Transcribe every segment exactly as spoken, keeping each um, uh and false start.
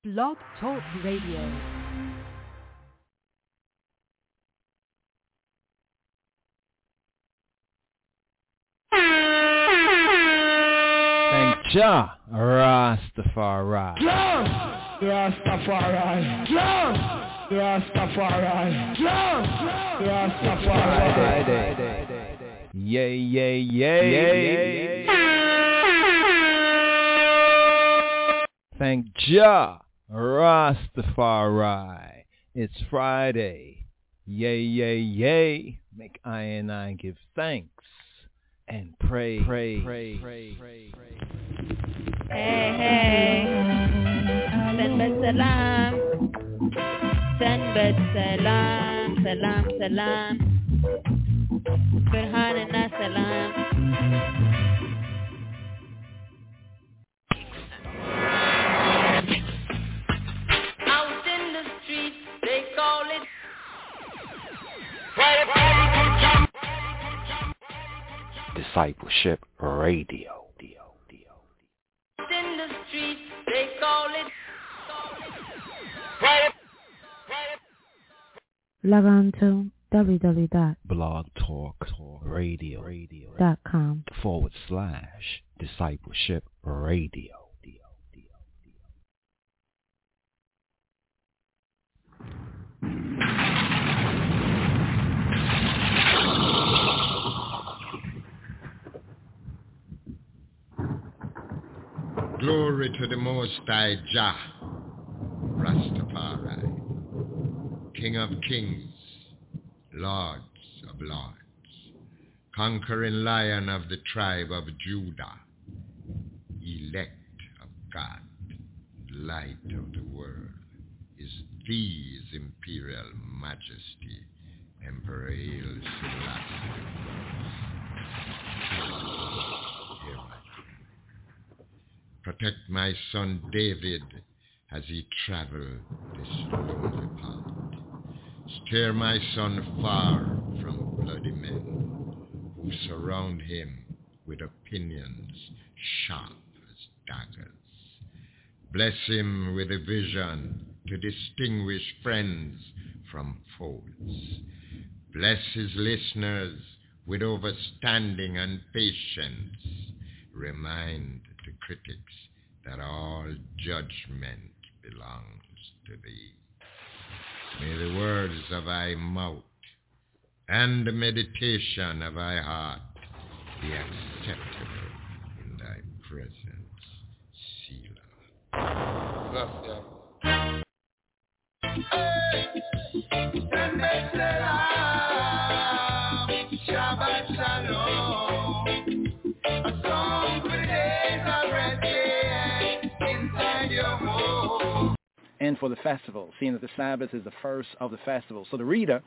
Blog Talk Radio. Thank Jah Rastafari. Jah Rastafari. Jah Rastafari. Jah Rastafari. Yay, yay, yay, yay. Thank Jah Rastafari. It's Friday. Yay, yay, yay. Make I and I give thanks and pray, pray, pray, pray, pray, pray. Hey, hey. Sanbet salam. Sanbet salam. Salam, salam. Firhanina salam. Out in the street, they call it Discipleship Radio. Out in the street, they call it Log on to w w w dot blog talk radio dot com forward slash discipleship radio. Glory to the Most High Jah, Rastafari, King of Kings, Lords of Lords, conquering Lion of the tribe of Judah, elect of God, light of the world, is His Imperial Majesty, Emperor Haile Selassie the First. Protect my son David as he travel this lonely path. Steer my son far from bloody men who surround him with opinions sharp as daggers. Bless him with a vision to distinguish friends from foes. Bless his listeners with overstanding and patience. Remind the critics that all judgment belongs to thee. May the words of thy mouth and the meditation of thy heart be acceptable in thy presence, Selah. Gracias. Shabbat Shalom. A song for days already inside your home. And for the festival, seeing that the Sabbath is the first of the festival. So the reader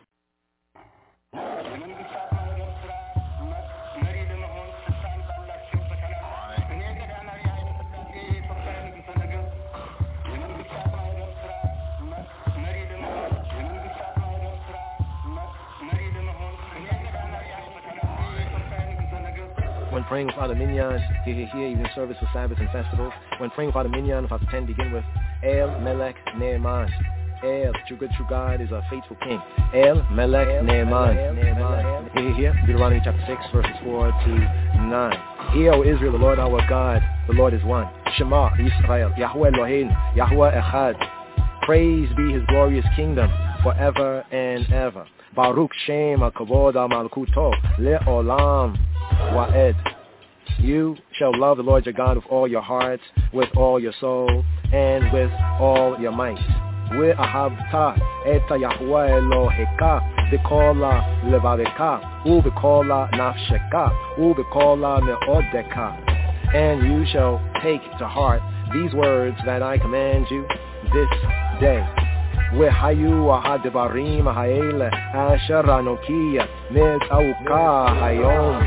when praying without a minyan, here, here, here, even service for Sabbath and festivals. When praying without a minyan, if I pretend, begin with El Melech Ne'eman. El, true good, true God, is a faithful king. El Melech Ne'eman. Here, here, here, Deuteronomy chapter six, verses four to nine. Hear, O Israel, the Lord our God, the Lord is one. Shema, Yisrael, Yahweh Elohim, Yahweh Echad. Praise be his glorious kingdom forever and ever. Baruch Shem HaKavod HaMalkuto Le'olam Wa'ed. You shall love the Lord your God with all your heart, with all your soul, and with all your might. Ve'ahavta et Yahweh Eloheka b'kol levaveka u'b'kol nafsheka u'b'kol me'odeka. And you shall take to heart these words that I command you this day. Ve'hayu ha'devarim ha'ele asher anoki metzauka hayom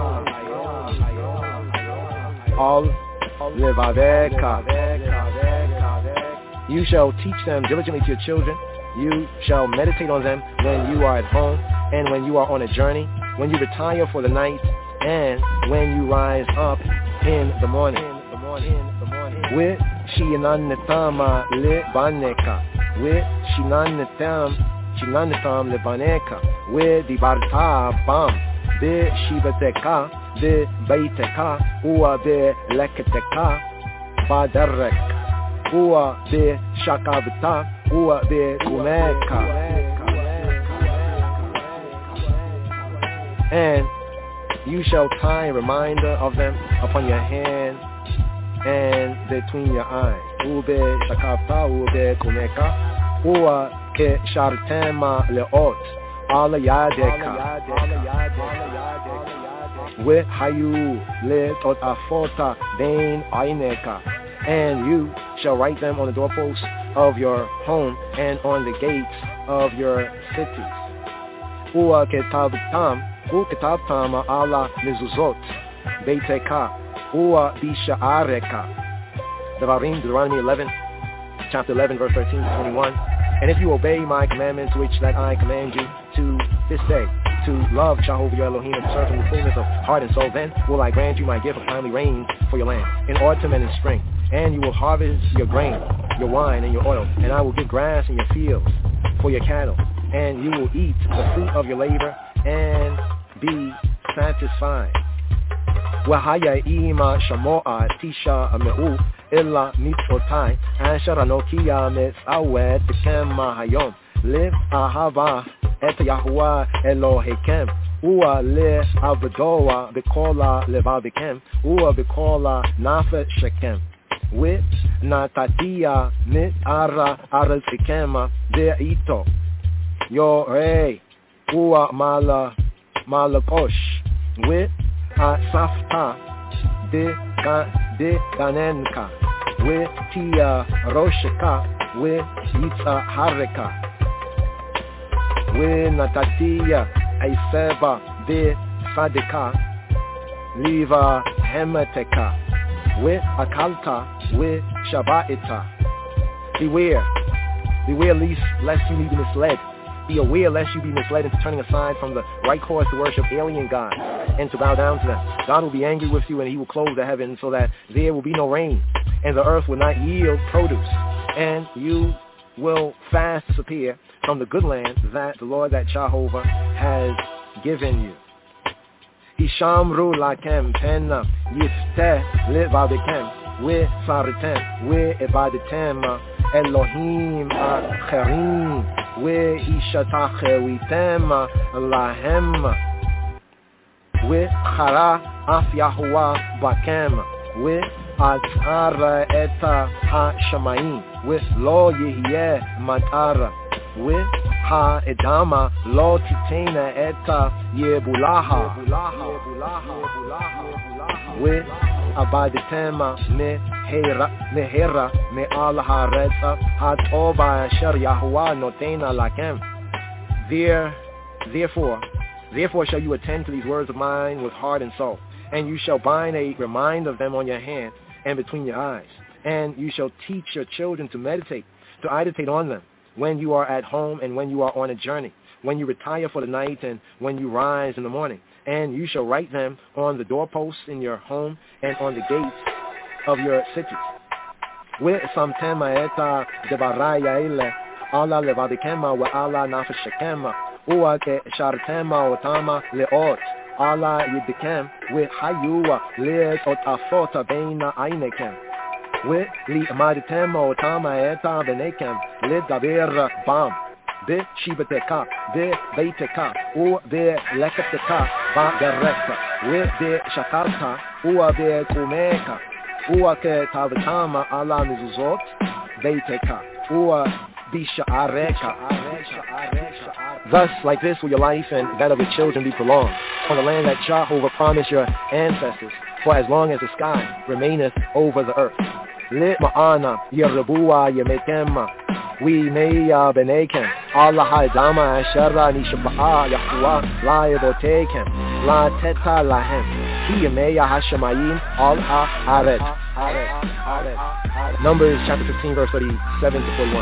al levaveka. You shall teach them diligently to your children. You shall meditate on them when you are at home and when you are on a journey, when you retire for the night, and when you rise up in the morning. With shinanetama lebaneka, with shinanetam, shinanatam lebaneka, with the barta bam, be shibateka, be baiteka, ua be leketeka, badarek, ua be shakabta, ua be kumeka. And you shall tie a reminder of them upon your hand and between your eyes. Ube shakabta, ube kumeka, ua ke shartema leot, ala yadeka. With hayu le tot afota bain aineka. And you shall write them on the doorposts of your home and on the gates of your cities. Ua ketabtam, u ketabtam ala mezuzot, beiteka, ua bisha'areka. Devarim, Deuteronomy eleven, chapter eleven, verse thirteen to twenty-one. And if you obey my commandments, which that I command you to this day, to love Jehovah your Elohim and serve him with fullness of heart and soul, then will I grant you my gift of timely rain for your land, in autumn and in spring. And you will harvest your grain, your wine, and your oil, and I will give grass in your fields for your cattle, and you will eat the fruit of your labor and be satisfied. Wahaya ima shamo'a tisha ameu illa mitzotai asher anokia mitzawet bekem mahayom liv ahava et Yahuwah Elohekem ua le avdoa bekola levavikem ua bekola nafet shekem with natatia mit ara aralfikema deito yo rei ua mala malakosh with asafta de ga de ganenka with tia roshika with yitza hareka with natatia aiseba de sadeka liva hemeteka with akalta with shabaita. Beware, beware least lest you be misled. Be aware lest you be misled into turning aside from the right course to worship alien gods and to bow down to them. God will be angry with you, and he will close the heavens so that there will be no rain, and the earth will not yield produce, and you will fast disappear from the good land that the Lord, that Jehovah, has given you. Ishamru lakem pena yifteh levadekem we saritem we ebaditem Elohim acherim we ishatachewitem lahem we chara af Yahuwah bakem we atzara eta ha-shamayim we lo yihye matara we ha-edama lo titena eta yebulaha we abaditema mehera mehera me al haretza hatoba asher Yahuwah notena lakem. There, therefore, therefore shall you attend to these words of mine with heart and soul, and you shall bind a reminder of them on your hand and between your eyes, and you shall teach your children to meditate, to meditate on them when you are at home and when you are on a journey, when you retire for the night and when you rise in the morning. And you shall write them on the doorposts in your home and on the gates of your cities. With some tema eta devaraya ile ala levadikema wa ala nafashekema ua ke shartema otama leot ala yidikem with hayua leet ot afota beina ainekem with li amaditema otama eta benekem le daber bam be shibateka be beiteka u be lekateka ba dereka we be shakalta u be kumeka u ke tavatama ala mizuzot beiteka u bisha areka. Thus, like this will your life and that of your children be prolonged on the land that Jehovah promised your ancestors for as long as the sky remaineth over the earth. Le ma'ana yerabua yemekema we meya benekem Allah haidama ashara nishaba'a Yahuwah la yebotekem la teta lahem ki meya hashamayim al ha'aret. Numbers chapter fifteen verse thirty-seven to forty-one.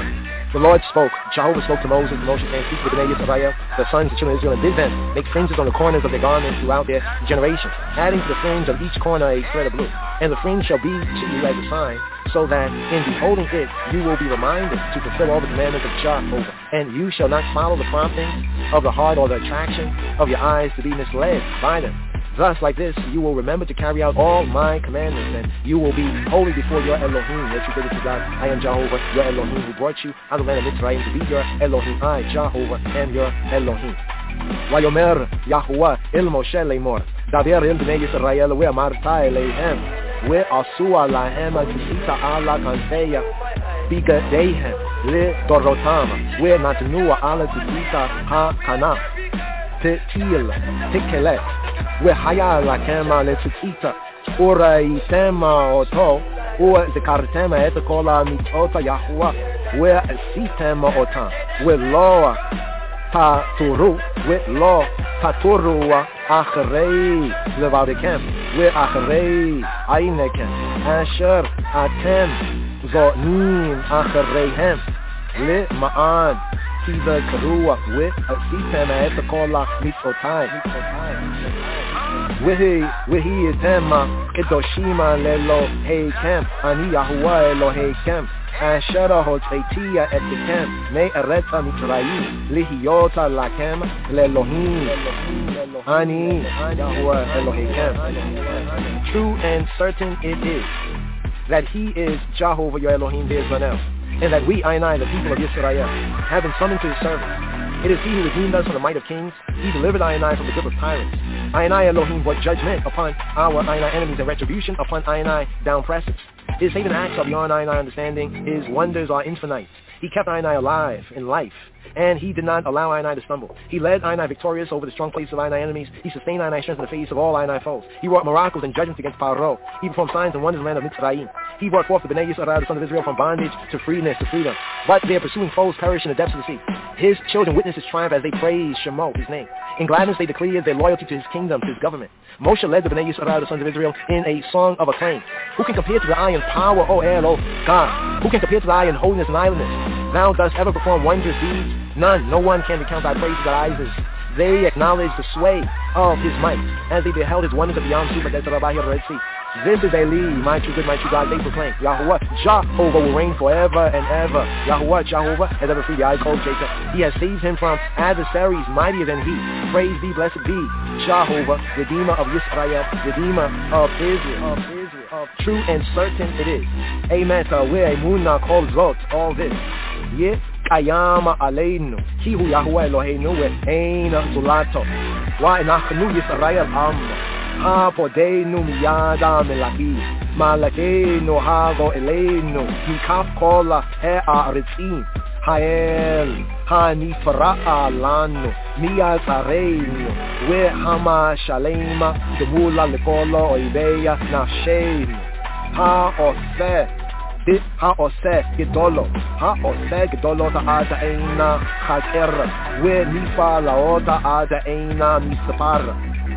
The Lord spoke. Jehovah spoke to Moses. Moshe saying, speak to the Bnei Yisrael, the sons of children of Israel, and bid them make fringes on the corners of their garments throughout their generations, adding to the fringe of each corner a thread of blue. And the fringe shall be to you as a sign, so that in beholding it you will be reminded to fulfill all the commandments of Jehovah. And you shall not follow the promptings of the heart or the attraction of your eyes to be misled by them. Thus, like this, you will remember to carry out all my commandments, and you will be holy before your Elohim. Let you give it to God. I am Jehovah, your Elohim, who brought you out of the land of Mitzrayim to be your Elohim. I, Jehovah, am your Elohim. ויאמר יהוה אל משה לאמור, דבר אל בני ישראל ואמרת אליהם, ועשו עליהם כיסית על כנפי בגדיהם לדורותם, ונתנו על כיסית הכנף תטיל תקלט, והיה לכם לציצית, וראיתם אותו, וזכרתם את כל המצוות יהוה, ועשיתם אותם, ולא תתורו, ולא תתורו אחרי לבבכם, ואחרי עיניכם, אשר אתם זונים אחריהם, למען תזכרו ועשיתם את כל מצוותיי. והייתם קדושים לאלוהיכם, אני יהוה אלוהיכם, אשר הוצאתי אתכם מארץ מצרים, להיות לכם לאלוהים, אני יהוה אלוהיכם. True and certain it is that he is Jehovah your Elohim, there is none else, and that we, I and I, the people of Israel, have been summoned to his service. It is he who redeemed us from the might of kings. He delivered I and I from the grip of tyrants. I and I, Elohim, brought judgment upon our I and I enemies and retribution upon I and I down presses. His saving acts are beyond I and I understanding. His wonders are infinite. He kept I and I alive in life, and he did not allow I and I to stumble. He led I and I victorious over the strong places of I and I enemies. He sustained I and I strength in the face of all I and I foes. He wrought miracles and judgments against Pharaoh. He performed signs and wonders in the land of Mitzrayim. He brought forth the Bnei Yisrael, the sons of Israel, from bondage to freeness to freedom. But their pursuing foes perish in the depths of the sea. His children witness his triumph as they praise Shemo, his name. In gladness they declared their loyalty to his kingdom, to his government. Moshe led the Bnei Yisrael, the sons of Israel, in a song of acclaim. Who can compare to the iron power, O El, O God? Who can compare to the iron holiness and islandness? Thou dost ever perform wondrous deeds? None, no one can recount thy praises or Isaac. They acknowledge the sway of his might as they beheld his wonders of the Yam Suf against the Rabbi Red Sea. This is Eli, my true good, my true God, they proclaim. Yahuwah, Jehovah will reign forever and ever. Yahuwah, Jehovah, has ever freed the eyes of Jacob. He has saved him from adversaries mightier than he. Praise be, blessed be, Jehovah, Redeemer of Yisrael, Redeemer of Israel. Of Israel. Of true and certain it is. Amen. So where Emunah calls out all this. Yeah. קיים עלינו, כי הוא יהוה אלוהינו ואין זולתו. ואנחנו ישראל עם, הפודנו מיד המלכים, מלכנו הבוא אלינו, מכף כל הארצים, האל הנפרע לנו, מיצרנו, והמשלם גמולה לכל אויבי נפשנו, העושה העושה גדולו, העושה גדולות עד אינה חקר, ונפלאות עד אינה מספר.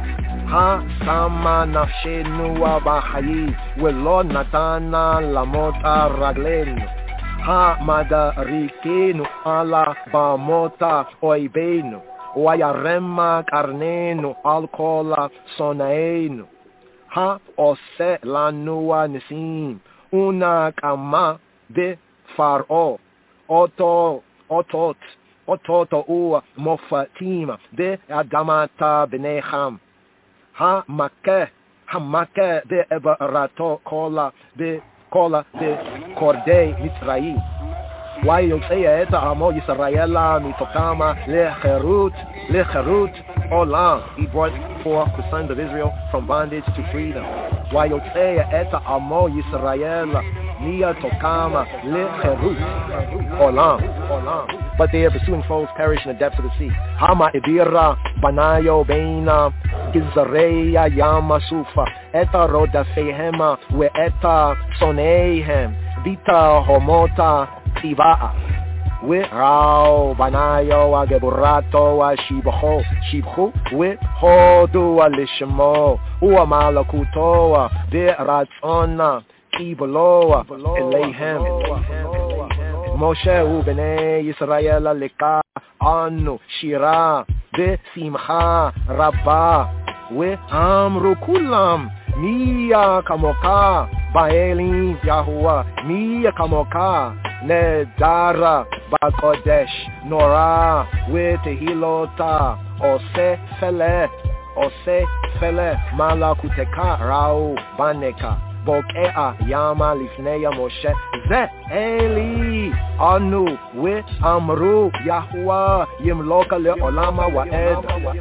השמה נפשנו בחיים, ולא נתנה למות רגלינו. המדריקנו על במות אויבינו, וירמה קרננו על כל שונאינו. העושה לנו ניסים, ונקמה בפרעה, אותו, אותות, אותות ומופתים באדמת בני חם. המכה, המכה בעברתו כל בקורדי מצרים. ויוצא את עמו ישראל מתוכם לחירות, לחירות עולם. He brought forth the sons of Israel from bondage to freedom. ויוצא את עמו ישראל מתוכם לחירות עולם. But their pursuing foes perish in the depths of the sea. Hama ibira banayo beina gizreya yama sufa eta rodafehema we eta soneihem vita homota tivaa we rao banayo agaburato wa shibho shibhu we hodu alishmo wa malakuto wa de ratsona kiboloa eleihem Moshe ubnei Yisrael leka anu shira besimcha rabba we amru kulam miya kamoka baelim Yahuwah miya kamoka nedara bakodesh nora we tehilota ose fele ose fele malakuteka rao baneka bokea yama lifneya Moshe ze eli anu we amru Yahuwah yimloka le olama wa ed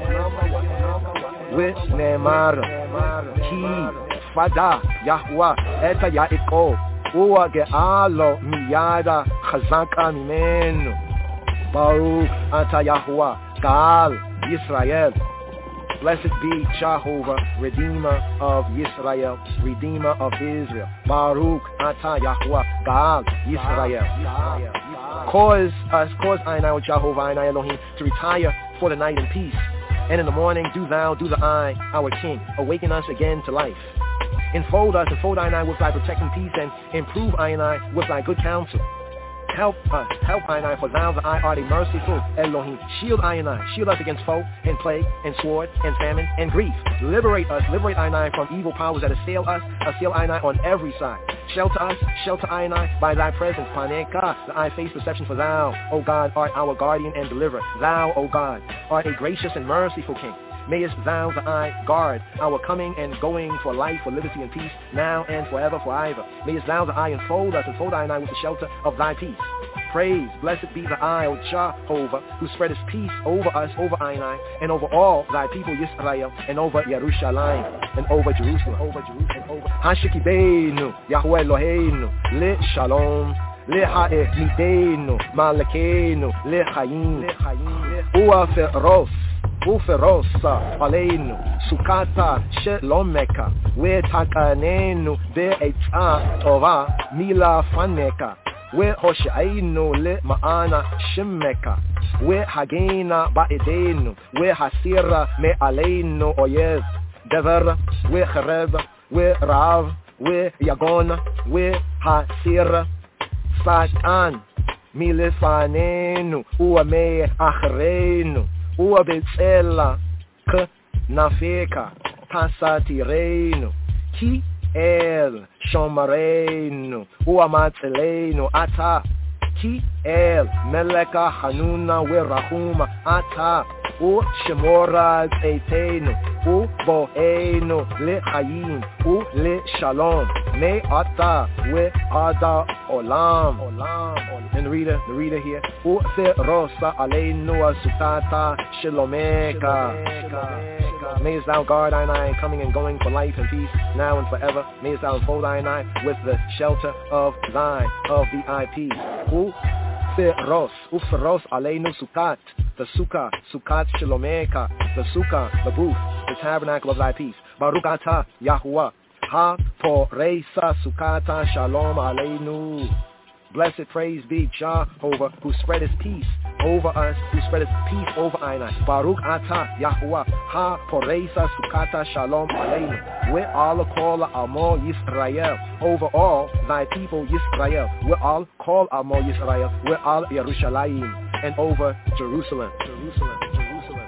we nemar ki fada Yahuwah eta yaiko uwa ge alo miyada chazaka mimenu Baruch ata Yahuwah Gaal Yisrael. Blessed be Jehovah, Redeemer of Yisrael, Redeemer of Israel. Baruch ata Yahuwah Gaal Yisrael. Cause us, cause I now Jehovah and I Elohim to retire for the night in peace. And in the morning do thou, do the I, our King, awaken us again to life. Enfold us, enfold I and I with thy protecting peace, and improve I and I with thy good counsel. Help us, help I and I, for thou the I art a merciful Elohim. Shield I and I, shield us against foe, and plague, and sword, and famine, and grief. Liberate us, liberate I and I from evil powers that assail us, assail I and I on every side. Shelter us, shelter I and I by thy presence. Paneka, the I face perception, for thou, O God, art our guardian and deliverer. Thou, O God, art a gracious and merciful King. Mayest thou the I guard our coming and going for life, for liberty and peace, now and forever, for ever. Mayest thou the I enfold us, enfold I and I with the shelter of thy peace. Praise, blessed be the I, O Jehovah, who spreadest peace over us, over I and I, and over all thy people Yisrael, and over Yerushalayim, and over Jerusalem, over Jerusalem, over Hashikibenu, Yahweh Eloheinu, Le Shalom, Le Ha'emidenu, Malekenu, Le Chaim, Ua Feroz, Uferosa aleinu sukata shelomeka we takanenu be'etza tova mila faneka we hoshainu le maana shemeka we hagina ba'edenu we hasira me aleinu oyev dever we khareb we rav we yagona we hasira satan milefanenu uame achrenu Ua betzela k nafeka tasatirenu ki el shomarenu ua matzelenu ata ki el meleka hanuna we rahuma ata u shemora zeitenu u boenu le chayim u le shalom me ata we ada olam olam. And the reader, the reader here, u ferosa aleinu asukata shalomeka. Mayest thou guard I and I, coming and going for life and peace, now and forever. Mayest thou enfold I and I with the shelter of thine, of the I peace. U feros, u feros aleinu sukat, the sukkah, sukat shalomeka, the sukkah, the booth, the tabernacle of thy peace. Baruch atah Yahuwah, ha poreisa sukata shalom aleinu. Blessed praise be Jehovah, who spread his peace over us, who spread his peace over I and I. Baruch atah Yahuwah, ha poreisa sukata shalom aleinu. We all call amo Yisrael, over all thy people Yisrael. We all call amo Yisrael, we all Yerushalayim, and over Jerusalem, Jerusalem, Jerusalem.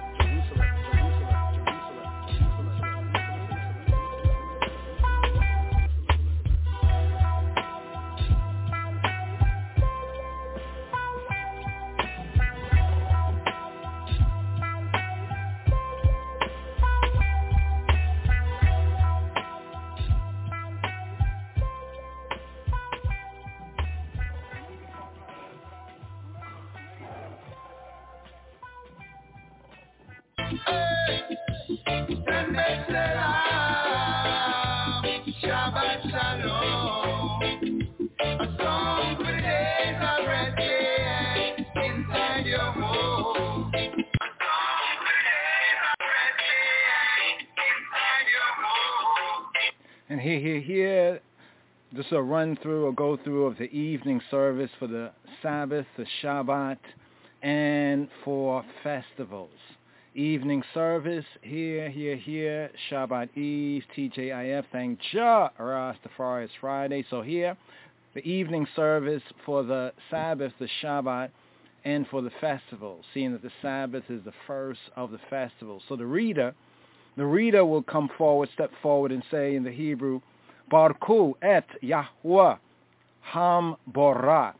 And here, here, here, just a run through or go through of the evening service for the Sabbath, the Shabbat, and for festivals. Evening service, here, here, here, Shabbat Eve, T J I F, thank Jah, Rastafari, it's Friday. So here, the evening service for the Sabbath, the Shabbat, and for the festival, seeing that the Sabbath is the first of the festivals. So the reader, the reader will come forward, step forward and say in the Hebrew, Barku et Yahweh Ham Borak.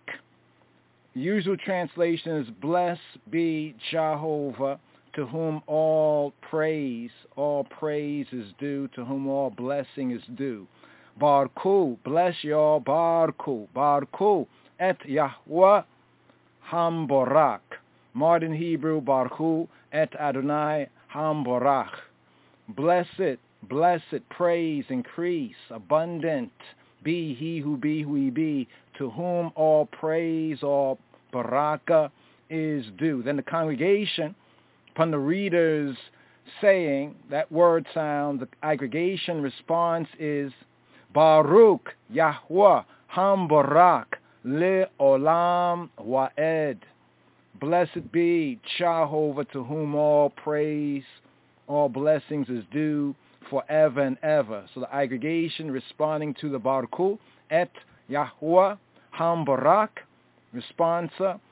Usual translation is, blessed be Jehovah, to whom all praise, all praise is due, to whom all blessing is due. Barku, bless y'all, Barku, Barku et Yahweh Ham Borak. Modern Hebrew, Barku et Adonai Ham Borach. Blessed, blessed, praise, increase, abundant, be he who be who he be, to whom all praise, all baraka is due. Then the congregation, upon the reader's saying that word sound, the aggregation response is, Baruch Yahweh Ham Barak Le Olam Waed. Blessed be Jehovah, to whom all praise, all blessings is due forever and ever. So the aggregation responding to the Baruch et Yahweh Ham Barak, responsa,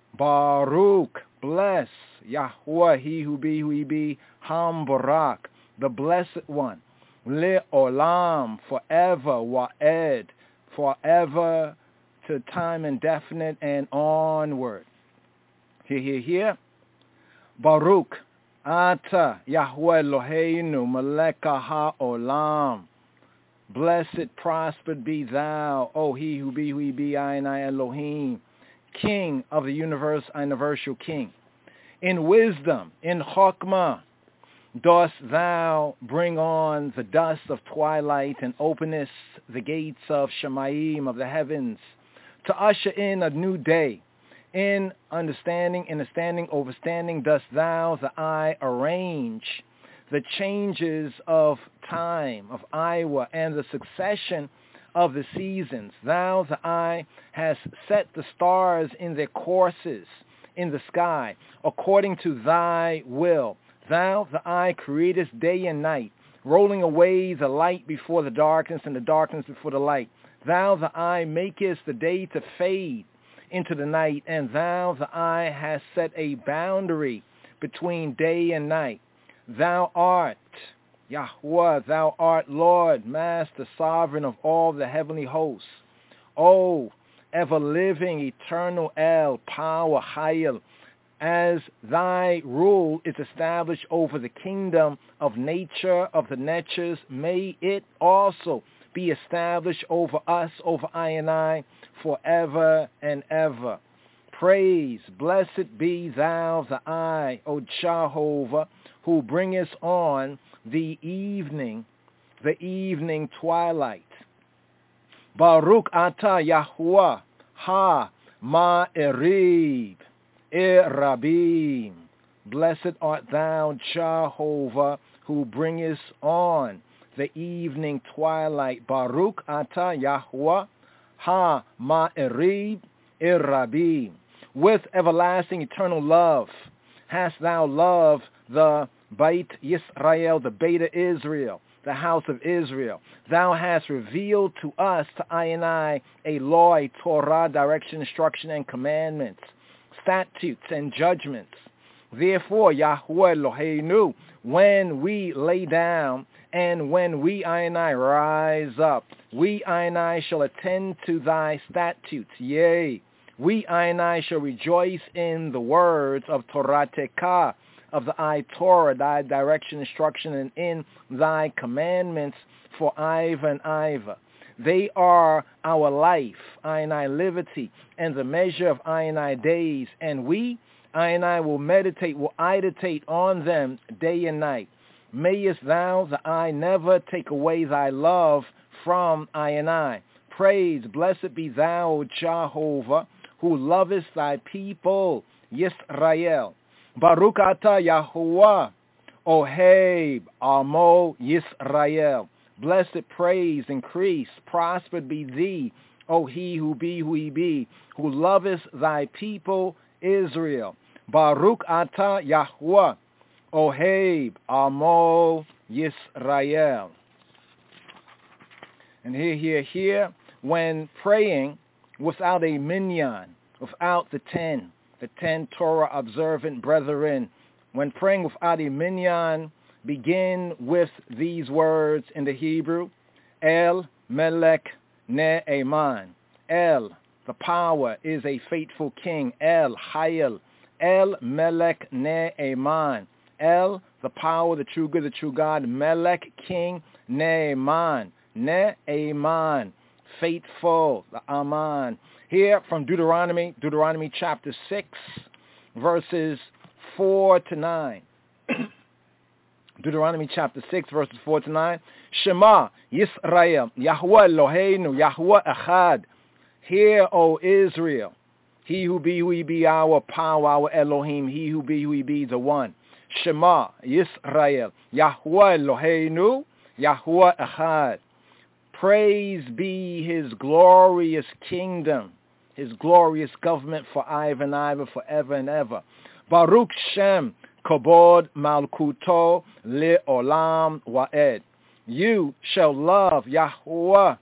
Baruch, bless Yahweh, he who be who he be, Ham Barak, the blessed one. Le Olam, forever, Waed, forever to time indefinite and onward. Here, here, here. Baruch, Ata, Yahweh Eloheinu, Meleka HaOlam. Blessed, prospered be thou, O he who be who he be, I and I Elohim, King of the universe, universal King. In wisdom, in Chokmah, dost thou bring on the dust of twilight and openest the gates of Shemayim, of the heavens, to usher in a new day. In understanding, in understanding, overstanding, dost thou, the eye, arrange the changes of time, of Iowa, and the succession of the seasons. Thou, the eye, hast set the stars in their courses in the sky, according to thy will. Thou, the eye, createst day and night, rolling away the light before the darkness and the darkness before the light. Thou, the eye, makest the day to fade into the night, and thou, the eye, hast set a boundary between day and night. Thou art Yahweh, thou art Lord, Master, Sovereign of all the heavenly hosts. O ever-living, eternal El, power, Hayel, as thy rule is established over the kingdom of nature, of the natures, may it also be established over us, over I and I, forever and ever. Praise, blessed be thou, the I, O Jehovah, who bringest on the evening, the evening twilight. Baruch atah Yahweh, ha ma'erib, erabim. Blessed art thou, Jehovah, who bringest on the evening twilight. Baruch atah Yahweh, ha ma'erib, erabim. With everlasting eternal love hast thou loved the Beit Yisrael, the Beta Israel, the house of Israel. Thou hast revealed to us, to I and I, a law, a Torah, direction, instruction, and commandments, statutes, and judgments. Therefore, Yahweh Eloheinu, when we lay down and when we, I and I, rise up, we, I and I, shall attend to thy statutes. Yea, we, I and I, shall rejoice in the words of Torah Tekah, of the I Torah, thy direction, instruction, and in thy commandments for Iva and Iva. They are our life, I and I liberty, and the measure of I and I days, and we, I and I, will meditate, will idetate on them day and night. Mayest thou, the I, never take away thy love from I and I. Praise, blessed be thou, Jehovah, who lovest thy people, Yisrael. Baruch atah Yahuwah, Oheb, Amo, Yisrael. Blessed, praise, increase, prospered be thee, O he who be who he be, who lovest thy people, Israel. Baruch atah Yahuwah, Oheb, Amo, Yisrael. And here, here, here, when praying without a minyan, without the ten, the ten Torah observant brethren, when praying without a minyan, begin with these words in the Hebrew, El Melech Ne'eman. El, the power, is a faithful king. El Hayel. El Melech Ne'eman. El, the power, the true good, the true God. Melech, king. Ne'eman. Ne'eman. Faithful. The Aman. Here from Deuteronomy, Deuteronomy chapter six, verses four to nine. Deuteronomy chapter six, verses four to nine. Shema Yisrael, Yahweh Eloheinu, Yahweh Echad. Hear, O Israel, he who be, who he be, our power, our Elohim, he who be, who he be, the one. Shema Yisrael, Yahweh Eloheinu, Yahweh Echad. Praise be his glorious kingdom, his glorious government for ever and ever, forever and ever. Baruch Shem Kobod Malkuto Le'olam Wa'ed. You shall love Yahweh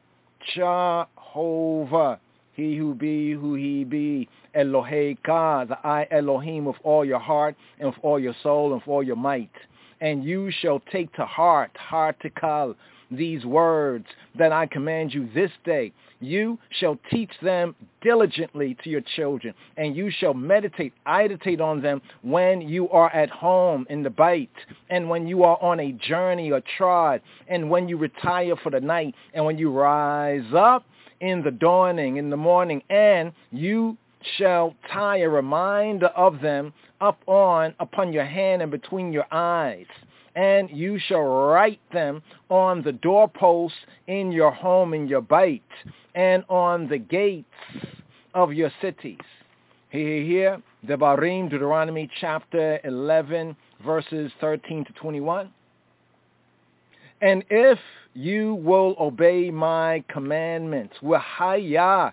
Jehovah, he who be, who he be, Eloheka, the I Elohim, with all your heart and with all your soul and with all your might. And you shall take to heart, heart to kal, these words that I command you this day. You shall teach them diligently to your children, and you shall meditate, meditate on them when you are at home in the bait, and when you are on a journey or trod, and when you retire for the night, and when you rise up in the dawning, in the morning, and you shall tie a reminder of them up on, upon your hand and between your eyes. And you shall write them on the doorposts in your home, in your bait, and on the gates of your cities. Here, here, Devarim, Deuteronomy chapter eleven, verses thirteen to twenty-one. And if you will obey my commandments, Wahaya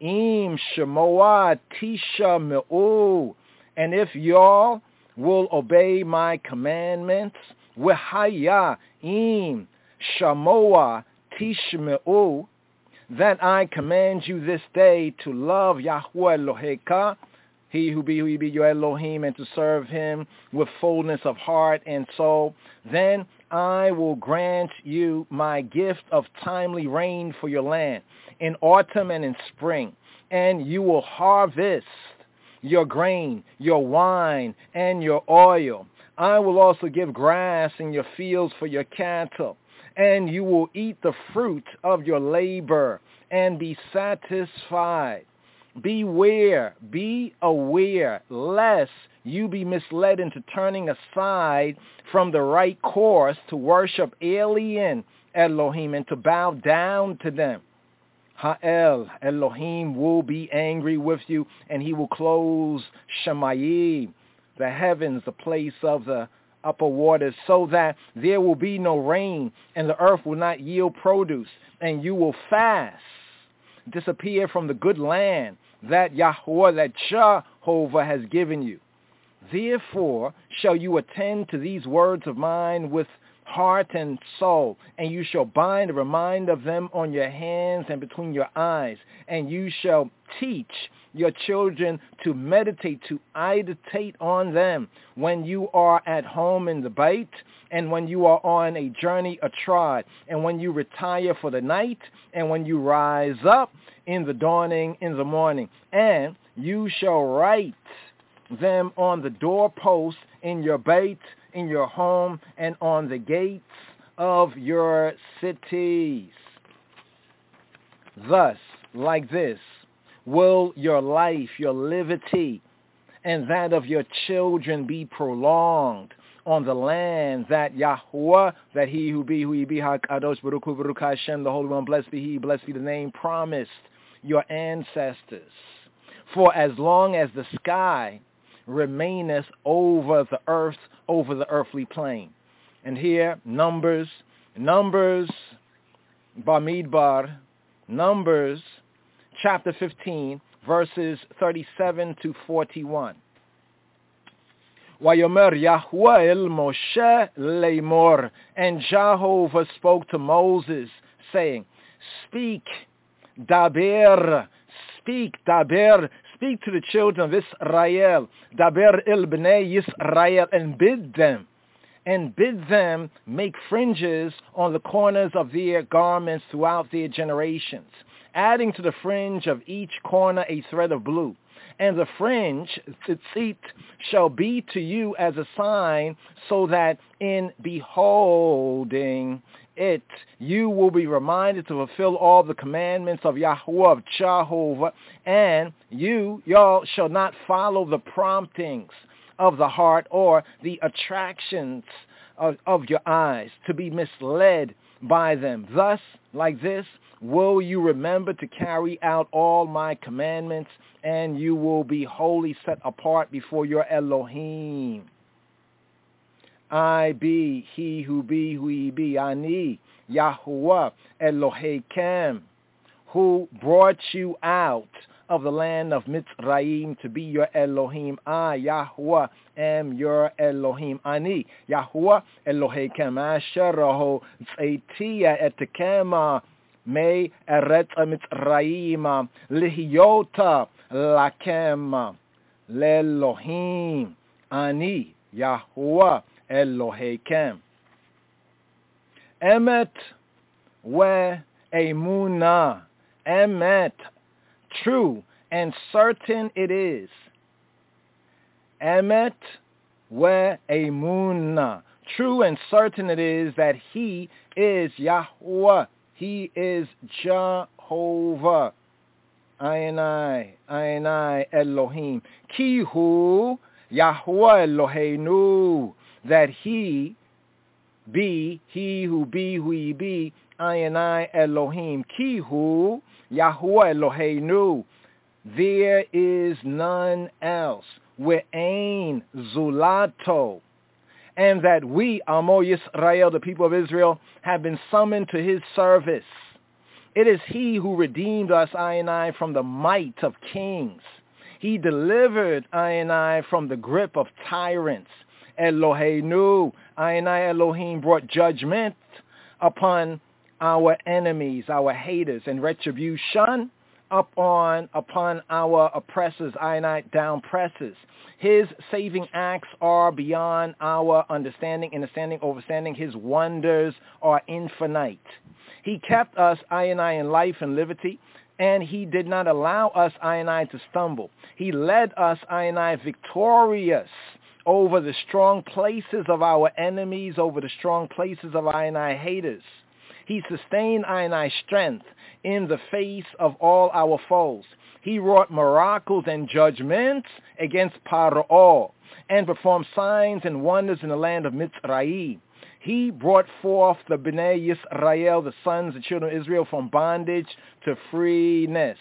im shemoa tisha me'u, and if y'all will obey my commandments, Wehaya im shamoa tishmeu, that I command you this day to love Yahweh Eloheka, he who be, who he be your Elohim, and to serve him with fullness of heart and soul, then I will grant you my gift of timely rain for your land in autumn and in spring, and you will harvest your grain, your wine, and your oil. I will also give grass in your fields for your cattle, and you will eat the fruit of your labor and be satisfied. Beware, be aware, lest you be misled into turning aside from the right course to worship alien Elohim and to bow down to them. Ha'el, Elohim, will be angry with you, and he will close Shemayim, the heavens, the place of the upper waters, so that there will be no rain, and the earth will not yield produce, and you will fast, disappear from the good land that Yahweh, that Jehovah has given you. Therefore shall you attend to these words of mine with heart and soul, and you shall bind a reminder of them on your hands and between your eyes, and you shall teach your children to meditate, to meditate on them when you are at home in the bait, and when you are on a journey atrod, and when you retire for the night, and when you rise up in the dawning in the morning. And you shall write them on the doorpost in your bait, in your home, and on the gates of your cities. Thus, like this, will your life, your liberty, and that of your children be prolonged on the land that Yahweh, that he who be, who he be, HaKadosh Baruch Hu, Baruch Hashem, the Holy One, blessed be he, blessed be the name, promised your ancestors. For as long as the sky remaineth over the earth, over the earthly plane. And here, Numbers, Numbers, Bamidbar, Numbers, chapter fifteen, verses thirty-seven to forty-one. Wayomer Yahweh el Moshe leimor, and Jehovah spoke to Moses, saying, speak Daber, speak, Daber, speak to the children of Israel. Daber il bnei Yisrael, and bid them, and bid them make fringes on the corners of their garments throughout their generations, adding to the fringe of each corner a thread of blue. And the fringe, tzitzit, shall be to you as a sign, so that in beholding it, you will be reminded to fulfill all the commandments of Yahweh, of Jehovah, and you, y'all, shall not follow the promptings of the heart or the attractions of, of your eyes, to be misled by them. Thus, like this, will you remember to carry out all my commandments, and you will be wholly set apart before your Elohim. I be he who be who he be. Ani, Yahuwah Eloheikem, who brought you out of the land of Mitzrayim to be your Elohim. I, Yahuwah, am your Elohim. Ani, Yahuwah Eloheikem, Asheraho Tzeitia Etekema, Me Eretz Mitzrayim, Lihiota Lakem, Lelohim. Ani, Yahuwah Eloheikem. Emet we emunah. Emet, true and certain it is. Emet we emunah. True and certain it is that he is Yahweh. He is Jehovah. Ayinai, Ayinai Elohim. Kihu Yahweh Eloheinu, that he be, he who be, who he be, Ayinai Elohim. Kihu Yahweh Eloheinu, there is none else. We'ain Zulato, and that we, Amo Yisrael, the people of Israel, have been summoned to his service. It is he who redeemed us, Ayinai, from the might of kings. He delivered Ayinai from the grip of tyrants. Eloheinu, Ayinai Elohim, brought judgment upon our enemies, our haters, and retribution upon upon our oppressors, Ayinai, down presses. His saving acts are beyond our understanding, understanding, overstanding. His wonders are infinite. He kept us, Ayinai, in life and liberty, and he did not allow us, Ayinai, to stumble. He led us, Ayinai, victorious over the strong places of our enemies, over the strong places of Ayinai haters. He sustained Ayinai strength in the face of all our foes. He wrought miracles and judgments against Paro and performed signs and wonders in the land of Mitzrayim. He brought forth the Bnei Yisrael, the sons, the children of Israel, from bondage to freeness.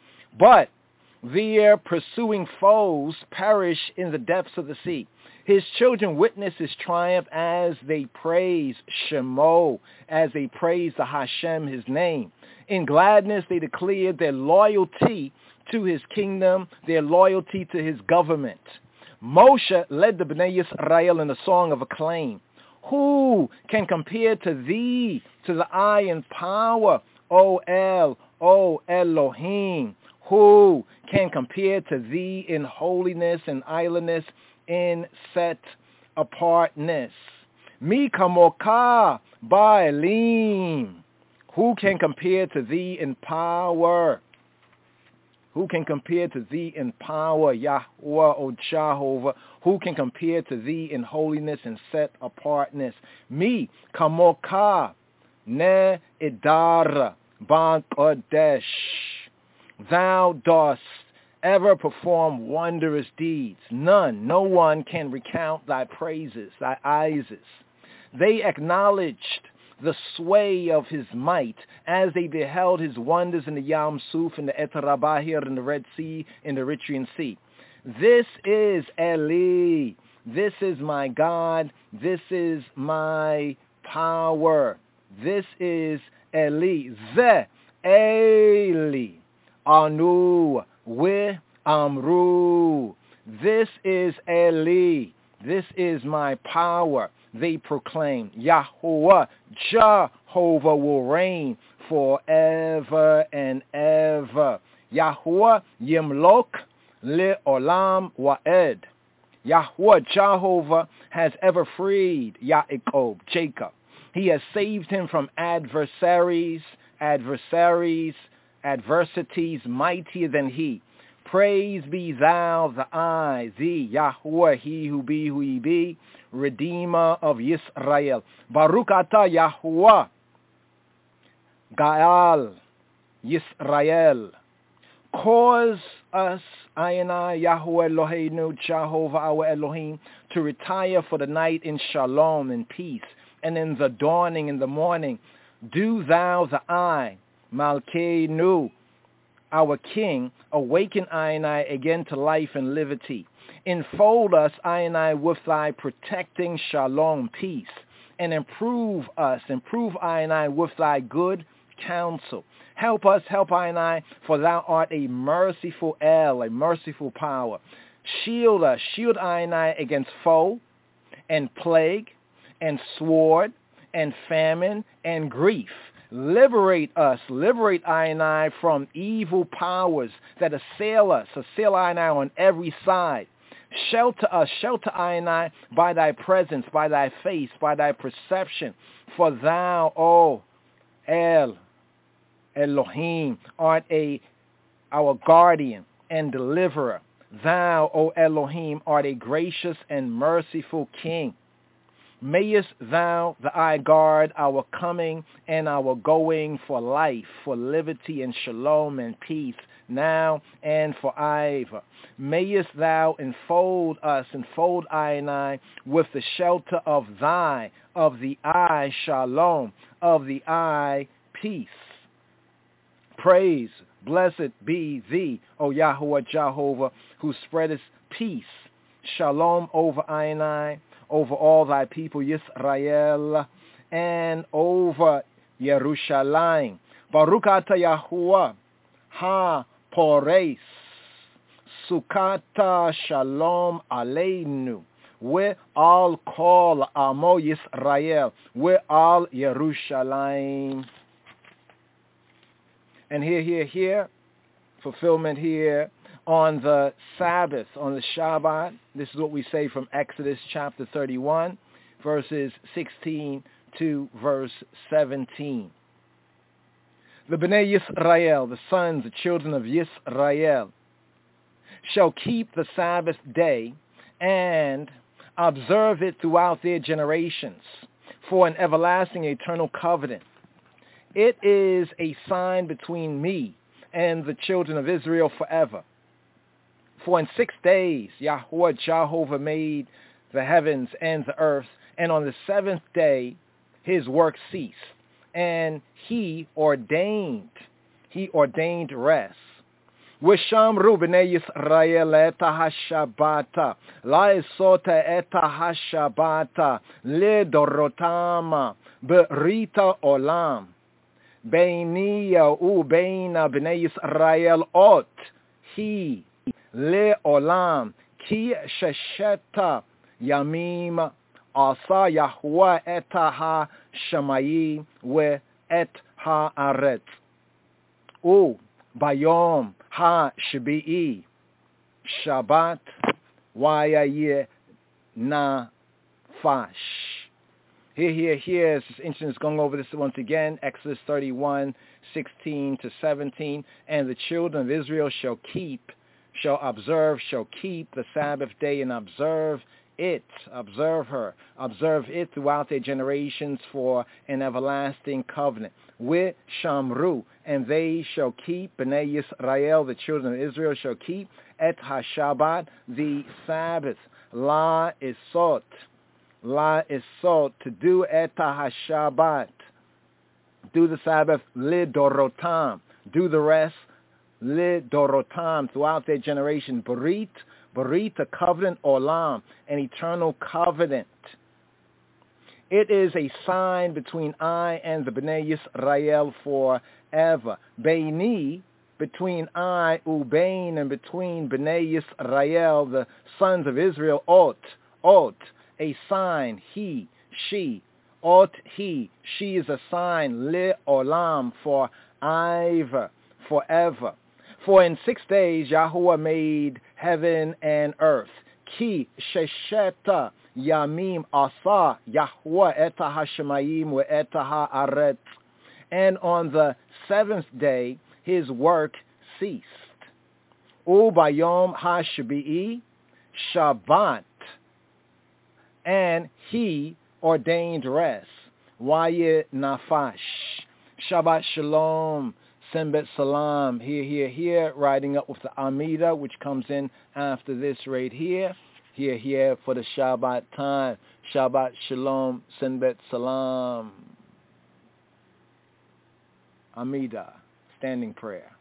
But their pursuing foes perish in the depths of the sea. His children witness his triumph as they praise Shemo, as they praise the Hashem, his name. In gladness they declared their loyalty to his kingdom, their loyalty to his government. Moshe led the Bnei Yisrael in a song of acclaim. Who can compare to thee, to the eye and power, O El, O Elohim? Who can compare to thee in holiness and idleness, in set apartness? Mi kamoka ba'elim. Who can compare to thee in power? Who can compare to thee in power, Yahweh, O Jehovah? Who can compare to thee in holiness and set apartness? Mi kamoka ne idar ba'kodesh. Thou dost ever perform wondrous deeds. None, no one can recount thy praises, thy Isis. They acknowledged the sway of his might as they beheld his wonders in the Yam Suf, in the Eterabahir, in the Red Sea, in the Eritrean Sea. This is Eli. This is my God. This is my power. This is Eli. Ze Eli. Anu. We Amru. This is Eli. This is my power, they proclaim. Yahuwah, Jehovah will reign forever and ever. Yahuwah Yimlok Le'olam Wa'ed. Yahuwah Jehovah has ever freed Yaakov, Jacob. He has saved him from adversaries, adversaries, adversities mightier than he. Praise be thou, the I, thee, Yahuwah, he who be, who he be, Redeemer of Yisrael. Baruch atah Yahuwah, Gaal, Yisrael. Cause us, I and I, Yahuwah Eloheinu, Jehovah our Elohim, to retire for the night in shalom, in peace, and in the dawning in the morning. Do thou, the I, Malkeinu, our King, awaken I and I again to life and liberty. Enfold us, I and I, with thy protecting shalom, peace, and improve us, improve I and I with thy good counsel. Help us, help I and I, for thou art a merciful El, a merciful power. Shield us, shield I and I against foe and plague and sword and famine and grief. Liberate us, liberate I and I from evil powers that assail us, assail I and I on every side. Shelter us, shelter I and I by thy presence, by thy face, by thy perception. For thou, O El, Elohim, art a our guardian and deliverer. Thou, O Elohim, art a gracious and merciful King. Mayest thou, the I, guard our coming and our going for life, for liberty and shalom and peace, now and forever. Mayest thou enfold us, enfold I and I, with the shelter of thy, of the I, shalom, of the I, peace. Praise, blessed be thee, O Yahuwah Jehovah, who spreadest peace, shalom over I and I, over all thy people, Yisrael, and over Yerushalayim. Baruch atah Yahuwah, ha-pores, sukata shalom aleinu. We all call Amo Yisrael. We all Yerushalayim. And here, here, here, fulfillment here on the Sabbath, on the Shabbat. This is what we say from Exodus chapter thirty-one, verses sixteen to verse seventeen. The Bnei Yisrael, the sons, the children of Yisrael, shall keep the Sabbath day and observe it throughout their generations for an everlasting eternal covenant. It is a sign between me and the children of Israel forever. For in six days Yahuwah Jehovah made the heavens and the earth, and on the seventh day his work ceased, and he ordained, he ordained rest. Vishamru b'nei Yisrael eta hashabata, la'esota eta hashabata, ledorotama, be'rita olam. Beiniya u beina b'nei Yisrael ot, he le'olam, ki shesheta yamim asa Yahuwah eta ha-shamayim we et ha-aretz. U bayom ha-shbi'i Shabbat wa'yeh nafash. Here, here, here, it's interesting, it's going over this once again, Exodus thirty-one, sixteen to seventeen. And the children of Israel shall keep, shall observe, shall keep the Sabbath day and observe it, observe her, observe it throughout their generations for an everlasting covenant. With Shamru, and they shall keep, Bnei Yisrael, the children of Israel shall keep, et ha-Shabbat, the Sabbath, la isot, La isot, to do et ha-Shabbat, do the Sabbath, lidorotam, do the rest, lidorotam, throughout their generation, barit, barit, a covenant, olam, an eternal covenant. It is a sign between I and the Bnei Yisrael forever. Beini, between I, Ubain, and between Bnei Yisrael, the sons of Israel, ot, Ot, a sign, he, she. Ot, he, she is a sign, li olam, for ever, forever. For in six days Yahuwah made heaven and earth. Ki shesheta yamim asa Yahuwah eta hashemayim wa eta haaretz. And on the seventh day his work ceased. U bayom hashbi'i Shabbat. And he ordained rest. Waye nafash. Shabbat shalom. Sembet salam. Here, here, here. Riding up with the Amida, which comes in after this right here. Here, here for the Shabbat time. Shabbat shalom. Sembet salam. Amida. Standing prayer.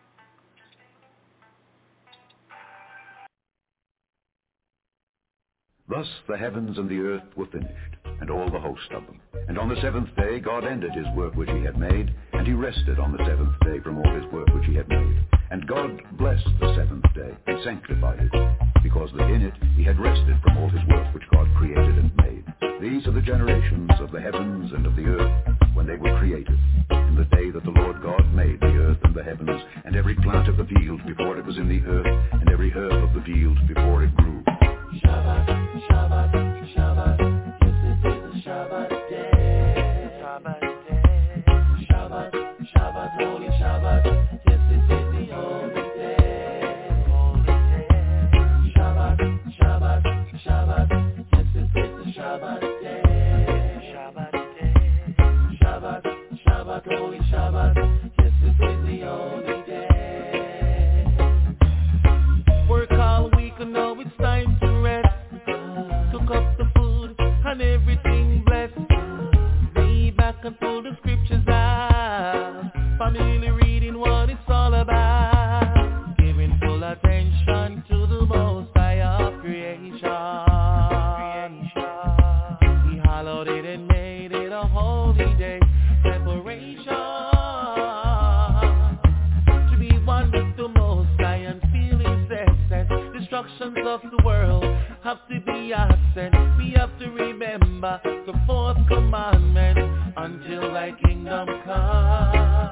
Thus the heavens and the earth were finished, and all the host of them. And on the seventh day God ended his work which he had made, and he rested on the seventh day from all his work which he had made. And God blessed the seventh day, and sanctified it, because that in it he had rested from all his work which God created and made. These are the generations of the heavens and of the earth, when they were created, in the day that the Lord God made the earth and the heavens, and every plant of the field before it was in the earth, and every herb of the field before it grew. Shabbat, Shabbat, Shabbat, yes it is a Shabbat day. Shabbat day. Shabbat, Shabbat, holy Shabbat, yes it is the holy day. Holy day. Shabbat, Shabbat, Shabbat, yes it is a Shabbat day. Shabbat day. Shabbat, Shabbat, holy Shabbat, yes it is the holy day. Work all week and now it's time to rest. Took up the food and everything blessed. Lay back and pull the scriptures out. Family reading what it's all about. Giving full attention to the most high of creation. He hallowed it and made it a holy day. Separation to be one with the most high and feel his essence. Destructions of the world have to be absent. We have to remember the fourth commandment until thy kingdom come.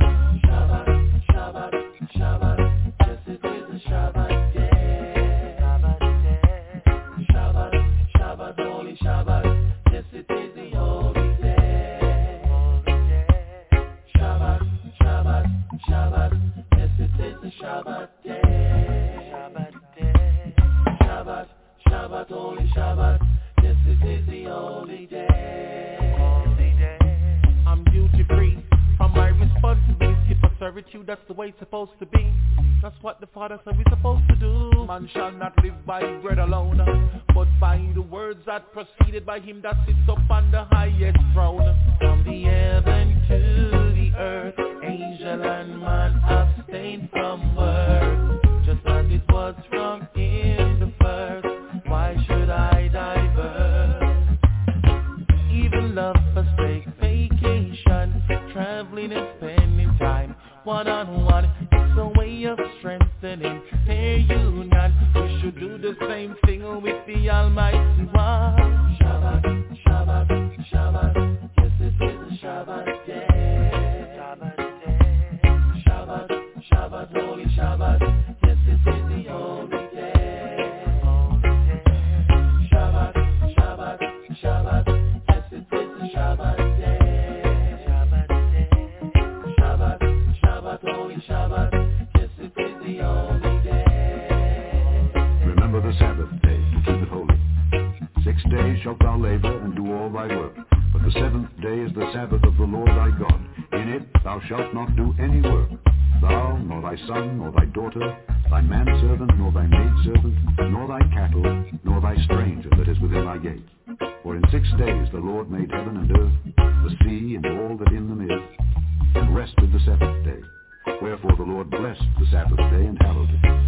Shabbat, Shabbat, Shabbat, yes it is a Shabbat day. Shabbat day. Shabbat, Shabbat, holy Shabbat, yes it is the holy day. Holy day. Shabbat, Shabbat, Shabbat, yes it is the Shabbat day. Shabbat day. Shabbat, Shabbat, holy Shabbat, yes it is the holy day. Holy day. I'm duty free from my responsibility for servitude. That's the way it's supposed to be. That's what the Father said we're supposed to do. Man shall not live by bread alone, but by the words that proceeded by him that sits upon the highest throne. From the heaven to the earth, angel and man abstain from work, just as it was from in the first. Why should I divert? Even love forsake vacation, traveling and spending time one-on-one. It's a way of strengthening their union. We should do the same thing with the Almighty One. Shabbat, Shabbat, Shabbat, yes it is a Shabbat day. Shabbat day. Shabbat, Shabbat, holy Shabbat, yes it is the holy day. Holy day. Shabbat, Shabbat, Shabbat, yes it is the Shabbat day. Shabbat day. Shabbat, Shabbat, holy Shabbat, yes it is the holy day. Remember the Sabbath day to keep it holy. Six days shalt thou labor and do all thy work, but the seventh day is the Sabbath of the Lord thy God. In it thou shalt not do any work, thou, nor thy son, nor thy daughter, thy manservant, nor thy maidservant, nor thy cattle, nor thy stranger that is within thy gates. For in six days the Lord made heaven and earth, the sea and all that in them is, and rested the seventh day. Wherefore the Lord blessed the Sabbath day and hallowed it.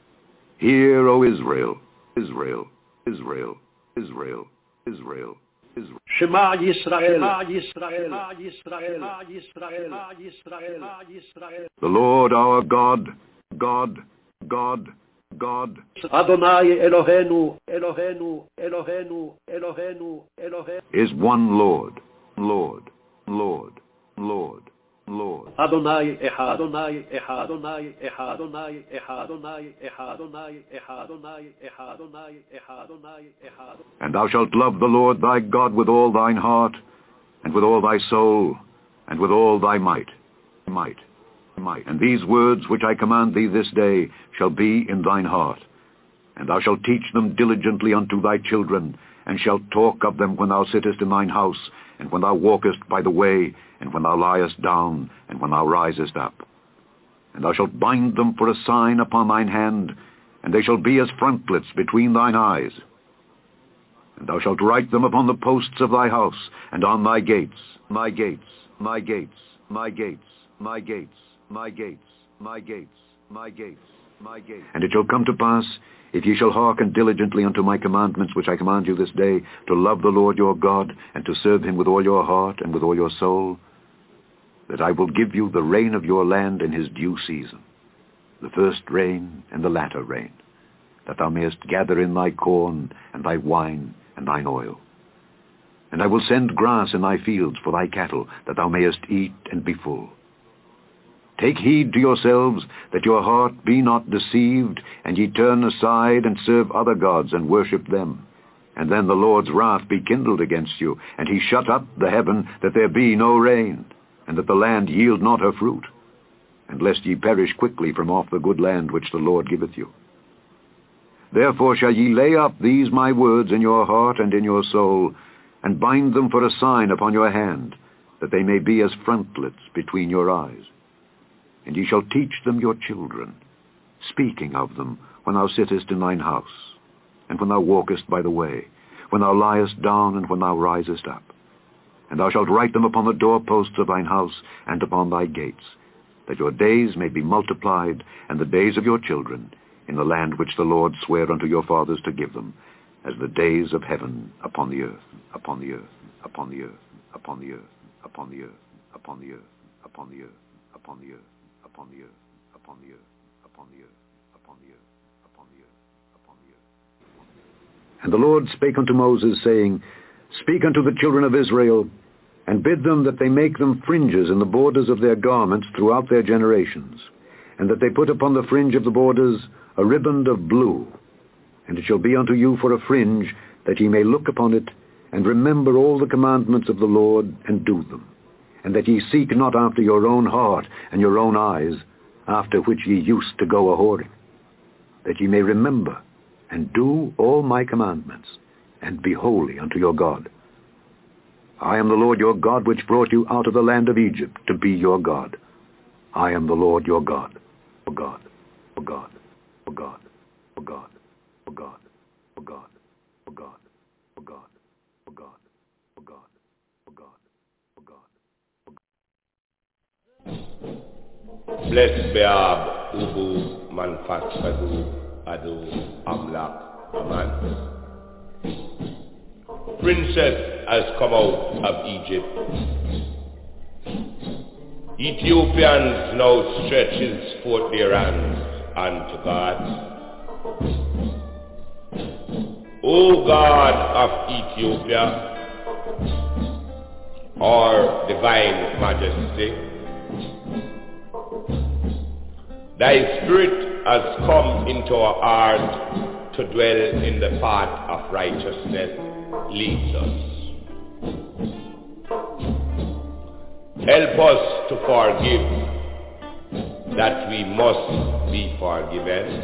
Hear, O Israel, Israel, Israel, Israel, Israel, Shema Yisrael, Yisrael, Yisrael, Yisrael, Yisrael, Yisrael. The Lord our God, God, God, God. Adonai Eloheinu, Eloheinu, Eloheinu, Eloheinu, Eloheinu. Is one Lord, Lord, Lord, Lord, Lord. Adonai Echad, Adonai Echad, Adonai Echad, Adonai Echad, Adonai Echad, Adonai Echad, Adonai Echad, Adonai Echad, Adonai Echad. And thou shalt love the Lord thy God with all thine heart, and with all thy soul, and with all thy might, might, might. And these words which I command thee this day shall be in thine heart, and thou shalt teach them diligently unto thy children, and shalt talk of them when thou sittest in thine house, and when thou walkest by the way, and when thou liest down, and when thou risest up. And thou shalt bind them for a sign upon thine hand, and they shall be as frontlets between thine eyes. And thou shalt write them upon the posts of thy house, and on thy gates, my gates, my gates, my gates, my gates, my gates, my gates, my gates, my gates. And it shall come to pass, if ye shall hearken diligently unto my commandments which I command you this day, to love the Lord your God, and to serve him with all your heart and with all your soul, that I will give you the rain of your land in his due season, the first rain and the latter rain, that thou mayest gather in thy corn and thy wine and thine oil. And I will send grass in thy fields for thy cattle, that thou mayest eat and be full. Take heed to yourselves, that your heart be not deceived, and ye turn aside and serve other gods and worship them. And then the Lord's wrath be kindled against you, and he shut up the heaven, that there be no rain, and that the land yield not her fruit, and lest ye perish quickly from off the good land which the Lord giveth you. Therefore shall ye lay up these my words in your heart and in your soul, and bind them for a sign upon your hand, that they may be as frontlets between your eyes. And ye shall teach them your children, speaking of them when thou sittest in thine house, and when thou walkest by the way, when thou liest down, and when thou risest up. And thou shalt write them upon the doorposts of thine house and upon thy gates, that your days may be multiplied, and the days of your children, in the land which the Lord sware unto your fathers to give them, as the days of heaven upon the earth, upon the earth, upon the earth, upon the earth, upon the earth, upon the earth, upon the earth, upon the earth, upon the earth, upon the earth, upon the earth, upon the earth, upon the earth, upon the earth. And the Lord spake unto Moses, saying, Speak unto the children of Israel, and bid them that they make them fringes in the borders of their garments throughout their generations, and that they put upon the fringe of the borders a riband of blue. And it shall be unto you for a fringe, that ye may look upon it, and remember all the commandments of the Lord, and do them, and that ye seek not after your own heart and your own eyes, after which ye used to go a-whoring, that ye may remember and do all my commandments, and be holy unto your God. I am the Lord your God, which brought you out of the land of Egypt to be your God. I am the Lord your God, O God, O God, O God, O God, O God, O God, O God, O God, O God, O God, O God, O God, O God. Blessed be Ab, Ubu, Manfat, Adu, Adu, Amlak, Aman. Princess has come out of Egypt. Ethiopians now stretches forth their hands unto God. O God of Ethiopia, our divine majesty, thy spirit has come into our heart to dwell in the path of righteousness. Leads us. Help us to forgive, that we must be forgiven.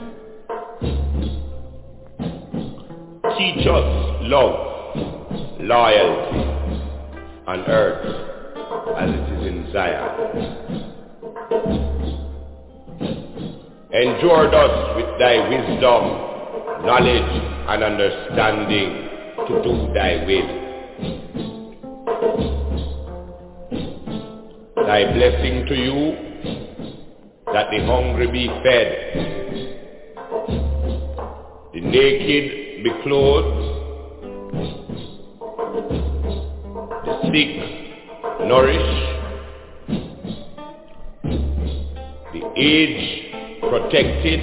Teach us love, loyalty on earth as it is in Zion. Endure us with thy wisdom, knowledge, and understanding to do thy will. Thy blessing to you, that the hungry be fed, the naked be clothed, the sick nourished, the aged protected,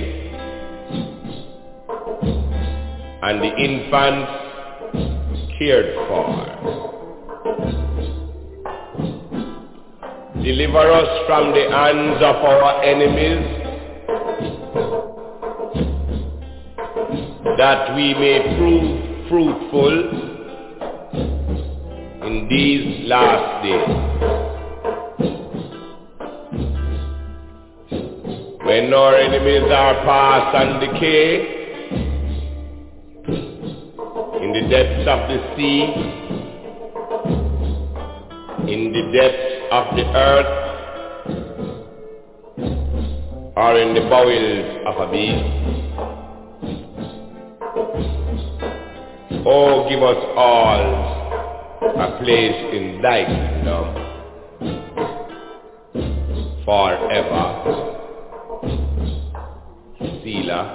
and the infants cared for. Deliver us from the hands of our enemies, that we may prove fruitful in these last days. When our enemies are past and decay, in the depths of the sea, in the depths of the earth, or in the bowels of a beast. Oh, give us all a place in thy kingdom forever. Selah.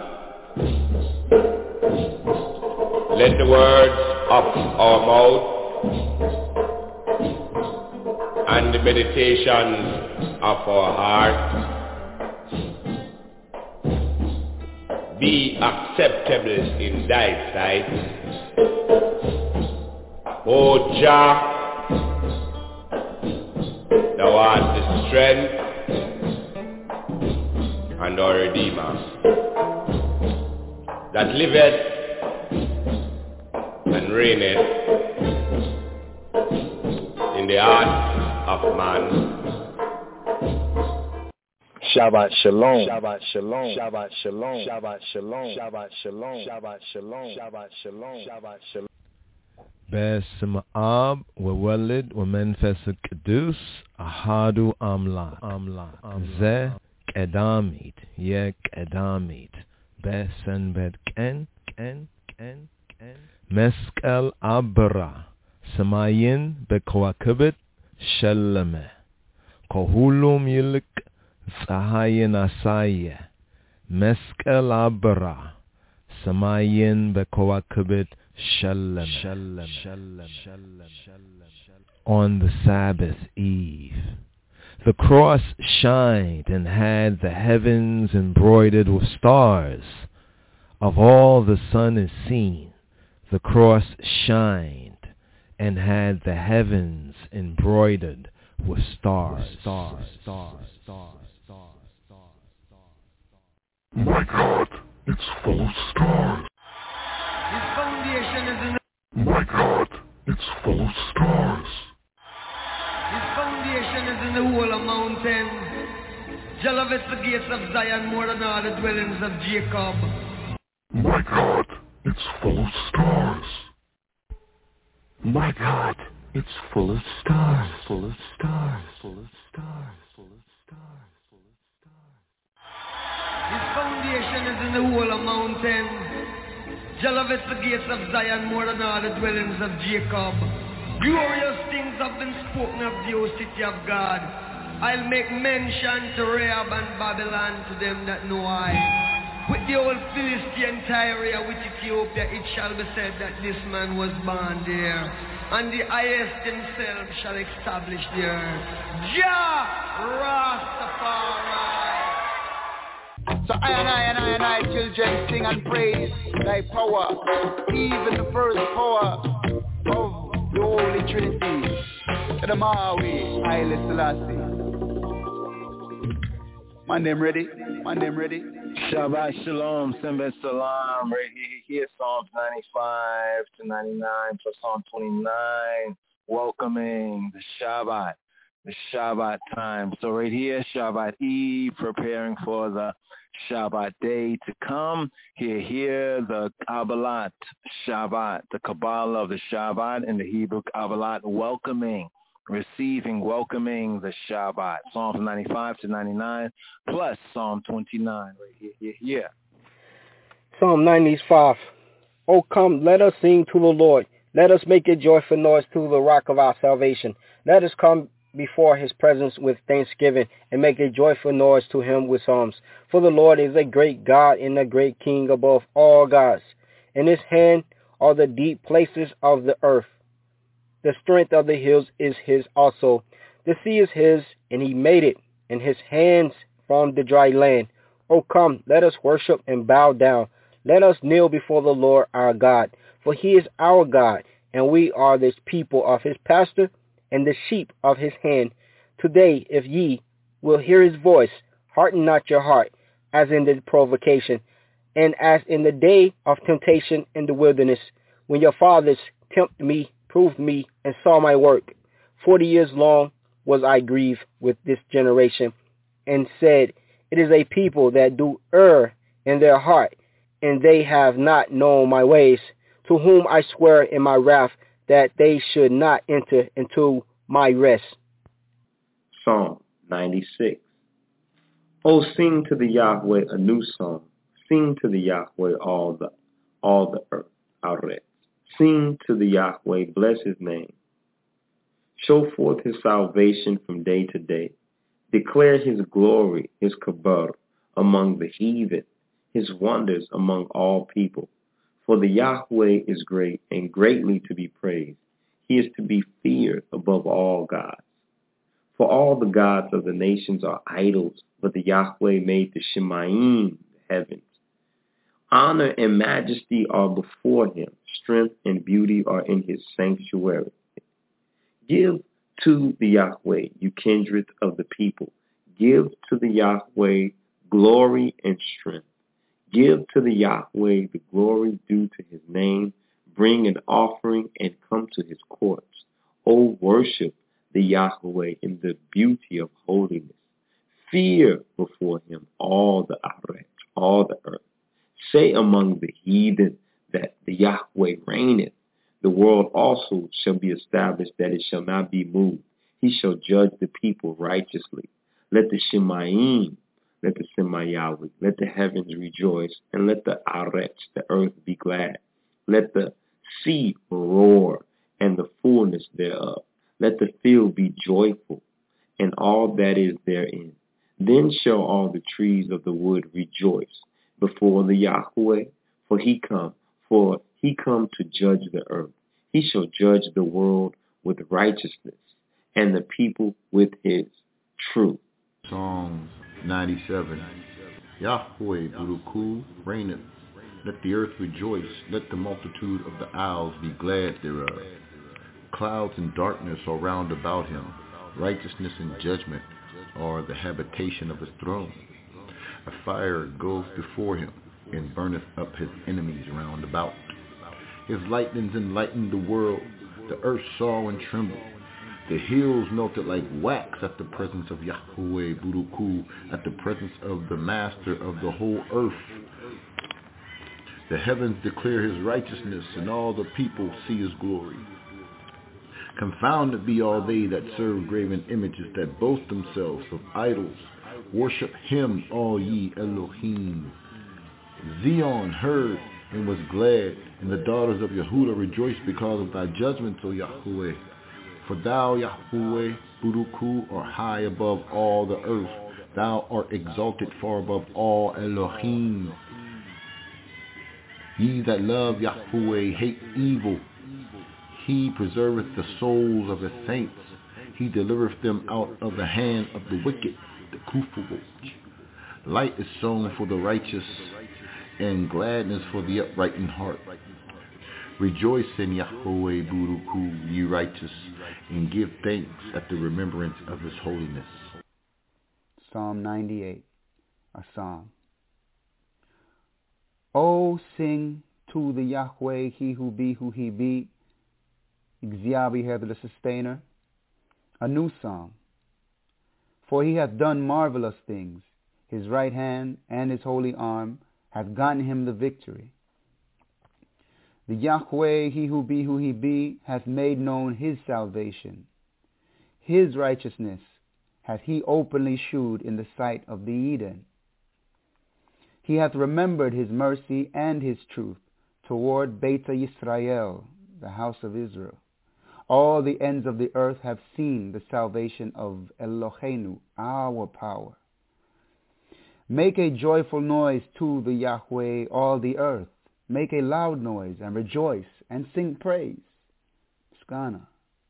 Let the words of our mouth and the meditations of our heart be acceptable in thy sight. O Jah, thou art the strength and our Redeemer, that liveth and reigneth in the heart of man. Shabbat Shalom. Shabbat Shalom. Shabbat Shalom. Shabbat Shalom. Shabbat Shalom. Shabbat Shalom. Shabbat Shalom. Shabbat Shalom. باسم آب وولد ومنفس القدوس أحد أملاك أملاك زه قداميت يك قداميت بسن بد كن كن كن كن مسكال أبرا سماين بكواكبت شلمه كهولم يلك ፀሐይን አሳየ መስቀል አበራ ሰማይን በከዋክብት ሸለመ. On the Sabbath eve, the cross shined and had the heavens embroidered with stars. Of all the sun is seen, the cross shined and had the heavens embroidered with stars. Stars, stars, stars. My God, it's full of stars. His foundation is in the... My God, it's full of stars. His foundation is in the whole of mountains. Jah loveth the gates of Zion more than all the dwellings of Jacob. My God, it's full of stars. My God, it's full of stars, full of stars, full of stars, full of stars. His foundation is in the whole of mountains. Jah loveth the gates of Zion more than all the dwellings of Jacob. Glorious things have been spoken of the O city of God. I'll make mention to Rahab and Babylon, to them that know I. With the old Philistine Tyre, with Ethiopia, it shall be said that this man was born there, and the highest himself shall establish the earth. Jah Rastafari. So I and I and I and I children sing and praise thy power, even the first power of the Holy Trinity, the Maui, Haile Selassie. My name ready? My name ready? Shabbat Shalom, Simba Salam, right here, here, Psalms ninety-five to ninety-nine to Psalm twenty-nine, welcoming the Shabbat, the Shabbat time. So right here, Shabbat Eve, preparing for the Shabbat day to come. Here, here, the Kabbalat Shabbat, the Kabbalah of the Shabbat in the Hebrew Kabbalat, welcoming, receiving, welcoming the Shabbat. Psalms ninety-five to ninety-nine, plus Psalm twenty-nine, right here, here, here. Psalm ninety-five. Oh, come, let us sing to the Lord. Let us make a joyful noise to the rock of our salvation. Let us come before his presence with thanksgiving and make a joyful noise to him with psalms. For the Lord is a great God and a great King above all gods. In his hand are the deep places of the earth. The strength of the hills is his also. The sea is his, and he made it, and his hands from the dry land. O come, let us worship and bow down. Let us kneel before the Lord our God, for he is our God, and we are the people of his pasture, and the sheep of his hand. Today, if ye will hear his voice, harden not your heart, as in the provocation, and as in the day of temptation in the wilderness, when your fathers tempted me, proved me, and saw my work. Forty years long was I grieved with this generation, and said, it is a people that do err in their heart, and they have not known my ways, to whom I swear in my wrath that they should not enter into my rest. Psalm ninety-six. Oh, sing to the Yahweh a new song. Sing to the Yahweh all the all the earth. Aret. Sing to the Yahweh, bless his name. Show forth his salvation from day to day. Declare his glory, his kabar, among the heathen, his wonders among all people. For the Yahweh is great and greatly to be praised. He is to be feared above all gods. For all the gods of the nations are idols, but the Yahweh made the Shemayim, the heavens. Honor and majesty are before him. Strength and beauty are in his sanctuary. Give to the Yahweh, you kindred of the people. Give to the Yahweh glory and strength. Give to the Yahweh the glory due to his name. Bring an offering and come to his courts. O worship the Yahweh in the beauty of holiness. Fear before him all the Aret, all the earth. Say among the heathen that the Yahweh reigneth. The world also shall be established, that it shall not be moved. He shall judge the people righteously. Let the Shemayim, let the Semayawi, let the heavens rejoice, and let the Aretz, the earth, be glad. Let the sea roar, and the fullness thereof. Let the field be joyful, and all that is therein. Then shall all the trees of the wood rejoice before the Yahweh, for he come, for he come to judge the earth. He shall judge the world with righteousness, and the people with his truth. Psalm ninety-seven. Yahweh Buruku reigneth. Let the earth rejoice. Let the multitude of the isles be glad thereof. Clouds and darkness are round about him. Righteousness and judgment are the habitation of his throne. A fire goes before him, and burneth up his enemies round about. His lightnings enlightened the world. The earth saw and trembled. The hills melted like wax at the presence of Yahweh Buruku, at the presence of the master of the whole earth. The heavens declare his righteousness, and all the people see his glory. Confounded be all they that serve graven images, that boast themselves of idols. Worship him, all ye Elohim. Zion heard and was glad, and the daughters of Yehuda rejoiced because of thy judgments, O Yahweh. For thou, Yahweh, Buruku, art high above all the earth. Thou art exalted far above all Elohim. Ye that love Yahweh hate evil. He preserveth the souls of his saints. He delivereth them out of the hand of the wicked, the Kufuwoch. Light is sown for the righteous, and gladness for the upright in heart. Rejoice in Yahweh Buruku, ye righteous, and give thanks at the remembrance of his holiness. Psalm ninety-eight, a psalm. Oh, sing to the Yahweh, he who be who he be, Exyabi the sustainer, a new song. For he hath done marvelous things. His right hand and his holy arm hath gotten him the victory. The Yahweh, he who be who he be, hath made known his salvation. His righteousness hath he openly shewed in the sight of the Eden. He hath remembered his mercy and his truth toward Beta Yisrael, the house of Israel. All the ends of the earth have seen the salvation of Eloheinu, our power. Make a joyful noise to the Yahweh, all the earth. Make a loud noise and rejoice and sing praise. Skana.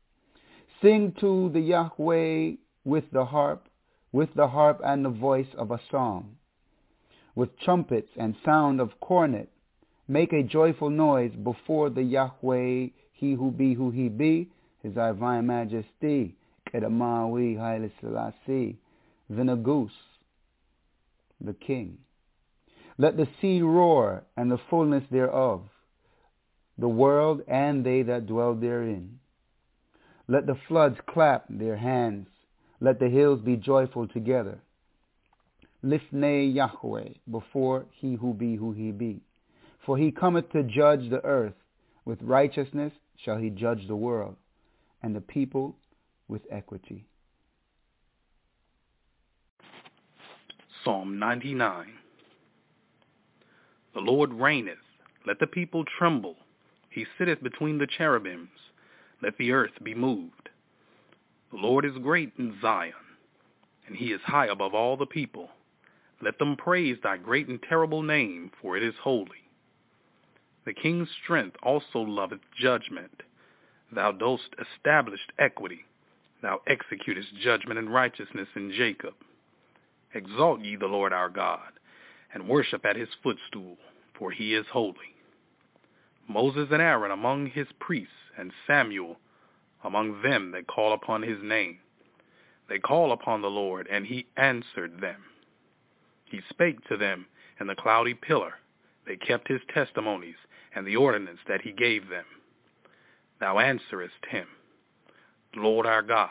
Sing to the Yahweh with the harp, with the harp and the voice of a song. With trumpets and sound of cornet, make a joyful noise before the Yahweh, he who be who he be, his divine majesty, Kedamawi Haile Selassie, the Nagus, the king. Let the sea roar and the fullness thereof, the world and they that dwell therein. Let the floods clap their hands, let the hills be joyful together. Lifnei Yahweh, before he who be who he be. For he cometh to judge the earth, with righteousness shall he judge the world, and the people with equity. Psalm ninety-nine. The Lord reigneth, let the people tremble. He sitteth between the cherubims, let the earth be moved. The Lord is great in Zion, and he is high above all the people. Let them praise thy great and terrible name, for it is holy. The king's strength also loveth judgment. Thou dost establish equity. Thou executest judgment and righteousness in Jacob. Exalt ye the Lord our God, and worship at his footstool, for he is holy. Moses and Aaron among his priests, and Samuel among them that call upon his name. They call upon the Lord, and he answered them. He spake to them in the cloudy pillar. They kept his testimonies and the ordinance that he gave them. Thou answerest him, Lord our God.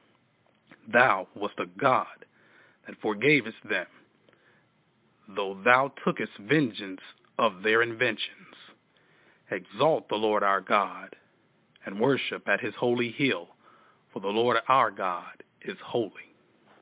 Thou wast a God that forgavest them, though thou tookest vengeance of their inventions. Exalt the Lord our God, and worship at his holy hill, for the Lord our God is holy.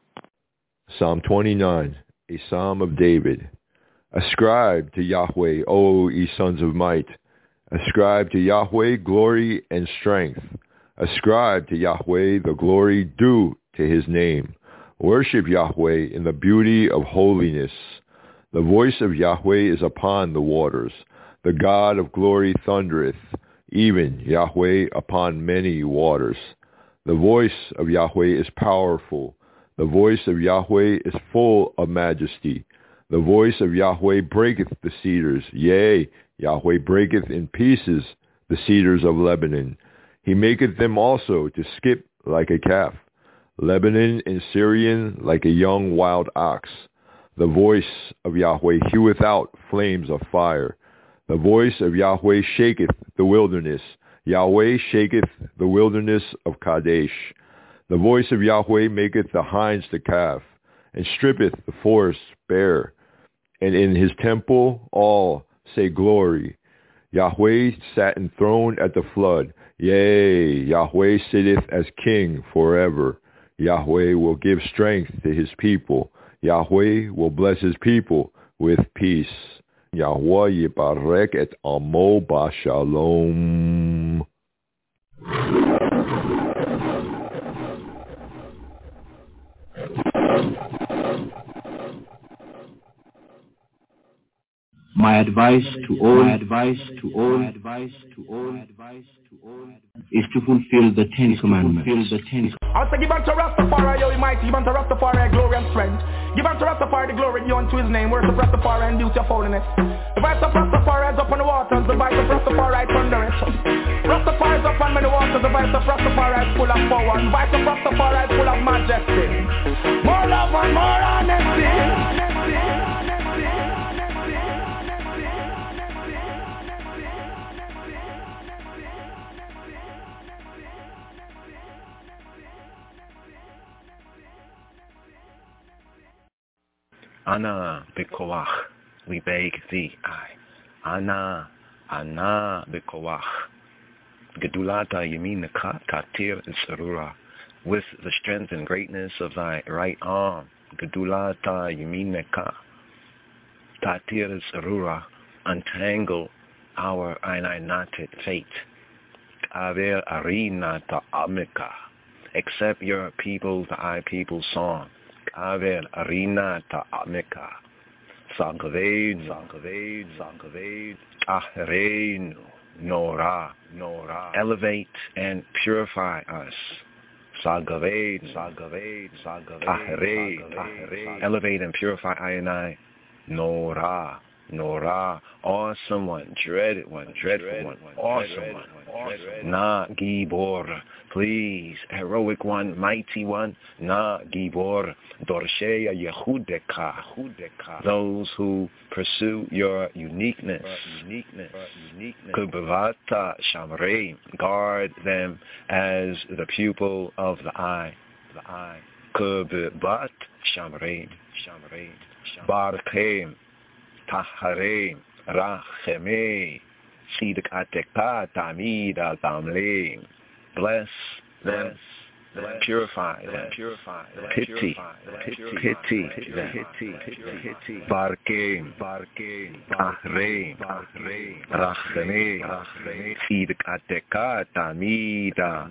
Psalm twenty-nine, a psalm of David. Ascribe to Yahweh, O ye sons of might. Ascribe to Yahweh glory and strength. Ascribe to Yahweh the glory due to his name. Worship Yahweh in the beauty of holiness. The voice of Yahweh is upon the waters. The God of glory thundereth, even Yahweh upon many waters. The voice of Yahweh is powerful. The voice of Yahweh is full of majesty. The voice of Yahweh breaketh the cedars. Yea, Yahweh breaketh in pieces the cedars of Lebanon. He maketh them also to skip like a calf. Lebanon in Syrian like a young wild ox. The voice of Yahweh heweth out flames of fire. The voice of Yahweh shaketh the wilderness. Yahweh shaketh the wilderness of Kadesh. The voice of Yahweh maketh the hinds to calve, and strippeth the forests bare. And in his temple all say glory. Yahweh sat enthroned at the flood. Yea, Yahweh sitteth as king forever. Yahweh will give strength to his people. Yahweh will bless his people with peace. Yahweh yibarek et amo b'shalom. My advice to all, my advice to all, my advice to all, my advice to all, is to fulfill the Ten Commandments. Fulfill the Ten. I say, give unto Rastafari, yo, mighty, give unto Rastafari glory and strength. Give unto Rastafari the glory due unto his name. Worship Rastafari and beauty of holiness. The voice of Rastafari is up on the waters. The voice of Rastafari thundereth. Rastafari is up on many waters. The voice of Rastafari is full of power. The voice of Rastafari is full of majesty. More love and more honesty. Ana bekoach, we beg thee, I. Ana, Ana bekoach. Gedulata yaminaka tatir sarura. With the strength and greatness of thy right arm. Gedulata yaminaka tatir sarura. Untangle our united fate. Kaver arina ta amika. Accept your people, thy people's song. Kaver arina ta amika. Sankaved, Sankaved, Sankaved, Ahreinu, Nora, Nora. Elevate and purify us. Sagaved, Sagaved, Sagaved, Tahared, Tahared. Elevate and purify I and I. Nora, Nora, awesome one, dreaded one, dreadful one, awesome one. Na Gibor, please, heroic one, mighty one. Na Gibor, Dorsheya Yehudeka, those who pursue your uniqueness. Kubavata Shamrei, guard them as the pupil of the eye. The eye. Kubavat Shamrei, Shamrei, Barkeim, Tahareim, Rachemei. Sidik atekta tamida tamleim. Bless them, purify them, pity, pity, pity, barkeim, ahreim, rachemei, sidik atekta tamida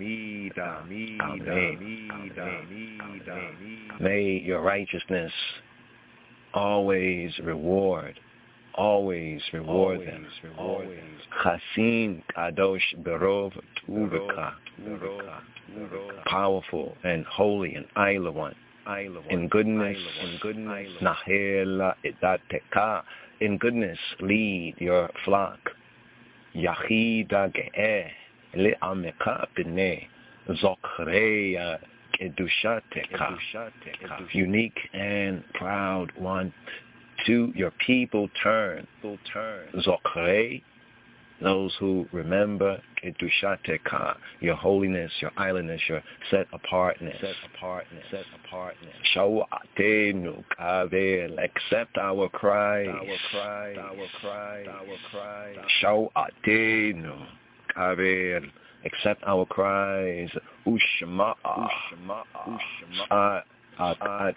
tamleim. May your righteousness always reward. Always reward them. Chasim Kadosh Berov Tuvika. Powerful and holy and Isla one. In goodness, in goodness, Nahela Idateka. In goodness, lead your flock. Yachida Ge'eh Le'ameka B'nei Zochreya Kedushateka. Unique and proud one. To your people turn, Zokrei, those who remember Kedushateka, your holiness, your islandness, your set apartness, set apartness, set apartness. Shawatenu Kavel, accept our cries, our cries, our cries, our cries. Shawatenu Kavel, accept our cries. Ushma, Ushma, Ushma. And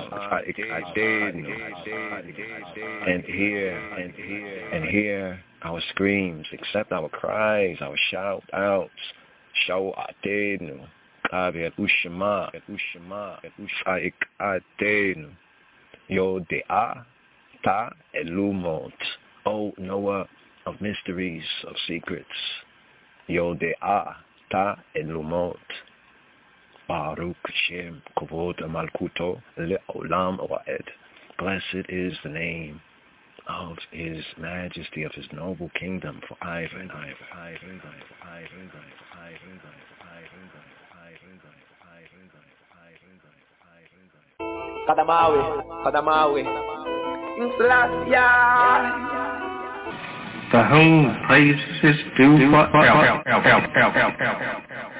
hear, and hear, and hear our screams, accept our cries, our shout outs. Show atenu, kaver ushma, ushma, ushaikatenu. Yo dea ta elumot, O knower of mysteries, of secrets. Yo dea ta elumot. Baruch Shem Kovod Malkuto Le'olam Wa'ed. Blessed is the name of His Majesty, of His noble kingdom, for ever and ever, ever and ever, ever and ever, ever and ever, ever and ever, ever and ever, ever and ever, ever and ever. Kadamawi, Kadamawi. In Celestia. To whom praises is due forever.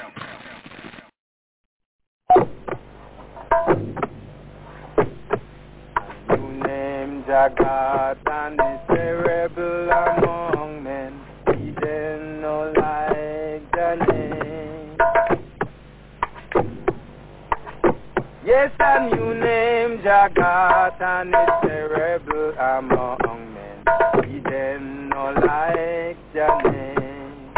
Jagat and is a rebel among men. He didn't know like the name. Yes, a new name, Jagat, and is a rebel among men. He didn't know like the name.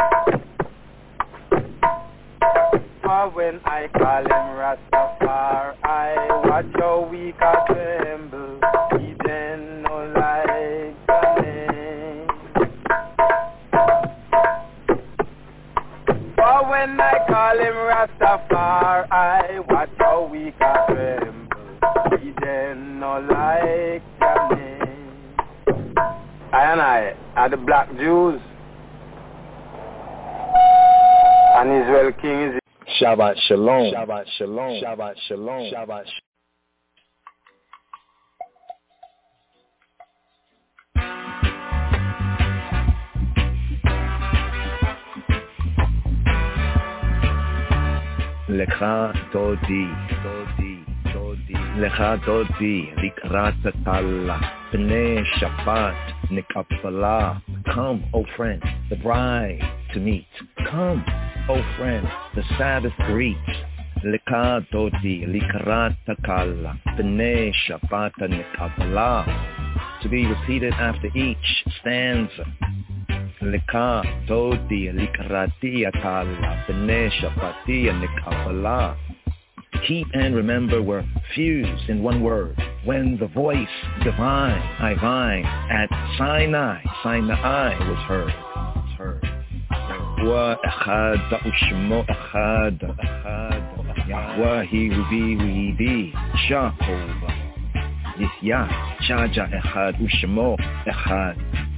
For when I call him Rastafari, I watch how weak I tremble. He then no like the name. For when I call him Rastafari, I watch how weak I tremble. He then no like the name. I and I are the black Jews, and Israel King is Shabbat Shalom. Shabbat Shalom. Shabbat Shalom. Shabbat Shalom. Lecha Dodi, Dodi, Dodi, Lecha Dodi, Likrat Tala, Bnei Shabbat, Nikapala. Come, O friend, the bride to meet. Come, O friend, the Sabbath greet. Lecha Dodi, Likrat Tala, Bnei Shabbat, Nikapala. To be repeated after each stanza. Leka Dodi Likrati Atala B'nei Shapati Nikapala. Keep and remember were fused in one word when the voice divine, Ivine, at Sinai, Sinai was heard. Was heard. Wa Echad Ushmo Echad Echad Yahweh, he who be, who he be, Jehovah. This Yah, Chaja Echad, Ushemo Echad.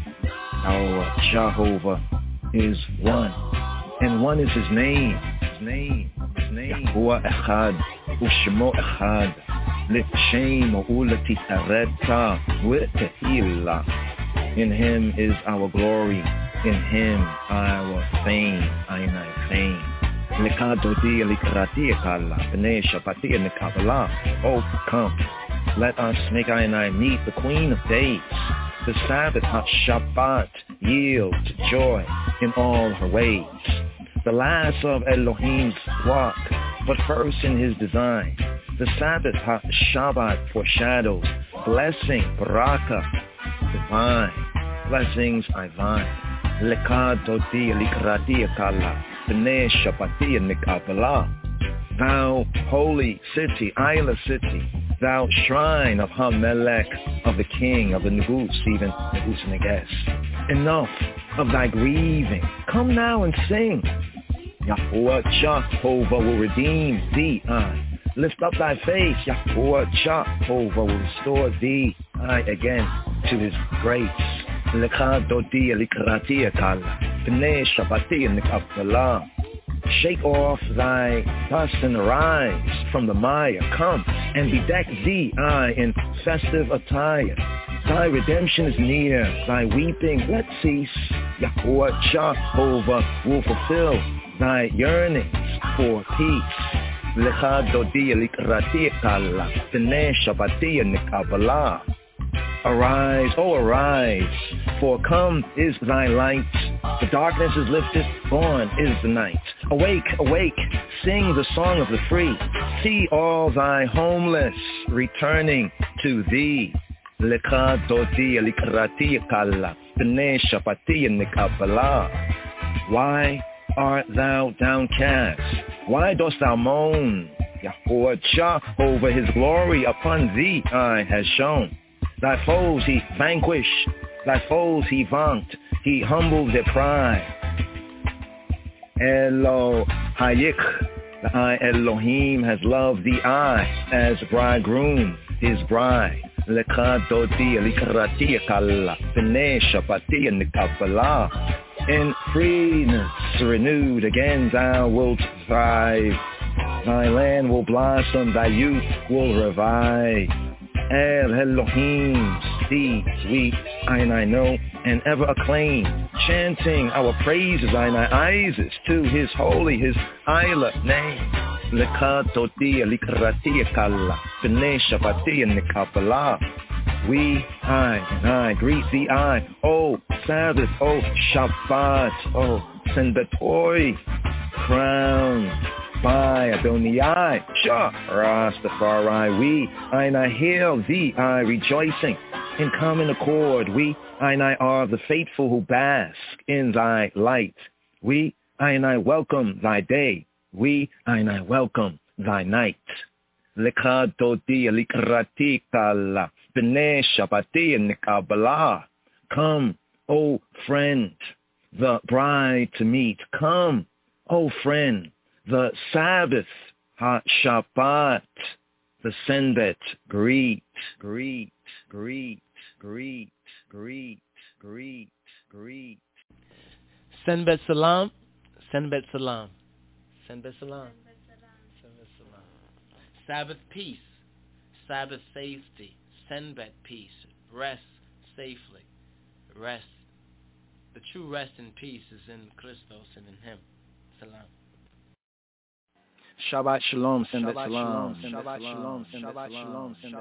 Our Jehovah is one, and one is his name. His name, his name. Yahweh Echad, Ushemo Echad. L'shem u'ulati areta w'tehillah. In him is our glory, in him our fame, Ainai fame. L'kadodi l'krati ekala, b'nei shabati n'kabbalah. Oh, come, let us make Ainai meet the Queen of Days. The Sabbath Shabbat yield joy in all her ways. The last of Elohim's walk, but first in his design. The Sabbath Shabbat foreshadows blessing, baraka, divine. Blessings I find. Lekadoti likrati akala, b'nei Shabbati nikabbalah. Thou holy city, Isla city, thou shrine of Hamelech, of the king, of the Negus, even Negus Neges. Enough of thy grieving. Come now and sing. Yahweh Jehovah will redeem thee. I lift up thy face. Yahweh Jehovah will restore thee. I again to his grace. Lekadoti likrati akala, b'nei Shabbati nikabbalah. Shake off thy dust and arise from the mire. Come and bedeck thee, I, in festive attire. Thy redemption is near, thy weeping let cease. Yahweh Jehovah will fulfill thy yearnings for peace. Lecha dodi likrati kala, b'nei Shabbati nikabbalah. Arise, oh arise, for come is thy light. The darkness is lifted, gone is the night. Awake, awake, sing the song of the free. See all thy homeless returning to thee. Lecha dodi likrati kala, b'nei Shabbati nikabbalah. Why art thou downcast? Why dost thou moan? Yahweh Jehovah his glory upon thee I has shown. Thy foes he vanquished, thy foes he vaunt, he humbled their pride. Elo Hayik, the I Elohim has loved thee I as bridegroom, his bride. Lecha dodi likrati kala, b'nei Shabbati nikabbalah. In freeness renewed again thou wilt thrive. Thy land will blossom, thy youth will revive. El Elohim, steeds we, I know, and ever acclaim, chanting our praises, I Isis, to his holy, his Isla name. Lecha dodi likrati kala, b'nei Shabbati nikabbalah. We, I, and I, greet thee, I, O Sabbath, O Shabbat, O Senbatoy, crowned by Adonai, Shah, Rastafari, we, I and I hail thee, I rejoicing, in common accord, we, I and I are the faithful who bask in thy light. We, I and I welcome thy day, we, I and I welcome thy night. Lecha dodi likrati kala, b'nei Shabbati nikabbalah. Come, O friend, the bride to meet. Come, O friend, the Sabbath ha-Shabbat, the Senbet, greet, greet, greet, greet, greet, greet, greet. Senbet salam, Senbet salam, Senbet salam, Senbet salam. Sabbath peace, Sabbath safety, Senbet peace, rest safely, rest. The true rest and peace is in Christos and in him. Salam. Shabbat shalom, Senbet Shabbat salam, shalom, Shabbat shalom, Shabbat shalom, Shabbat.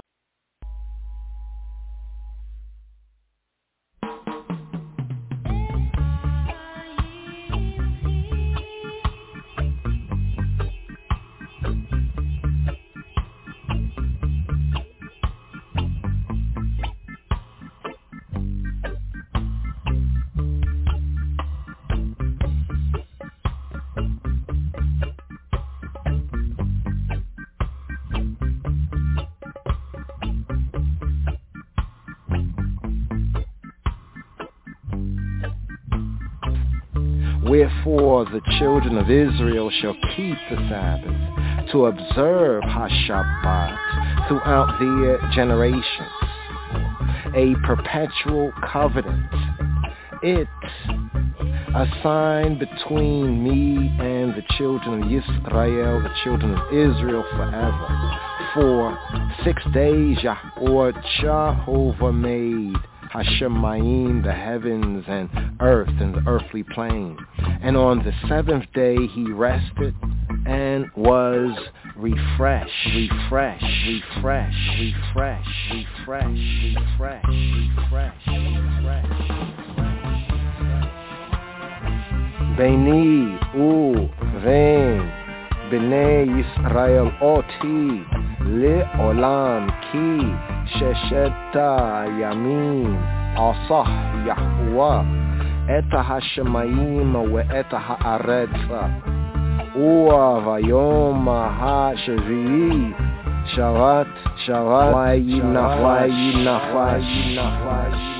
Wherefore the children of Israel shall keep the Sabbath, to observe HaShabbat throughout their generations, a perpetual covenant. It's a sign between me and the children of Israel, the children of Israel forever. For six days Yahweh Jehovah made Hashemayim, the heavens and earth and the earthly plane. And on the seventh day he rested and was refreshed, refreshed, refreshed, refreshed, refreshed, refreshed, refreshed, refreshed. Beini u vein bnei Yisrael oti le'olam ki shesheta yamim asah Yahweh et hashemayim ve'et haaretz Ua vayom ha-shvi'i shavat shavat vayinafash vayinafash.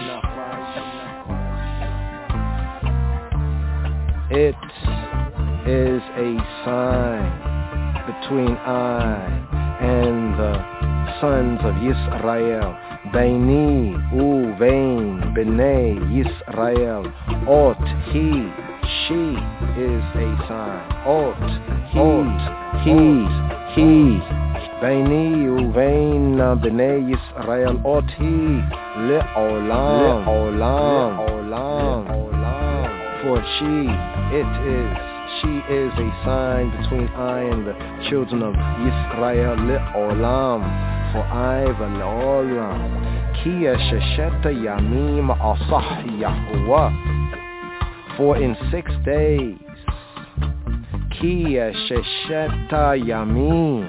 It is a sign between I and the sons of Yisrael. Beini uvein bnei Yisrael. Ot he, she is a sign. Ot, ot, he, he. Beini uvein bnei Yisrael. Ot he le'olam, le'olam, le'olam. For she, it is, she is a sign between I and the children of Yisrael, le'olam, for I v'le'olam. Ki shesheta yamim asah Yahweh, for in six days, ki shesheta yamim,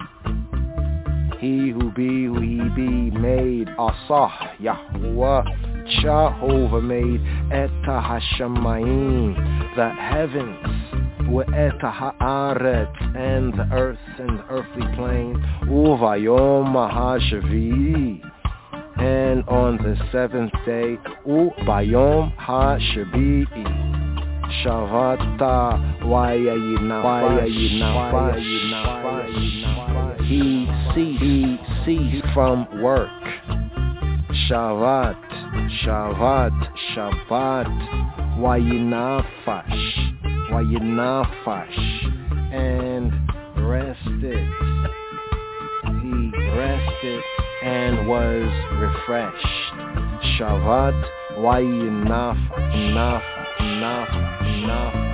he who be, who he be, made asah Yahweh, Jehovah made Eta Hashemayim, the heavens, Ve'eta haaretz, and the earth and the earthly plane, Uvayom ha'shvi'i, and on the seventh day, Ubayom ha'shvi'i, Shavata Vayinafash, he ceased, he ceased from work. Shavat, Shavat, Shabbat, Vayinafash, Vayinafash, and rested. He rested and was refreshed. Shavat, Vayinafash, Nafash, Nafash, Nafash.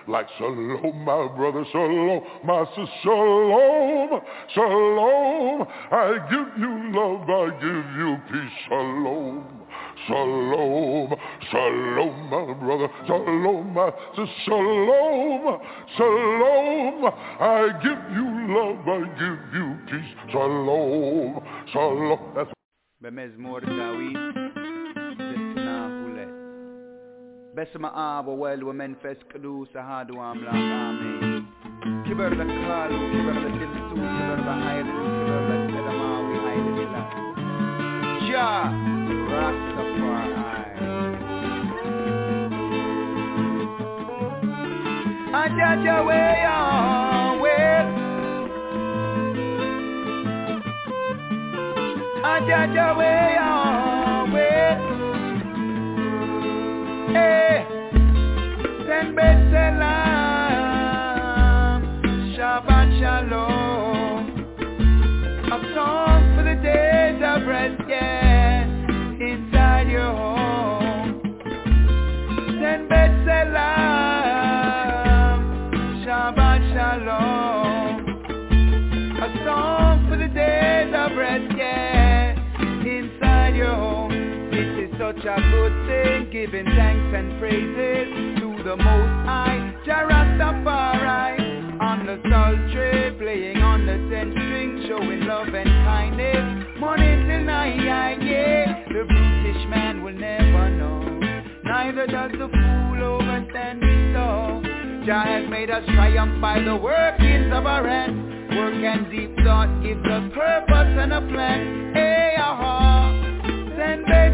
like shalom, my brother, shalom, my sister, shalom, shalom. I give you love, I give you peace, shalom, shalom, shalom, my brother, shalom, my sister, shalom, shalom. I give you love, I give you peace, shalom, shalom. That's Bemezmor Dawid, Destina Hulet. Besma Abo, well, women fest Kadu, Sahadu Amla, Amen. Kiber the Kalu, Kiber the Dilsu, Kiber the Highland, Kiber the Sedama, we hide in the land. Jah, Rastafari. Ajaja, way on, well. Ajaja, way on, well. Hey, Ten Bet Selam, Shabbat Shalom. A song for the days of rest, yeah, inside your home. Ten Bet Selam, Shabbat Shalom. A song for the days of rest, yeah, inside your home. It is such a good thing, giving thanks and praises to the Most High, Jah Rastafari. On the sultry, playing on the ten string, showing love and kindness, morning till night, yeah. The brutish man will never know, neither does the fool overstand his soul. Jah has made us triumph by the workings of our hands. Work and deep thought gives us purpose and a plan. Hey, aha, Ten Bet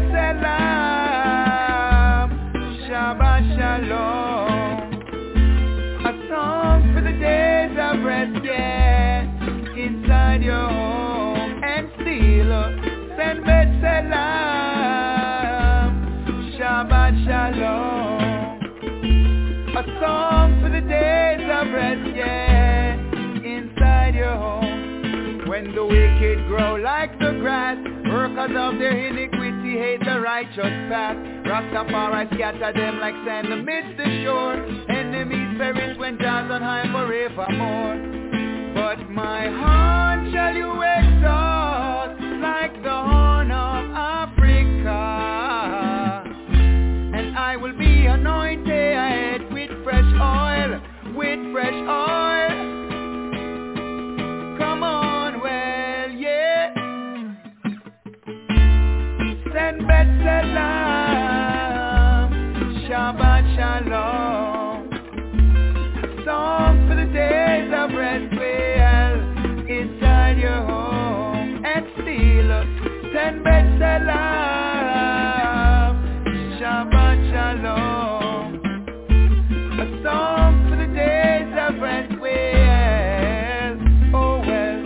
Selam, Shabbat Shalom. A song for the days of rest, yeah, inside your home. And still, Ten Bet Selam, Shabbat Shalom. A song for the days of rest, yeah, inside your home. When the wicked grow like the grass, workers of their iniquity hate the righteous path. Rastafari scatter them like sand amidst the shore. Enemies perish when Jah's on high forevermore. But my horn shall you exalt like the horn of Africa, and I will be anointed with fresh oil, with fresh oil. Come on, well, yeah. Ten Bet Selam, Shabbat Shalom. A song for the days of rest, well, inside your home. And still, Ten Bet Selam, Shabbat Shalom. A song for the days of rest, well, oh well.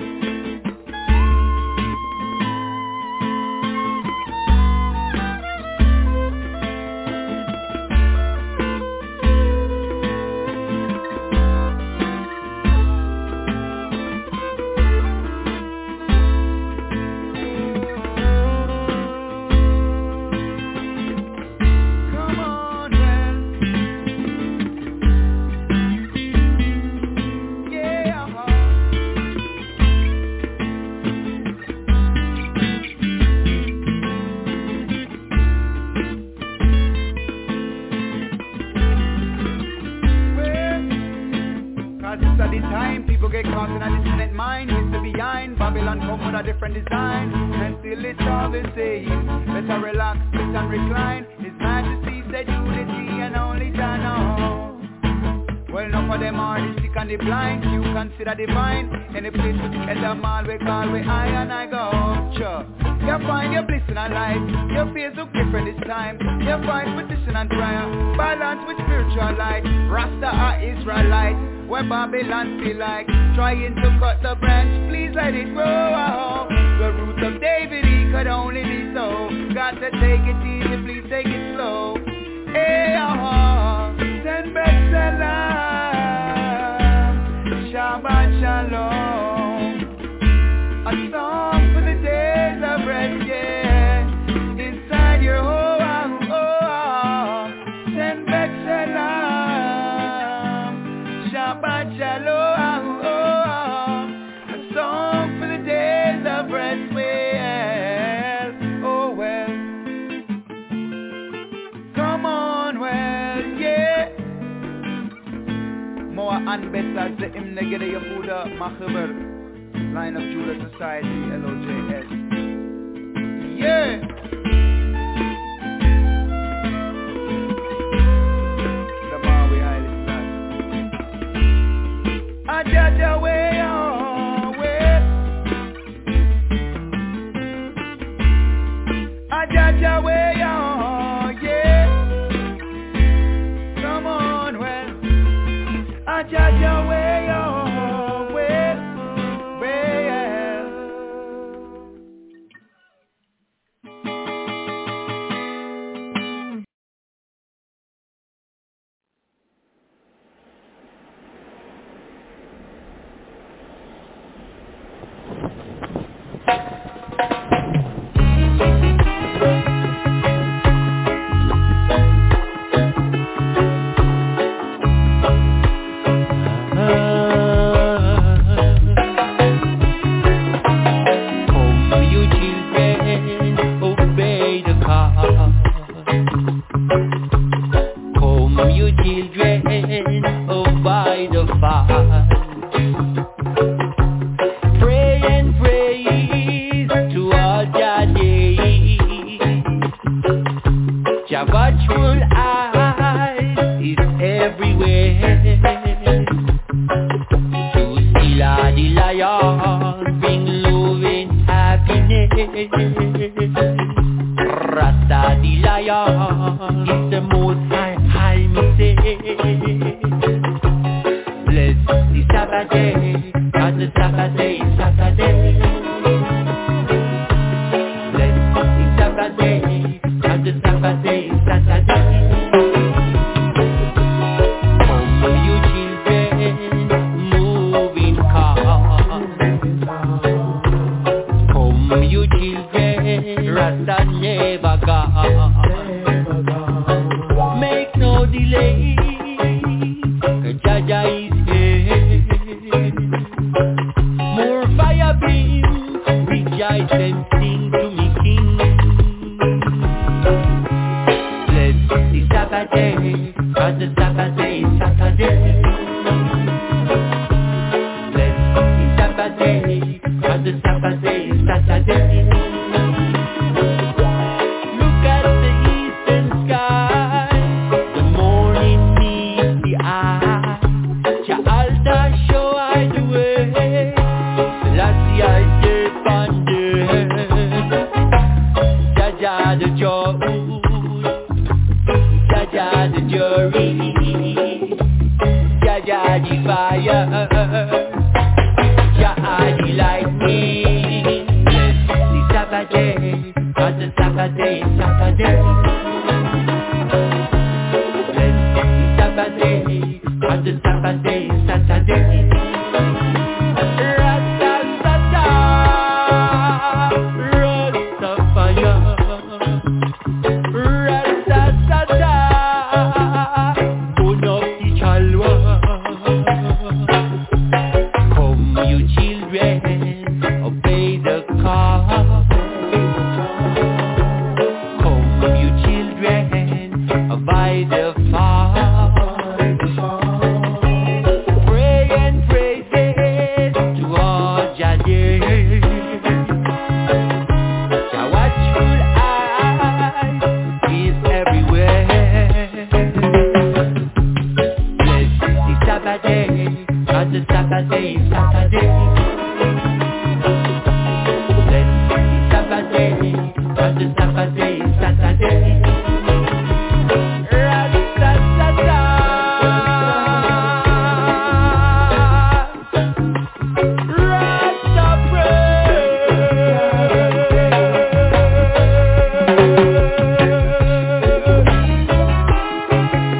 At the time, people get caught in a dissonant mind. Used to be behind, Babylon come with a different design, and still it's all the same. Better relax, sit and recline. His Majesty said unity and only Jah know. Well, enough of them are the sick and the blind. You consider divine. Any place to get them all, we call we I and I go. Sure. You find your bliss in a life. Your face look different this time. You find petition and prayer, balance with spiritual light. Rasta are Israelite, where Babylon feel like trying to cut the branch. Please let it grow. The root of David, he could only be so. Got to take it easy, please take it slow. Hey, ah, Ten Bet Selam, Shabbat Shalom. A song for the days of rest, yeah, inside your home. Oh, Ten Bet Selam, Shabbat Shalom, a song for the days of rest. Well, oh well, come on, well, yeah. More and better to him negate Yehuda Machaber, Line of Judah Society, L O J S. Yeah. Jaja way on way, a Jaja way on, yeah. Come on, well, a Jaja way on way, way, yeah.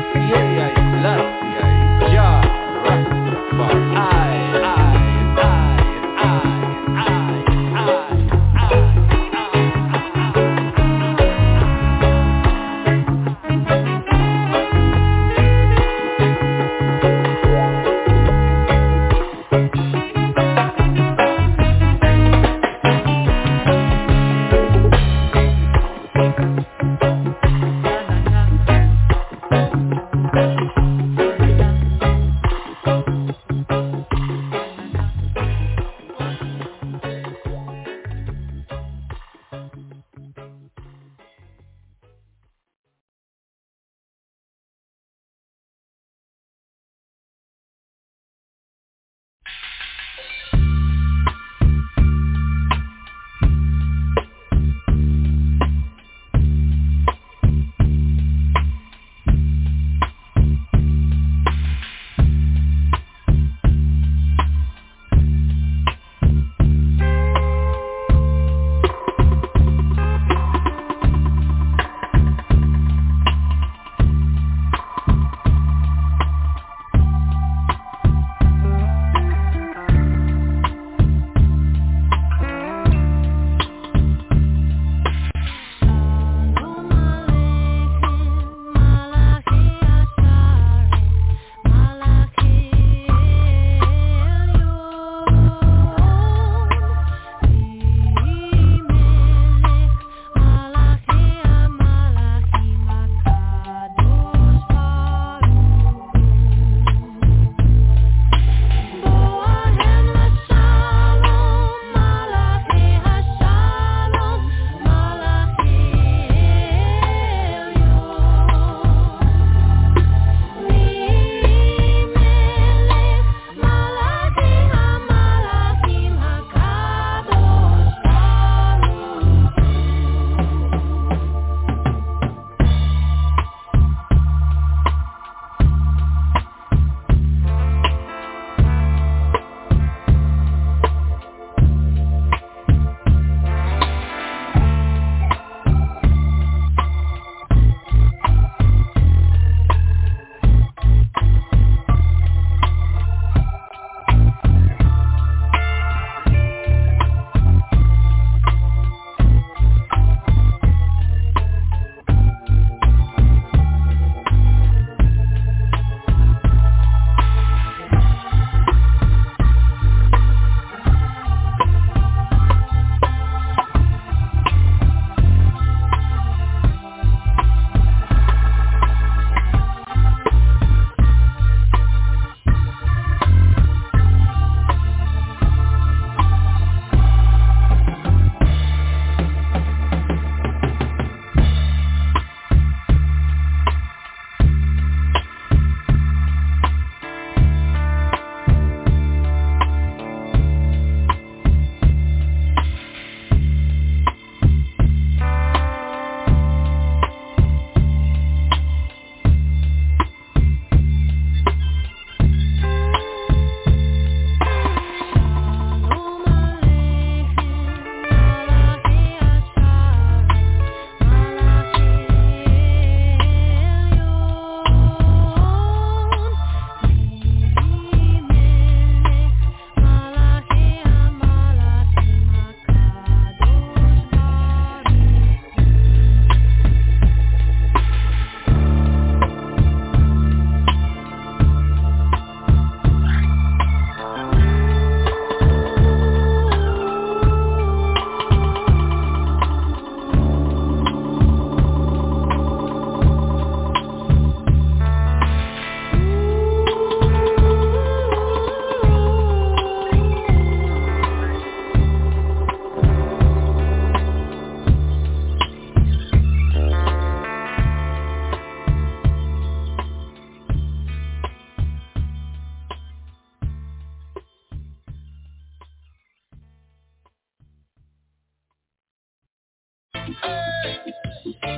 I, I, I.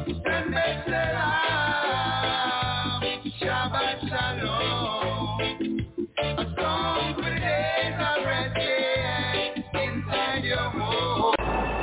Senbet Selam, Shabbat Shalom. A song for the days of resting inside your home.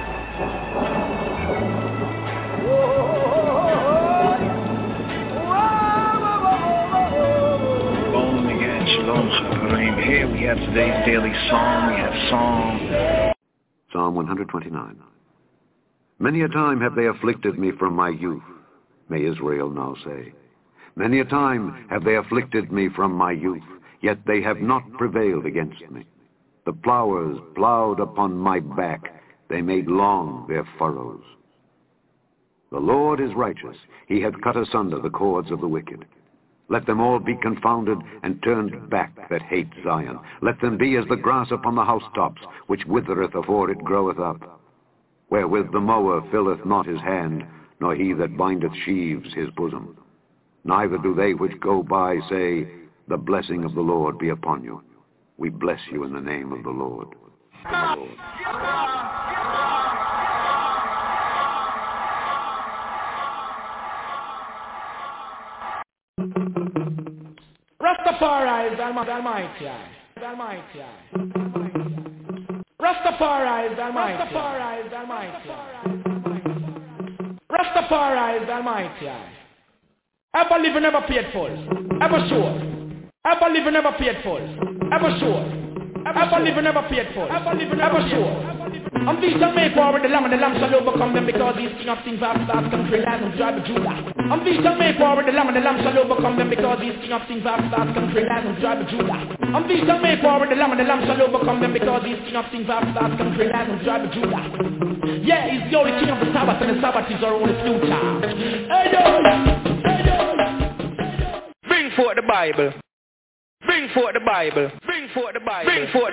Shalom again, Shalom Chaverim. Here we have today's daily psalm. We have Psalm. Psalm one twenty-nine. Many a time have they afflicted me from my youth, may Israel now say. Many a time have they afflicted me from my youth, yet they have not prevailed against me. The plowers plowed upon my back, they made long their furrows. The Lord is righteous, he hath cut asunder the cords of the wicked. Let them all be confounded and turned back that hate Zion. Let them be as the grass upon the housetops, which withereth afore it groweth up. Wherewith the mower filleth not his hand, nor he that bindeth sheaves his bosom. Neither do they which go by say, the blessing of the Lord be upon you. We bless you in the name of the Lord. The Lord. Rastafari is Almighty. Almighty. Rastafari is Almighty. Rastafari is Almighty. Rastafari is Almighty. Ever live and never paid for. Ever sure. Ever live and never paid for. Ever sure. Ever live and never paid for. Ever live and never sure. And these shall make war with the lamb, and the lamb shall overcome them, because these king of things have start country land and drive Judah. And these shall make war with the lamb, and the lamb shall overcome them, because these king of things have start country land and drive Judah. And these shall make war with the lamb, and the lamb shall overcome them, because these king of things have start country land and drive Judah. Yeah, he's the only king of the Sabbath, and the Sabbath is our only future. Hey yo! Hey yo! Bring forth the Bible. Bring forth the Bible. Bring forth the Bible. Bring forth.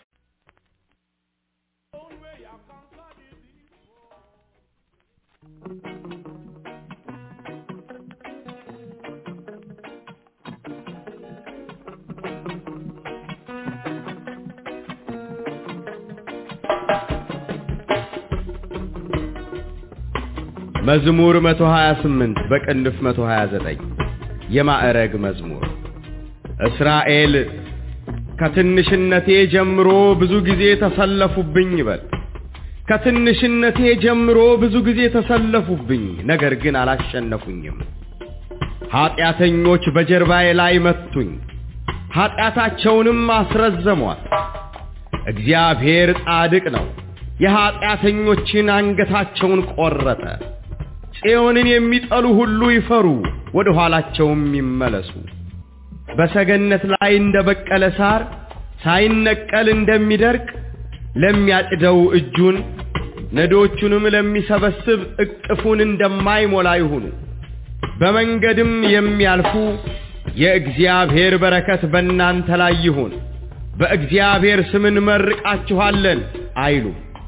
መዝሙር መቶ ሃያ ስምንት በቅንፍ መቶ ሃያ ዘጠኝ የማዕረግ መዝሙር። እስራኤል ከትንሽነቴ ጀምሮ ብዙ ጊዜ ተሰለፉብኝ ይበል። ከትንሽነቴ ጀምሮ ብዙ ጊዜ ተሰለፉብኝ፣ ነገር ግን አላሸነፉኝም። ኃጢአተኞች በጀርባዬ ላይ መቱኝ፣ ኃጢአታቸውንም አስረዘሟት። እግዚአብሔር ጻድቅ ነው፣ የኃጢአተኞችን አንገታቸውን ቆረጠ። ጽዮንን የሚጠሉ ሁሉ ይፈሩ፣ ወደ ኋላቸውም ይመለሱ። በሰገነት ላይ እንደበቀለ ሳር ሳይነቀል እንደሚደርቅ ለሚያጭደው እጁን ነዶቹንም ለሚሰበስብ እቅፉን እንደማይሞላ ይሁኑ። በመንገድም የሚያልፉ የእግዚአብሔር በረከት በእናንተ ላይ ይሁን፣ በእግዚአብሔር ስም እንመርቃችኋለን አይሉ።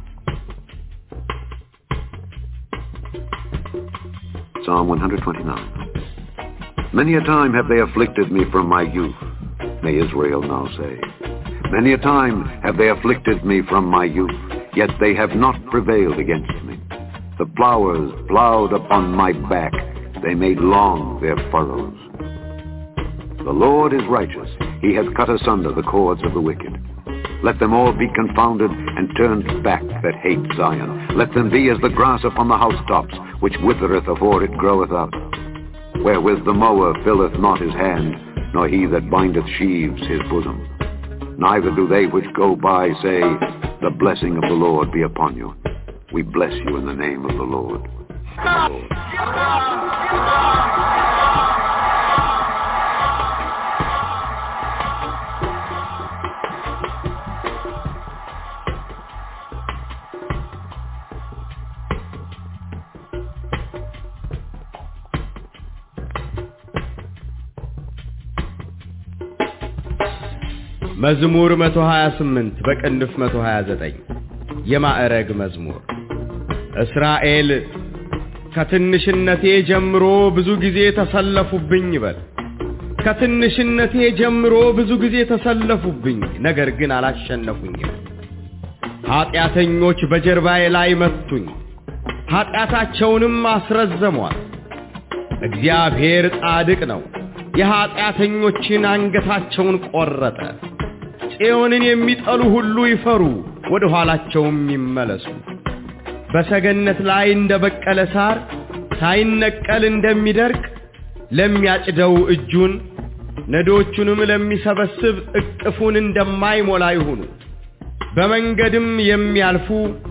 Psalm one twenty-nine. Many a time have they afflicted me from my youth, may Israel now say. Many a time have they afflicted me from my youth, yet they have not prevailed against me. The plowers plowed upon my back, they made long their furrows. The Lord is righteous, he hath cut asunder the cords of the wicked. Let them all be confounded and turned back that hate Zion. Let them be as the grass upon the housetops, which withereth afore it groweth up. Wherewith the mower filleth not his hand, nor he that bindeth sheaves his bosom. Neither do they which go by say, the blessing of the Lord be upon you. We bless you in the name of the Lord. The Lord. መዝሙር መቶ ሃያ ስምንት በቅንፍ መቶ ሃያ ዘጠኝ የማዕረግ መዝሙር። እስራኤል ከትንሽነቴ ጀምሮ ብዙ ጊዜ ተሰለፉብኝ ይበል። ከትንሽነቴ ጀምሮ ብዙ ጊዜ ተሰለፉብኝ፣ ነገር ግን አላሸነፉኝም። ኃጢአተኞች በጀርባዬ ላይ መቱኝ፣ ኃጢአታቸውንም አስረዘሟት። እግዚአብሔር ጻድቅ ነው፣ የኃጢአተኞችን አንገታቸውን ቆረጠ። ጽዮንን የሚጠሉ ሁሉ ይፈሩ፣ ወደ ኋላቸውም ይመለሱ። በሰገነት ላይ እንደበቀለ ሳር ሳይነቀል እንደሚደርቅ ለሚያጭደው እጁን ነዶቹንም ለሚሰበስብ እቅፉን እንደማይሞላ ይሁኑ። በመንገድም የሚያልፉ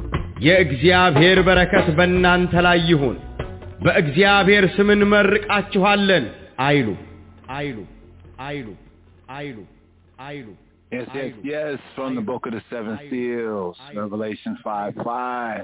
የእግዚአብሔር በረከት በእናንተ ላይ ይሁን፣ በእግዚአብሔር ስም እንመርቃችኋለን አይሉ አይሉ አይሉ አይሉ አይሉ Yes, yes, yes, from the Book of the Seven Seals, Revelation five five.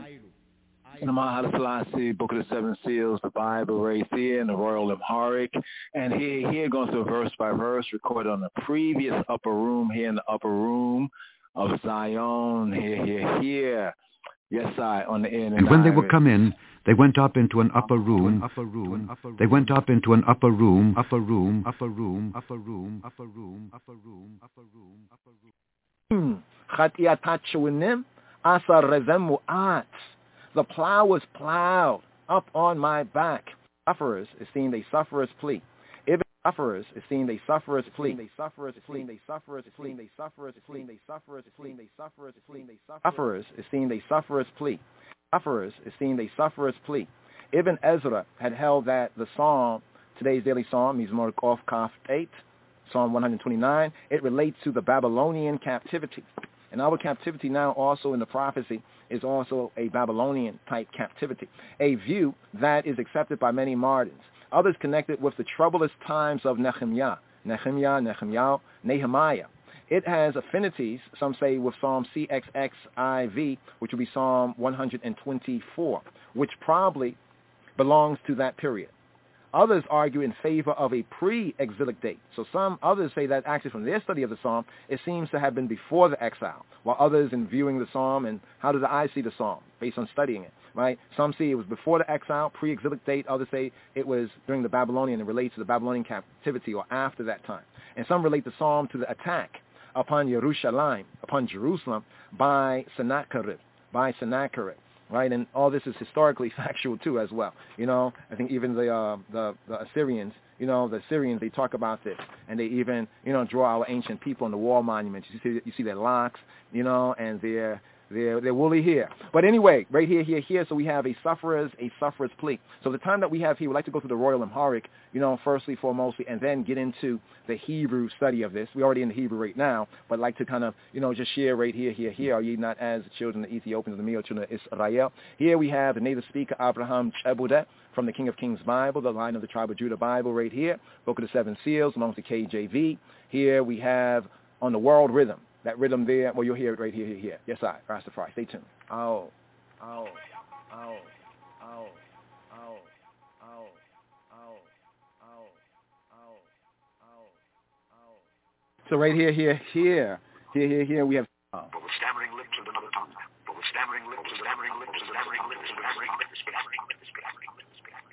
In the Mahala Selassie, Book of the Seven Seals, the Bible right here in the Royal Amharic. And here, here going through verse by verse, recorded on the previous upper room, here in the upper room of Zion, here, here, here. Yes, I, on the end. And when they were come in, they went up into an upper room. Upper room. They went up into an upper room. Upper room. Upper room. Upper room. Upper room. Upper room. Upper room. Upper room. Chatiatachunim asar rezemuat. The plow was plowed up on my back. Sufferers esteem they sufferers plea. Even sufferers esteem they sufferers plea. They sufferers esteem they sufferers plea. They sufferers esteem they sufferers plea. They sufferers esteem they sufferers esteem they sufferers plea. Sufferers esteem they sufferers plea. Ibn Ezra had held that the psalm, today's daily psalm, Mizmor Kof Kaf eight, Psalm one twenty-nine, it relates to the Babylonian captivity. And our captivity now also in the prophecy is also a Babylonian-type captivity, a view that is accepted by many Mardins. Others connected with the troublous times of Nehemiah, Nehemiah, Nehemiah, Nehemiah. It has affinities, some say, with Psalm C X X I V, which would be Psalm one twenty-four, which probably belongs to that period. Others argue in favor of a pre-exilic date. So some others say that actually from their study of the psalm, it seems to have been before the exile, while others in viewing the psalm, and how did I see the psalm based on studying it, right? Some see it was before the exile, pre-exilic date. Others say it was during the Babylonian, and relates to the Babylonian captivity or after that time. And some relate the psalm to the attack upon Yerushalayim, upon Jerusalem, by Sennacherib, by Sennacherib. Right, and all this is historically factual too, as well. You know, I think even the uh, the the Assyrians, you know, the Assyrians, they talk about this, and they even, you know, draw our ancient people on the wall monuments. You see, you see their locks, you know, and their their their woolly hair. But anyway, right here, here, here. So we have a sufferer's a sufferer's plea. So the time that we have here, we'd like to go through the Royal Amharic, you know, firstly, foremostly, and then get into the Hebrew study of this. We're already in the Hebrew right now, but I'd like to kind of, you know, just share right here, here, here. Are ye not as the children of the Ethiopians, the meal children of Israel? Here we have the native speaker, Abraham Chebudet, from the King of Kings Bible, the line of the tribe of Judah Bible right here. Book of the Seven Seals, amongst the K J V. Here we have on the world rhythm. That rhythm there, well, you'll hear it right here, here, here. Yes, I, Rastafari. Stay tuned. Oh, oh, oh, oh, oh, oh, oh, oh, oh, oh, oh. So right here, here, here, here, here, here, we have. Oh. But with stammering lips and another tongue. But with stammering lips and stammering lips and stammering lips and stammering lips and stammering lips and stammering lips.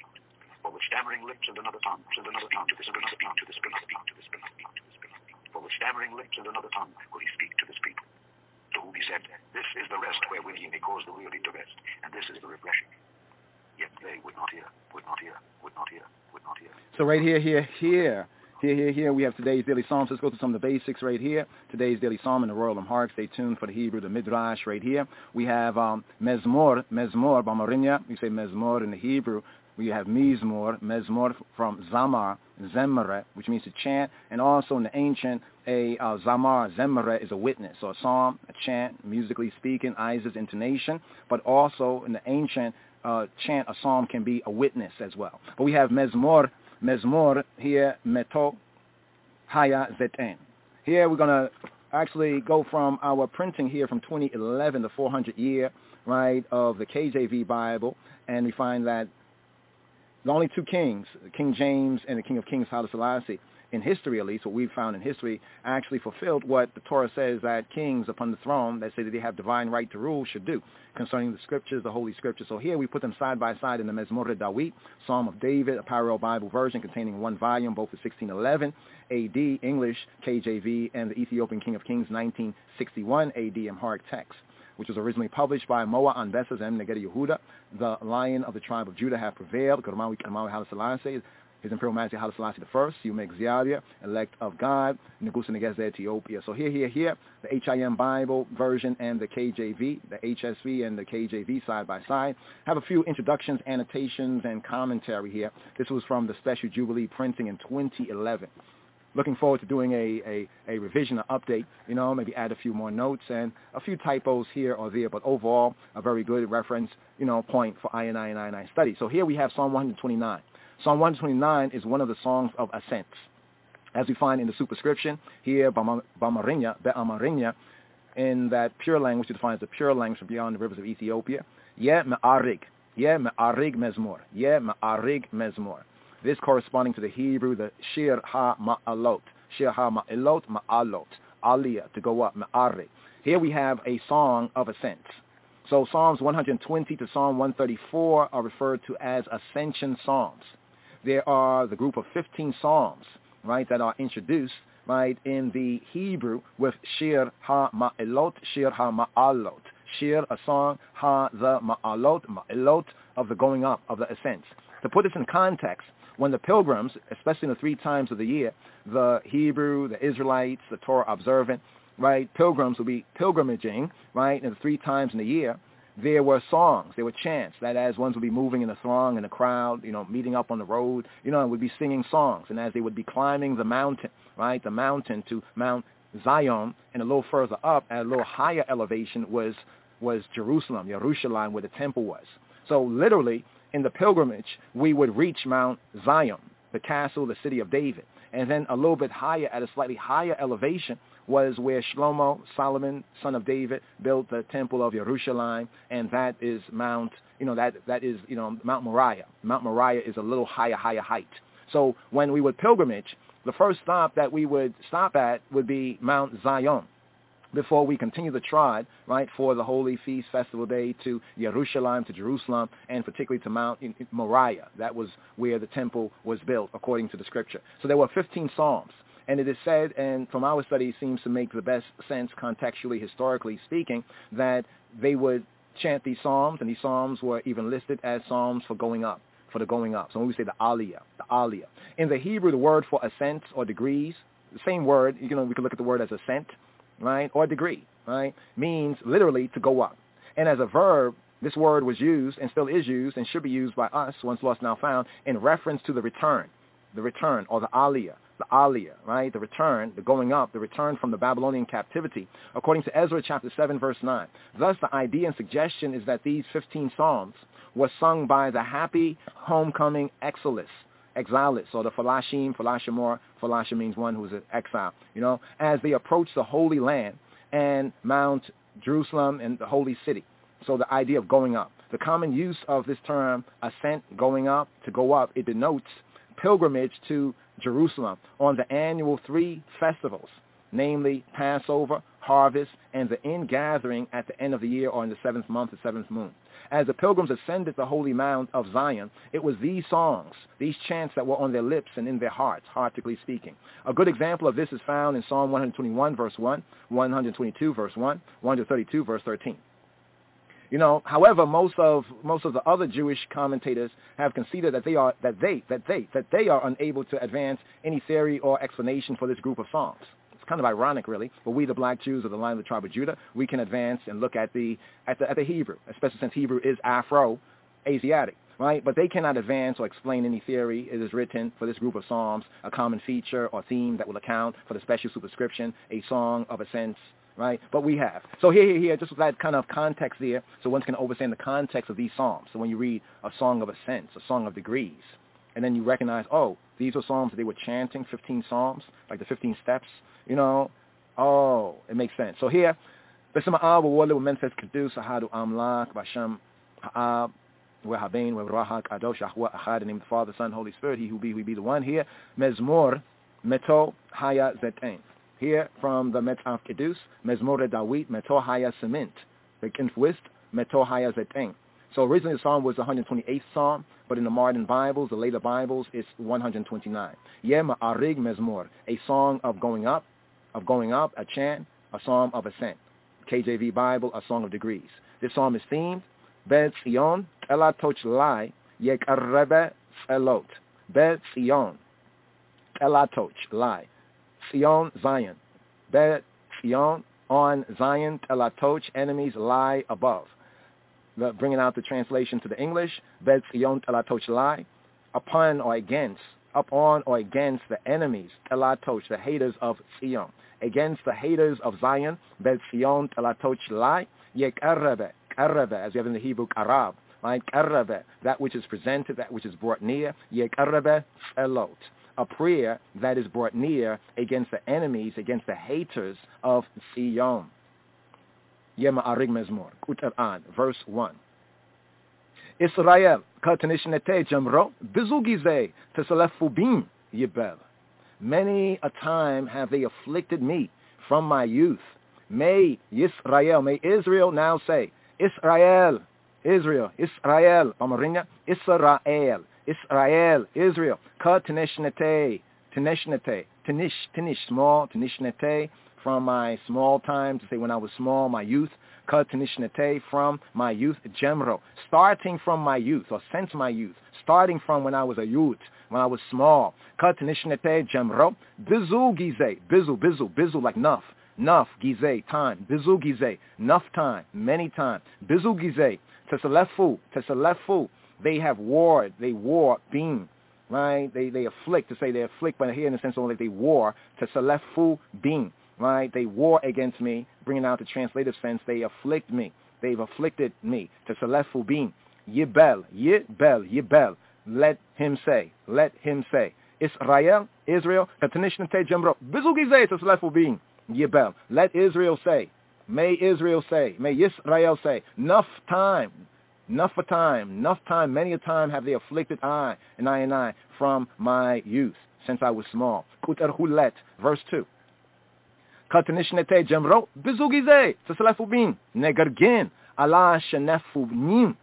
But with stammering lips and another tongue, and another tongue to this, another tongue to this, another tongue to this, another tongue to this. But with stammering lips and another tongue will he speak to this people. To whom he said, this is the rest wherewith ye may cause the weary to rest, and this is the refreshing. Yet they would not hear, would not hear, would not hear, would not hear. So right here, here, here, here, here, here, we have today's daily psalms. Let's go through some of the basics right here. Today's daily psalm in the Royal Amharic. Stay tuned for the Hebrew, the Midrash right here. We have um, Mezmor, Mezmor, Bamarinya. We say Mezmor in the Hebrew. We have Mizmor, Mezmor from Zamar, Zemeret, which means to chant, and also in the ancient, a uh, Zamar, Zemeret is a witness, so a psalm, a chant, musically speaking, Isaac's intonation, but also in the ancient uh, chant, a psalm can be a witness as well. But we have Mezmor, Mezmor here, Meto, Haya Zeten. Here we're going to actually go from our printing here from twenty eleven, the four hundred year, right, of the K J V Bible, and we find that the only two kings, King James and the King of Kings, Haile Selassie, in history at least, what we've found in history, actually fulfilled what the Torah says that kings upon the throne that say that they have divine right to rule should do concerning the scriptures, the holy scriptures. So here we put them side by side in the Mezmor Dawit, Psalm of David, a parallel Bible version containing one volume, both the sixteen eleven A D English K J V and the Ethiopian King of Kings nineteen sixty-one A D Amharic text, which was originally published by Moa Anbesas M. Negedi Yehuda. The Lion of the tribe of Judah have prevailed. Karmawi Karmawi Haile Selassie. His Imperial Majesty Haile Selassie the First, Yume elect of God, Negusa Negeze Ethiopia. So here, here, here, the H I M Bible version and the K J V, the H S V and the K J V side by side. Have a few introductions, annotations, and commentary here. This was from the Special Jubilee printing in twenty eleven. Looking forward to doing a, a, a revision or update, you know, maybe add a few more notes and a few typos here or there, but overall, a very good reference, you know, point for I N I and I N I study. So here we have Psalm one twenty-nine. Psalm one twenty-nine is one of the songs of ascents. As we find in the superscription, here, Bamarinya, Be'amarinya, in that pure language, it defines the pure language from beyond the rivers of Ethiopia. Ye me'arig, ye me'arig mezmor, ye me'arig mezmor. This corresponding to the Hebrew, the Shir ha-ma'alot, Shir ha-ma'alot, ma'alot, aliyah, to go up, me'arig. Here we have a song of ascents. So Psalms one twenty to Psalm one thirty-four are referred to as ascension psalms. There are the group of fifteen psalms, right, that are introduced, right, in the Hebrew with Shir ha-ma'alot, Shir ha-ma'alot. Shir, a song, ha, the, ma'alot, ma'alot, of the going up, of the ascents. To put this in context, when the pilgrims, especially in the three times of the year, the Hebrew, the Israelites, the Torah observant, right, pilgrims will be pilgrimaging, right, and the three times in the year, there were songs, there were chants, that as ones would be moving in a throng, in a crowd, you know, meeting up on the road, you know, and would be singing songs. And as they would be climbing the mountain, right, the mountain to Mount Zion, and a little further up, at a little higher elevation, was was Jerusalem, Yerushalayim, where the temple was. So literally, in the pilgrimage, we would reach Mount Zion, the castle, the city of David. And then a little bit higher, at a slightly higher elevation, was where Shlomo, Solomon, son of David, built the temple of Yerushalayim, and that is Mount, you know, that that is, you know, Mount Moriah. Mount Moriah is a little higher, higher height. So when we would pilgrimage, the first stop that we would stop at would be Mount Zion, before we continue the trod, right, for the Holy Feast Festival Day to Yerushalayim, to Jerusalem, and particularly to Mount Moriah. That was where the temple was built, according to the scripture. So there were fifteen psalms. And it is said, and from our study, it seems to make the best sense contextually, historically speaking, that they would chant these psalms, and these psalms were even listed as psalms for going up, for the going up. So when we say the aliyah, the aliyah. In the Hebrew, the word for ascent or degrees, the same word, you know, we could look at the word as ascent, right, or degree, right, means literally to go up. And as a verb, this word was used and still is used and should be used by us, once lost now found, in reference to the return, the return, or the aliyah, the aliyah, right, the return, the going up, the return from the Babylonian captivity, according to Ezra chapter seven, verse nine. Thus, the idea and suggestion is that these fifteen psalms were sung by the happy homecoming exiles, exiles, or the Falashim, Falashimor, Falashim means one who is an exile, you know, as they approach the Holy Land and Mount Jerusalem and the Holy City. So the idea of going up. The common use of this term, ascent, going up, to go up, it denotes pilgrimage to Jerusalem on the annual three festivals, namely Passover, harvest, and the ingathering at the end of the year or in the seventh month, the seventh moon. As the pilgrims ascended the holy mount of Zion, it was these songs, these chants that were on their lips and in their hearts, heartically speaking. A good example of this is found in Psalm one twenty-one, verse one, one twenty-two, verse one, one thirty-two, verse thirteen. You know, however, most of most of the other Jewish commentators have conceded that they are that they that they that they are unable to advance any theory or explanation for this group of psalms. It's kind of ironic, really, but we, the black Jews of the line of the tribe of Judah, we can advance and look at the at the at the Hebrew, especially since Hebrew is Afro-Asiatic, right? But they cannot advance or explain any theory. It is written for this group of psalms, a common feature or theme that will account for the special superscription, a song of ascents, right? But we have. So here, here, here, just with that kind of context there, so one can understand the context of these psalms. So when you read a song of ascents, a song of degrees, and then you recognize, oh, these were psalms that they were chanting, fifteen psalms, like the fifteen steps, you know, oh, it makes sense. So here, B'Shem Ha'ab W'Wole W'Menfes Kedus Ahadu Amlak B'Shem Ha'ab W'Habein W'Ruach HaKadosh Yahweh Echad, in the name of the Father, Son, Holy Spirit, He who be, who be the one. Here, Mezmor Meto Haya Zetain. Here from the Metaf Kedus, Mezmor Dawit Meto Haya Cement. The Kinfwist Meto Haya Zetain. So originally the psalm was the one hundred twenty-eighth psalm, but in the modern Bibles, the later Bibles, it's one hundred twenty-nine. Yeh Ma'arig Mezmor, a song of going up, of going up, a chant, a psalm of ascent. K J V Bible, a song of degrees. This psalm is themed, Bed Zion, Ela Toch Lai, Yekarebe Elot. Bet Zion, Telatoch, lie. Zion, Zion. Bet Zion, on Zion, Telatoch, enemies lie above. The, bringing out the translation to the English, Bet Zion, Telatoch, lie. Upon or against, upon or against the enemies, Telatoch, the haters of Zion. Against the haters of Zion, Bet Zion, Telatoch, lie. Yekarrebe, karrebe, as we have in the Hebrew, karab. Right? Karrebe, that which is presented, that which is brought near. Yekarrebe, elot. A prayer that is brought near against the enemies, against the haters of Zion. Yema Arig Mezmor, Kutar'an, verse one. Israel, Katanishnete Jamro, Bizugize, Tesalefubim, Yibel. Many a time have they afflicted me from my youth. May Yisrael, may Israel now say, Israel, Israel, Israel, Amarinya, Israel, Israel, Israel, Katanishnete, Tanishnete, Tanish, Tanish, small, Tanishnete, from my small time, to say when I was small, my youth, Katanishnete, from my youth, Jemro, starting from my youth, or since my youth, starting from when I was a youth, when I was small, Katanishnete, Jemro, Bizu Gize, Bizu, Bizu, Bizu, like Nuff, Nuff, Gize, time, Bizu Gize, Nuff time, many time, Bizu Gize, Tesalefu, Tesalefu, they have warred, they war, being, right, they they afflict, to say they afflict, but here in the sense only they war, Tesalefu, being, right, they war against me, bringing out the translative sense, they afflict me, they've afflicted me, Tesalefu, being, Yibel, Yibel, Yibel, let him say, let him say, Israel, Israel, Katanishnete Jemro, Bizugize, Tesalefu, being, Yibel, let Israel say, may Israel say, may Israel say, enough time, enough for time, enough time, many a time have they afflicted I, and I and I, from my youth, since I was small. Kutar Hulet, verse two. Katanishnete Jemro, Bizugize, Tesalefubin, Negargin, Allah Shenefubnim.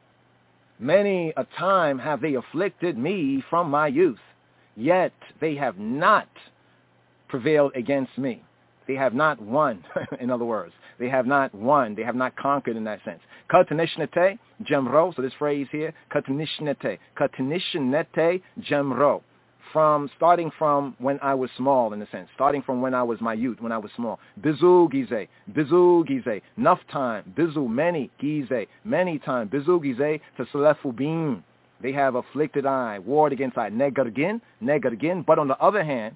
Many a time have they afflicted me from my youth, yet they have not prevailed against me. They have not won, in other words. They have not won. They have not conquered in that sense. Katanishnete Jemro, so this phrase here, Katanishnete, Katanishnete Jemro. From, starting from when I was small, in a sense, starting from when I was my youth, when I was small. Bizu Gize, Bizu Gize, enough time, Bizu, many, Gize, many time, Bizu Gize, Tesalefubim. They have afflicted I, warred against I, Negargin, Negargin, but on the other hand,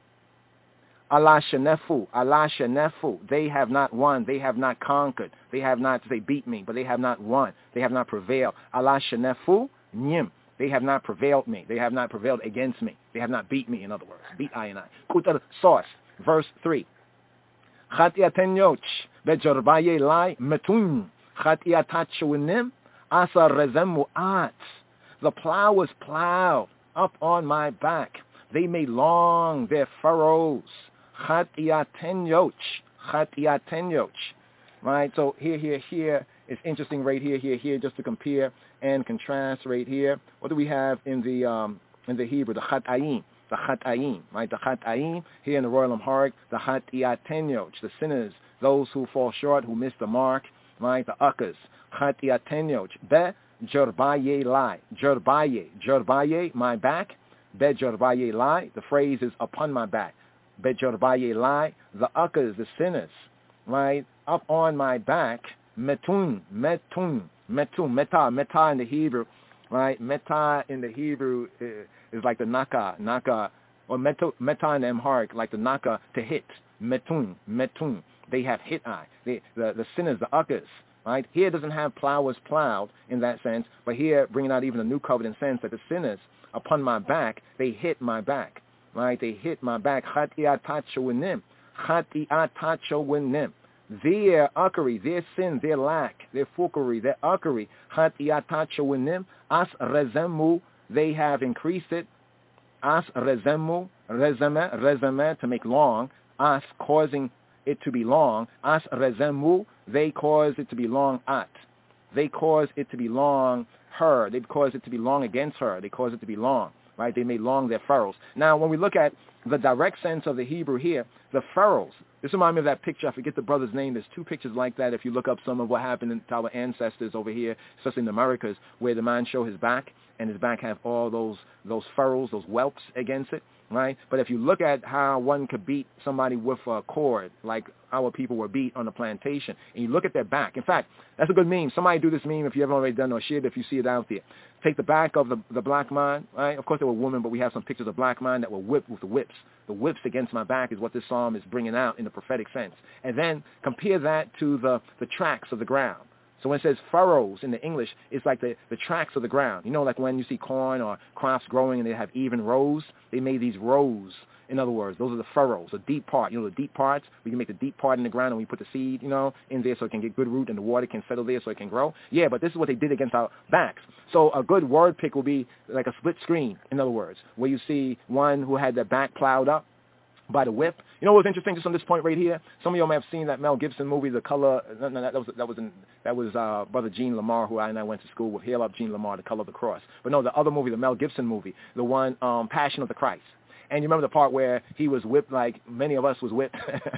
Allah Shenefu, Allah Shenefu, they have not won, they have not conquered, they have not, they beat me, but they have not won, they have not prevailed. Allah Shenefu, Nyim. They have not prevailed me. They have not prevailed against me. They have not beat me, in other words. Beat I and I. Kutar Source, verse three. Chatiaten yoch, bejarbaye lai metun, chatiatachunim, asa rezemu at. The plow was plowed up on my back. They made long their furrows. Chatiaten yoch, chatiaten yoch. Right, so here, here, here. It's interesting right here, here, here, just to compare and contrast right here. What do we have in the um, in the Hebrew? The Chatayim, the Chatayim, right? The Chatayim here in the Royal Amharic, the Chatiatenyoch, the sinners, those who fall short, who miss the mark, right? The Uckers, Chatiatenyoch, Be Jerbaye Lai, Jerbaye, Jerbaye, my back, Be Jerbaye Lai. The phrase is upon my back. Be Jerbaye Lai, the Uckers, the sinners, right? Up on my back. Metun, metun, metun, meta, meta in the Hebrew, right? Meta in the Hebrew is, is like the naka, naka, or meta, meta in the Amharic, like the naka, to hit. Metun, metun. They have hit I. They, the, the sinners, the uckers, right? Here it doesn't have plowers plowed in that sense, but here bringing out even a new covenant sense that the sinners, upon my back, they hit my back, right? They hit my back. Chatiatachowinim, chatiatachowinim. Their uckery, their sin, their lack, their fuckery, their uckery, hatiyatachowinim, as rezemu, they have increased it, as rezemu, rezeme, rezeme, to make long, as causing it to be long, as rezemu, they cause it to be long at. They cause it to be long her, they cause it to be long against her, they cause it to be long, right? They made long their furrows. Now, when we look at the direct sense of the Hebrew here, the furrows, this reminds me of that picture. I forget the brother's name. There's two pictures like that if you look up some of what happened to our ancestors over here, especially in the Americas, where the man showed his back, and his back have all those those furrows, those whelps against it, right? But if you look at how one could beat somebody with a cord, like our people were beat on the plantation, and you look at their back. In fact, that's a good meme. Somebody do this meme if you haven't already done or share it if you see it out there. Take the back of the, the black man, right? Of course, they were women, but we have some pictures of black men that were whipped with the whips. The whips against my back is what this psalm is bringing out in the prophetic sense. And then compare that to the, the tracks of the ground. So when it says furrows in the English, it's like the, the tracks of the ground. You know, like when you see corn or crops growing and they have even rows, they made these rows. In other words, those are the furrows, the deep part. You know, the deep parts, we can make the deep part in the ground and we put the seed, you know, in there so it can get good root and the water can settle there so it can grow. Yeah, but this is what they did against our backs. So a good word pick will be like a split screen, in other words, where you see one who had their back plowed up by the whip. You know what's interesting, just on this point right here? Some of y'all may have seen that Mel Gibson movie, The Color. No, no, that was that was in, that was uh, Brother Gene Lamar, who I and I went to school with. Hail up Gene Lamar, The Color of the Cross. But no, the other movie, the Mel Gibson movie, the one um, Passion of the Christ. And you remember the part where he was whipped like many of us was whipped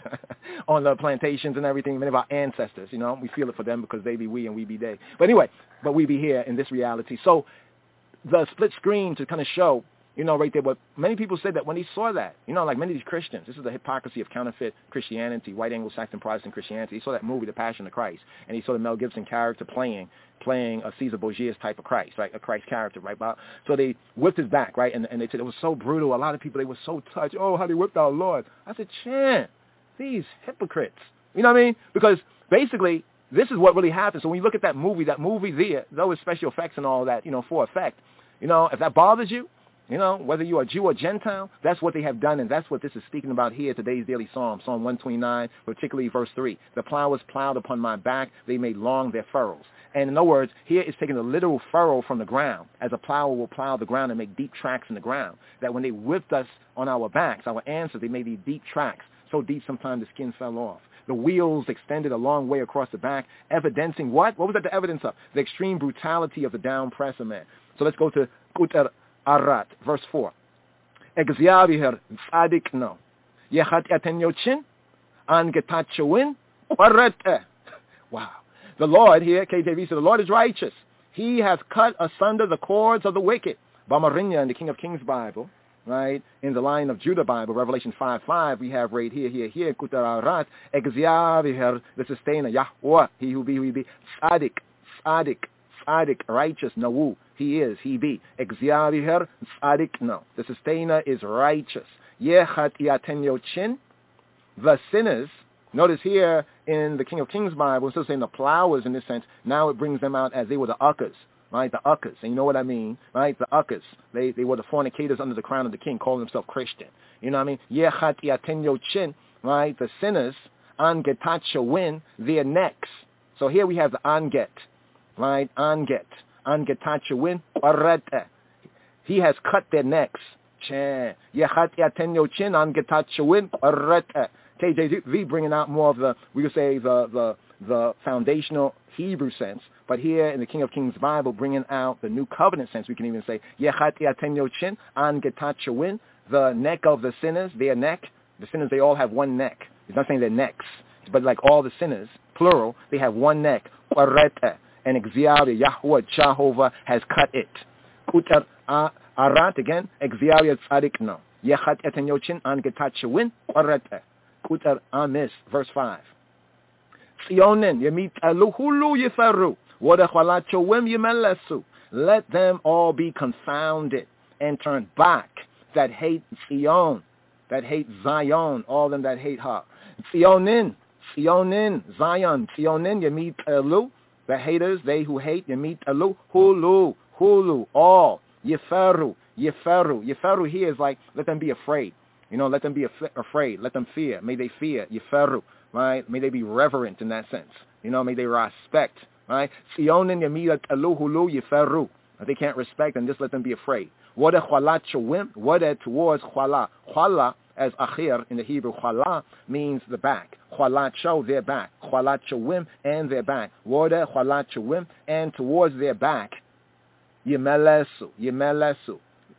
on the plantations and everything, many of our ancestors, you know. We feel it for them because they be we and we be they. But anyway, but we be here in this reality. So the split screen to kind of show, you know, right there, but many people said that when they saw that, you know, like many of these Christians, this is the hypocrisy of counterfeit Christianity, white Anglo-Saxon Protestant Christianity. He saw that movie, The Passion of Christ, and he saw the Mel Gibson character playing playing a Caesar Borgia's type of Christ, right, a Christ character, right? So they whipped his back, right, and, and they said it was so brutal. A lot of people, they were so touched. Oh, how they whipped our Lord. I said, Chan, these hypocrites. You know what I mean? Because basically, this is what really happened. So when you look at that movie, that movie there, though it's special effects and all that, you know, for effect, you know, if that bothers you, you know, whether you are Jew or Gentile, that's what they have done, and that's what this is speaking about here, today's daily psalm, Psalm one twenty-nine, particularly verse three. The plow was plowed upon my back, they made long their furrows. And in other words, here it's taking a literal furrow from the ground, as a plower will plow the ground and make deep tracks in the ground, that when they whipped us on our backs, our ancestors, they made these deep tracks, so deep sometimes the skin fell off. The wheels extended a long way across the back, evidencing what? What was that the evidence of? The extreme brutality of the down presser man. So let's go to Kutar Arat, verse four. እግዚአብሔር ጻድቅ ነው የኃጢአተኞችን አንገታቸውን ቆረጠ. Wow. The Lord here, K J V said, the Lord is righteous. He has cut asunder the cords of the wicked. Bamarinya in the King of Kings Bible, right? In the Lion of Judah Bible, Revelation five five, we have right here, here, here, Kutar Arat, እግዚአብሔር, the sustainer, Yahweh, he who be, who be, ጻድቅ, ጻድቅ, ጻድቅ, righteous, Nawu. He is, he be. እግዚአብሔር ጻድቅ ነው. The sustainer is righteous. የኃጢአተኞችን, the sinners. Notice here in the King of Kings Bible, instead of saying the plowers in this sense, now it brings them out as they were the uckers, right? The uckers. And you know what I mean, right? The uckers. They they were the fornicators under the crown of the king, calling themselves Christian. You know what I mean? የኃጢአተኞችን, right? The sinners, አንገታቸውን, their necks. So here we have the anget, right? Anget. Angetachewin Arete. He has cut their necks. K J V bringing out more of the, we would say, the, the, the foundational Hebrew sense, but here in the King of Kings Bible, bringing out the New Covenant sense, we can even say, the neck of the sinners, their neck. The sinners, they all have one neck. It's not saying their necks, but like all the sinners, plural, they have one neck. And እግዚአብሔር, Yahweh, Jehovah, has cut it. Kutar Arat, again, እግዚአብሔር ጻድቅ ነው የኃጢአተኞችን አንገታቸውን ቆረጠ. Kutar Amis, verse five. ጽዮንን የሚጠሉ ሁሉ ይፈሩ ወደ ኋላቸውም ይመለሱ. Let them all be confounded and turn back that hate Zion, that hate Zion, all them that hate her. Zionin, Zionin, Zion, Zionin የሚጠሉ, the haters, they who hate, Yemit Alu, Hulu, Hulu, all, Yeferu, Yeferu. Yeferu here is like, let them be afraid. You know, let them be af- afraid. Let them fear. May they fear. Yeferu, right? May they be reverent in that sense. You know, may they respect, right? Sionin Yemit Alu, Hulu, Yeferu. They can't respect and just let them be afraid. Wada Chwalat Shawim, Wada towards Chwala. Chwala, as Akhir in the Hebrew, Chwala means the back. Chwalat Show, their back. Chwalat Shawim, and their back. Wada Chwalat Shawim, and towards their back. Yemelesu, Yemelesu.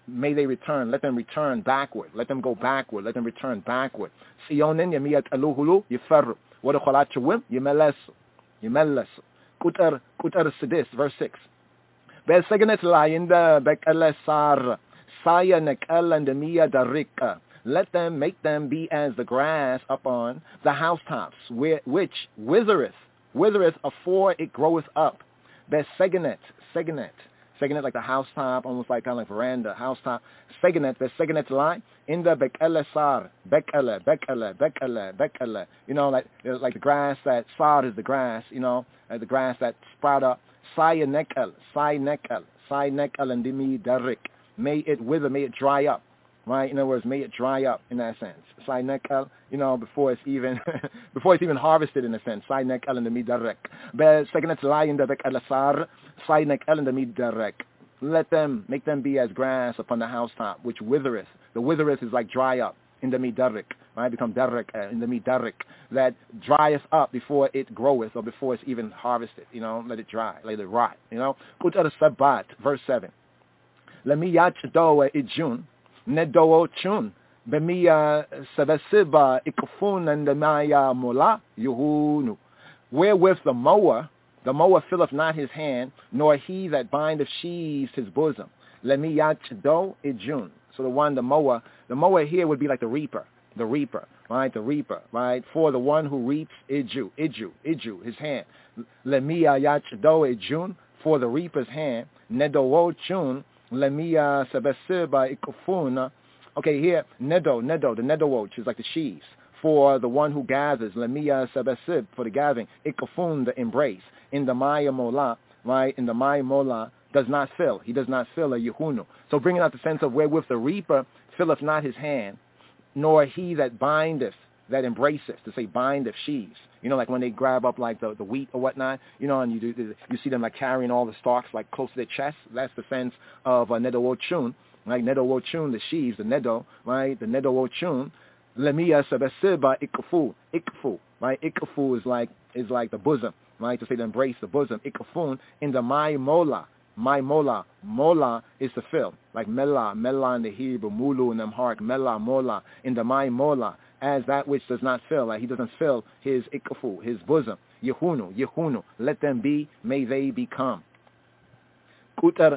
may they return. Let them return backward. Let them go backward. Let them return backward. Sionin yamiyat aluhulu yiferru. Wadakhalat chawim yimeles. Yimeles. Kutar kutar sidis, verse six. Beseganet layinda bekalesar. Saya nekal and miya darika. Let them make them be as the grass upon the housetops, which withereth, withereth afore it groweth up. Beseganet, seganet. Seganet like the housetop, almost like kind of like veranda, housetop. Seganet, the seganet line in the bekele sar, bekele, bekele, bekele, bekele. You know, like like the grass that sar is the grass. You know, uh, the grass that sprout up. Saya nekel, sai nekel, sai nekel and dimi darik. May it wither, may it dry up. Right? In other words, may it dry up in that sense. Sai nekel, you know, before it's even before it's even harvested in a sense. Sai nekel and the midarek. But seganet lie in the bekele sar. Sai nekel and the midarek. Let them, make them be as grass upon the housetop, which withereth. The withereth is like dry up in the midarik, right? Become darik uh, in the midarik. That drieth up before it groweth or before it's even harvested. You know, let it dry, let it rot. You know, Kutar Sabat, verse seven. Lemiyach doa ijun, nedoo chun, bemiya sebesiba ikufun and the maya mola yuhunu. Wherewith the mower, the mower filleth not his hand, nor he that bindeth sheaves his bosom. Lemiyach do ijun. So the one, the mower, the mower here would be like the reaper, the reaper, right? The reaper, right? For the one who reaps, iju, iju, iju, his hand. Lemiyach do ijun, for the reaper's hand. Nedo chun, lemia sebesiba ikufun. Okay, here, nedo, nedo, the nedowoch is like the sheaves. For the one who gathers, lemia sebesib, for the gathering, ikufun, the embrace. In the maya mola, right? In the maya mola, does not fill. He does not fill a yehunu. So bringing out the sense of wherewith the reaper filleth not his hand, nor he that bindeth, that embraceth, to say bindeth sheaves. You know, like when they grab up like the, the wheat or whatnot, you know, and you do, you see them like carrying all the stalks like close to their chest. That's the sense of a nedo ochun, like nedo ochun, the sheaves, the nedo, right? The nedo ochun. Lemia sebesiba ikufu, ikufu, right? Ikufu is like is like the bosom, right? To say to embrace the bosom. Ikufun in the my mola. My mola, mola is to fill, like mela, mela in the Hebrew, mulu in the Amharic, mela, mola, in the my mola, as that which does not fill, like he doesn't fill his ikufu, his bosom, yehunu, yehunu, let them be, may they become. Kutar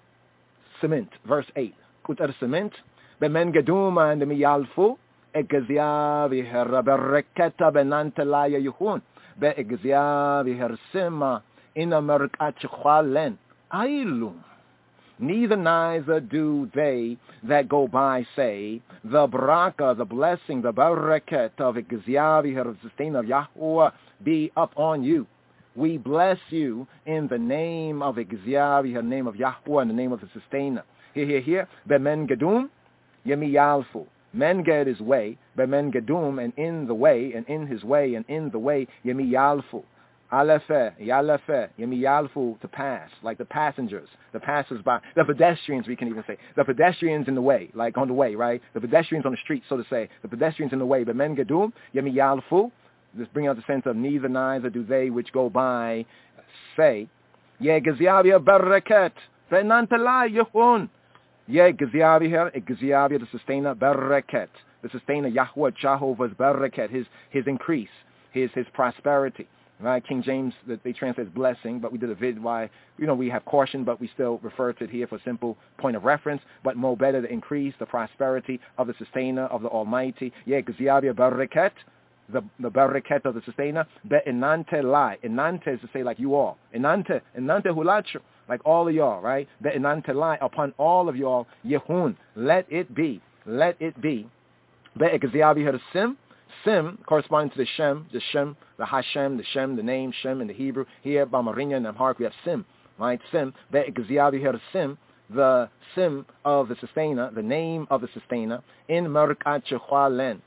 cement, verse eight, kutar cement, bemen geduma and the miyalfu, egzia viher bereketa benantelaya yehun, be egzia viher sima, in a merkachchalen. Ailum. Neither neither do they that go by say, the baraka, the blessing, the barakat of Igziavi, her sustainer of Yahuwah, be upon you. We bless you in the name of Igziavi, her name of Yahuwah, in the name of the sustainer. Here, here, here. Bemen gedum, yemi yalfu. Men get his way, bemen gedum, and in the way, and in his way, and in the way, yemi yalfu. Alefe, yalefe, yemi yalfu, to pass, like the passengers, the passers-by, the pedestrians, we can even say. The pedestrians in the way, like on the way, right? The pedestrians on the street, so to say. The pedestrians in the way. But men gedum, yemi yalfu, just bring out the sense of neither, neither do they which go by say, ye geziavia bereket, venantela yehun. Ye geziavia, geziavia, the sustainer, bereket. The sustainer, Yahweh, Jehovah's bereket, his, his increase, his, his prosperity. Right, King James, they translate as blessing, but we did a vid why, you know, we have caution, but we still refer to it here for simple point of reference. But more better to increase the prosperity of the sustainer of the Almighty. Yeah, Gziavia Baraket, the the Baraket of the sustainer. Be inante lai. Inante is to say like you all. Inante, inante hulachu, like all of y'all, right? Be inante lai, upon all of y'all. Yehun, let it be, let it be. Be Gziavia Sim. Sim, corresponding to the Shem, the Shem, the Hashem, the Shem, the name Shem in the Hebrew. Here, Bamarinya and Amharic, we have Sim, right? Sim, Be'egziavi here Sim, the Sim of the sustainer, the name of the sustainer, in Merk Achechwalen.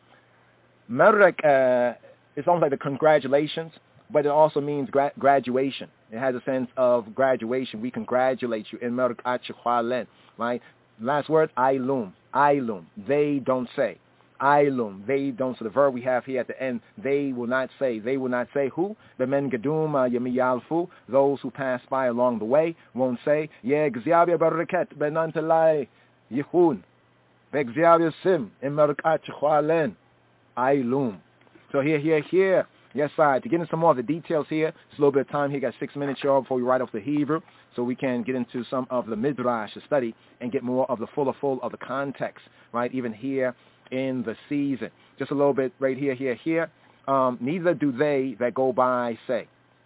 Merk uh, is almost like the congratulations, but it also means gra- graduation. It has a sense of graduation. We congratulate you in Merk Achechwalen, right? Last word, Ailum, Ailum. They don't say. Ailum, they don't. So the verb we have here at the end, they will not say. They will not say who? The men gedum yemi yalfu, those who pass by along the way won't say, yeah, gziabia baraket benantelai, Yehun, Begziav Sim, Emerkat Chwalen, Ailum. So here, here, here. Yes, I. To get into some more of the details here, it's a little bit of time here. Got six minutes, y'all, before we write off the Hebrew, so we can get into some of the Midrash to study and get more of the fuller full of the context, right? Even here in the season. Just a little bit right here, here, here. Um, neither do they that go by say.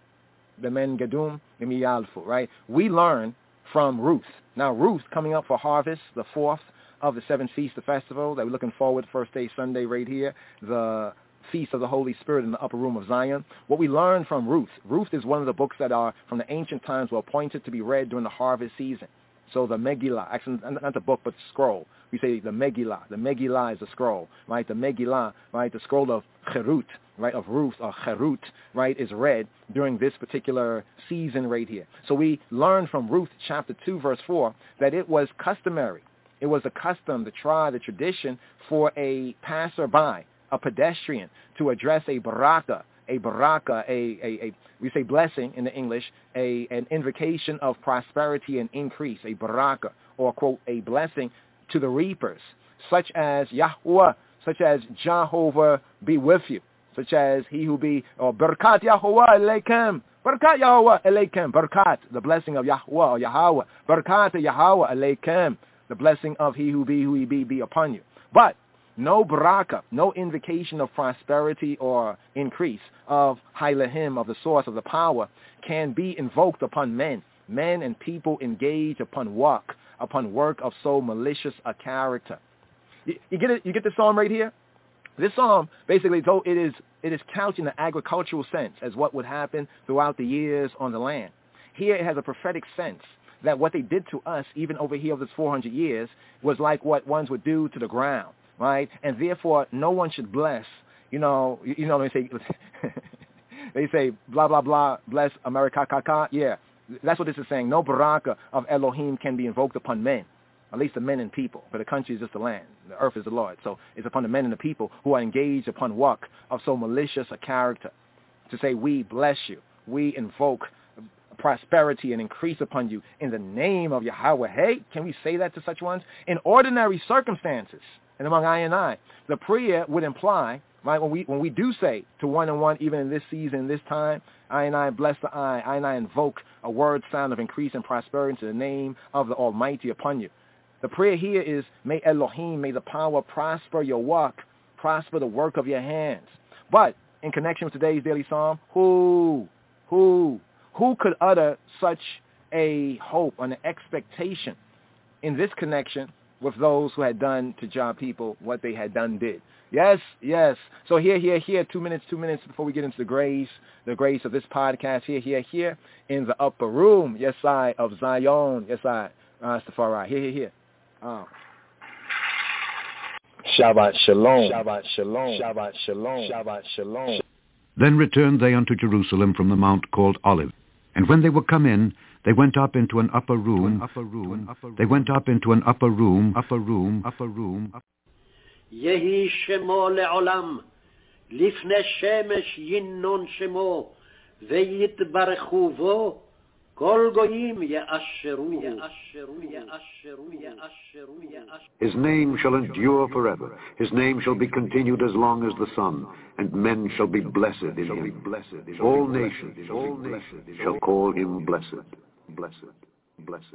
The men gadum imiyalfu, right? We learn from Ruth. Now, Ruth coming up for harvest, the fourth of the seven feasts of festival that we're looking forward to, first day Sunday right here, the Feast of the Holy Spirit in the upper room of Zion. What we learn from Ruth, Ruth is one of the books that are from the ancient times were appointed to be read during the harvest season. So the Megillah, actually not the book but the scroll. We say the Megillah. The Megillah is the scroll, right? The Megillah, right? The scroll of Cherut, right? Of Ruth or Cherut, right? Is read during this particular season right here. So we learn from Ruth chapter two verse four that it was customary. It was a custom, the tribe, the tradition for a passerby, a pedestrian, to address a baraka, a baraka, a, a, a we say blessing in the English, a an invocation of prosperity and increase, a baraka, or quote, a blessing to the reapers, such as Yahweh, such as Jehovah be with you, such as he who be, or Berkat Yahweh Eleikem, Berkat Yahweh Eleikem, Berkat, the blessing of Yahweh or Yahweh, Berkat Yahweh Eleikem, the blessing of he who be, who he be, be upon you. But no baraka, no invocation of prosperity or increase of Hailahim, of the source of the power, can be invoked upon men. Men and people engage upon work, upon work of so malicious a character. You, you get it? You get the psalm right here? This psalm, basically, though it is it is couched in the agricultural sense as what would happen throughout the years on the land. Here it has a prophetic sense that what they did to us, even over here over this four hundred years, was like what ones would do to the ground. Right, and therefore no one should bless. You know, you, you know they say they say blah blah blah bless America kaka. Yeah, that's what this is saying. No baraka of Elohim can be invoked upon men, at least the men and people. But the country is just the land. The earth is the Lord. So it's upon the men and the people who are engaged upon work of so malicious a character to say we bless you, we invoke prosperity and increase upon you in the name of Yahweh. Hey, can we say that to such ones in ordinary circumstances? And among I and I, the prayer would imply, right, when we when we do say to one and one, even in this season, this time, I and I bless the I, I and I invoke a word sound of increase and prosperity in the name of the Almighty upon you. The prayer here is, may Elohim, may the power prosper your work, prosper the work of your hands. But in connection with today's daily psalm, who, who, who could utter such a hope and an expectation in this connection with those who had done to Jah people what they had done did? Yes, yes. So here, here, here, two minutes, two minutes before we get into the grace, the grace of this podcast, here, here, here, in the upper room, yes, I, of Zion, yes, I, Rastafari, here, here, here. Oh. Shabbat Shalom, Shabbat Shalom, Shabbat Shalom, Shabbat Shalom. Then returned they unto Jerusalem from the mount called Olive. And when they were come in, they went up into an upper room, upper room, they went up into an upper room, upper room, upper room. Yehi Shemo le'olam, lifne shemesh yinnon Shemo, veyitbarechu vo, kol goyim ye'asheru, ye'asheru, ye'asheru, ye'asheru, ye'asheru. His name shall endure forever. His name shall be continued as long as the sun, and men shall be blessed in him. All nations shall call him blessed, blessed, blessed.